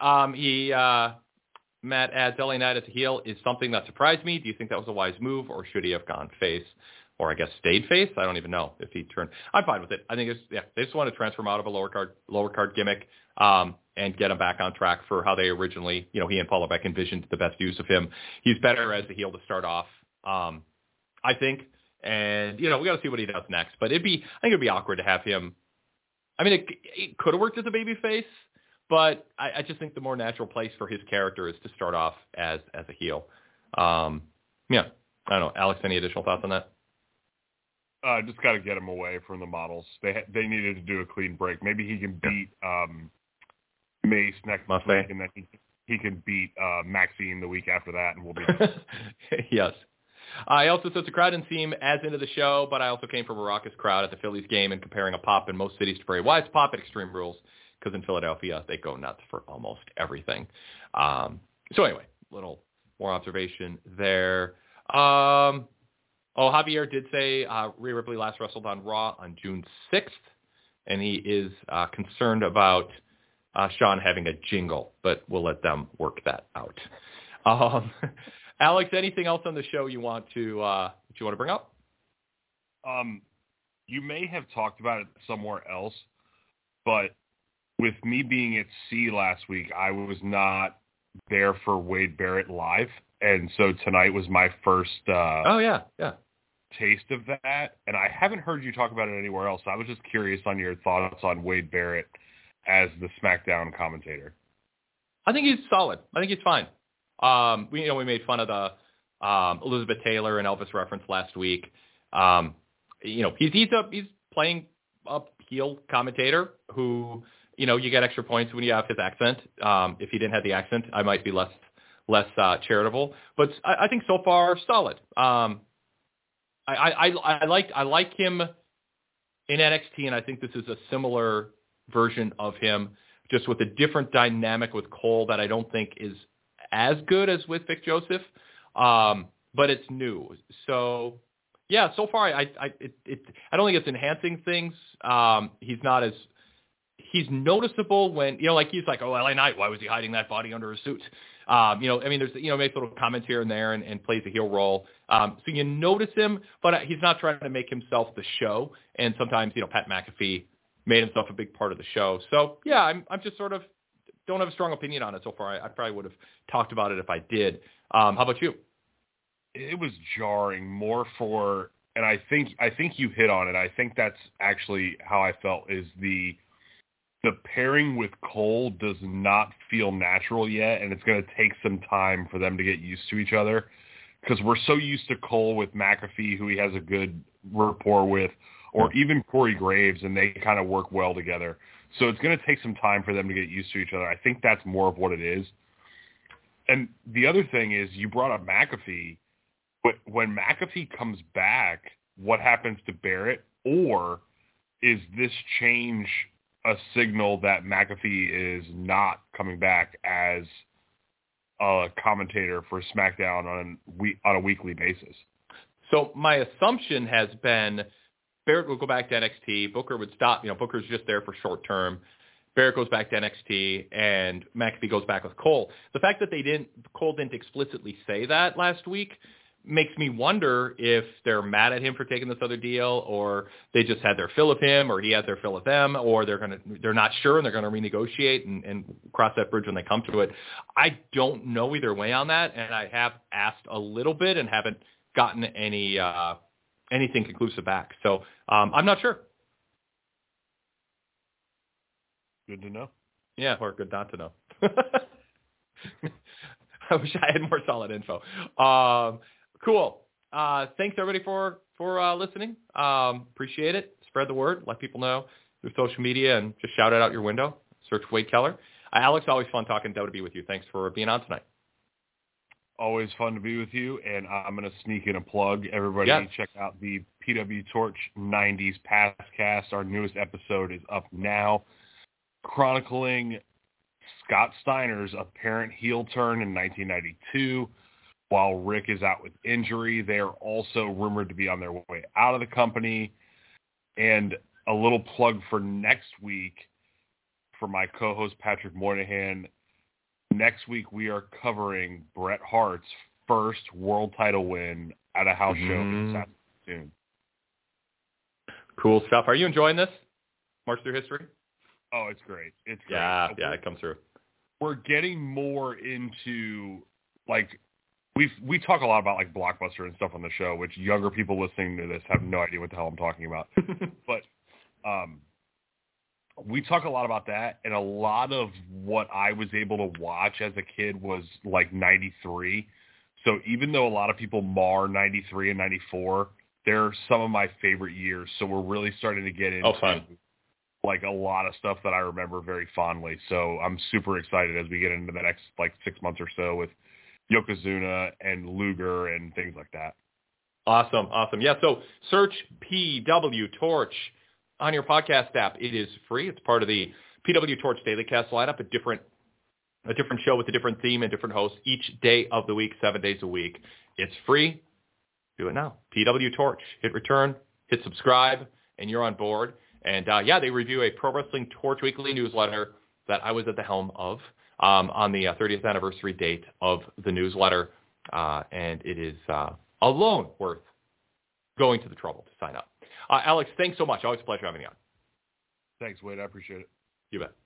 Matt adds, LA Knight as a heel is something that surprised me. Do you think that was a wise move, or should he have gone face? Or I guess stayed face? I don't even know if he turned. I'm fine with it. I think they just want to transfer him out of a lower card gimmick and get him back on track for how they originally, he and Paul Levesque envisioned the best use of him. He's better as a heel to start off, I think. And, we got to see what he does next. But I think it'd be awkward to have him. I mean, it could have worked as a baby face, but I just think the more natural place for his character is to start off as a heel. I don't know. Alex, any additional thoughts on that? Just got to get him away from the models. They needed to do a clean break. Maybe he can beat Mace next week, and then he can beat Maxine the week after that, and we'll be Yes. I also said the crowd didn't seem as into the show, but I also came from a raucous crowd at the Phillies game and comparing a pop in most cities to Bray Wyatt's pop at Extreme Rules, because in Philadelphia, they go nuts for almost everything. So anyway, little more observation there. Javier did say Rhea Ripley last wrestled on Raw on June 6th, and he is concerned about Sean having a jingle, but we'll let them work that out. Alex, anything else on the show you want to bring up? You may have talked about it somewhere else, but with me being at Sea last week, I was not there for Wade Barrett live, and so tonight was my first taste of that, and I haven't heard you talk about it anywhere else. I was just curious on your thoughts on Wade Barrett as the SmackDown commentator? I think he's solid. I think he's fine. We made fun of the Elizabeth Taylor and Elvis reference last week. He's playing a heel commentator who, you get extra points when you have his accent. If he didn't have the accent, I might be less charitable. But I think so far solid. I like him in NXT, and I think this is a similar version of him, just with a different dynamic with Cole that I don't think is as good as with Vic Joseph, but it's new. So yeah, so far I don't think it's enhancing things. He's noticeable when he's like, oh, LA Knight, why was he hiding that body under a suit? There's makes little comments here and there and plays a heel role. So you notice him, but he's not trying to make himself the show. And sometimes Pat McAfee made himself a big part of the show. So yeah, I'm just sort of don't have a strong opinion on it so far. I probably would have talked about it if I did. How about you? It was jarring more for, and I think you hit on it. I think that's actually how I felt is the pairing with Cole does not feel natural yet, and it's going to take some time for them to get used to each other because we're so used to Cole with McAfee, who he has a good rapport with, or even Corey Graves, and they kind of work well together. So it's going to take some time for them to get used to each other. I think that's more of what it is. And the other thing is you brought up McAfee. But when McAfee comes back, what happens to Barrett? Or is this change a signal that McAfee is not coming back as a commentator for SmackDown on a weekly basis? So my assumption has been Barrett will go back to NXT. Booker would stop. Booker's just there for short term. Barrett goes back to NXT, and McAfee goes back with Cole. The fact that Cole didn't explicitly say that last week makes me wonder if they're mad at him for taking this other deal, or they just had their fill of him, or he had their fill of them, or they're not sure and they're going to renegotiate and cross that bridge when they come to it. I don't know either way on that, and I have asked a little bit and haven't gotten anything conclusive back. So I'm not sure. Good to know. Yeah, or good not to know. I wish I had more solid info. Cool. Thanks everybody for listening. Appreciate it. Spread the word. Let people know through social media and just shout it out your window. Search Wade Keller. Alex, always fun talking WWE with you. Thanks for being on tonight. Always fun to be with you, and I'm going to sneak in a plug. Everybody check out the PW Torch 90s Pastcast. Our newest episode is up now, chronicling Scott Steiner's apparent heel turn in 1992. While Rick is out with injury, they are also rumored to be on their way out of the company. And a little plug for next week for my co-host Patrick Moynihan. Next week we are covering Bret Hart's first world title win at a house show in Saskatoon. Cool stuff. Are you enjoying this? March through history? Oh, it's great. It's great. Yeah, it comes through. We're getting more into, we talk a lot about, Blockbuster and stuff on the show, which younger people listening to this have no idea what the hell I'm talking about. But we talk a lot about that, and a lot of what I was able to watch as a kid was, 93. So even though a lot of people mar 93 and 94, they're some of my favorite years. So we're really starting to get into a lot of stuff that I remember very fondly. So I'm super excited as we get into the next 6 months or so with Yokozuna and Luger and things like that. Awesome. Yeah. So search PW Torch on your podcast app. It is free. It's part of the PW Torch Daily Cast lineup, a different show with a different theme and different hosts each day of the week, 7 days a week. It's free. Do it now. PW Torch. Hit return, hit subscribe, and you're on board. And they review a Pro Wrestling Torch weekly newsletter that I was at the helm of on the 30th anniversary date of the newsletter. And it is alone worth going to the trouble to sign up. Alex, thanks so much. Always a pleasure having you on. Thanks, Wade. I appreciate it. You bet.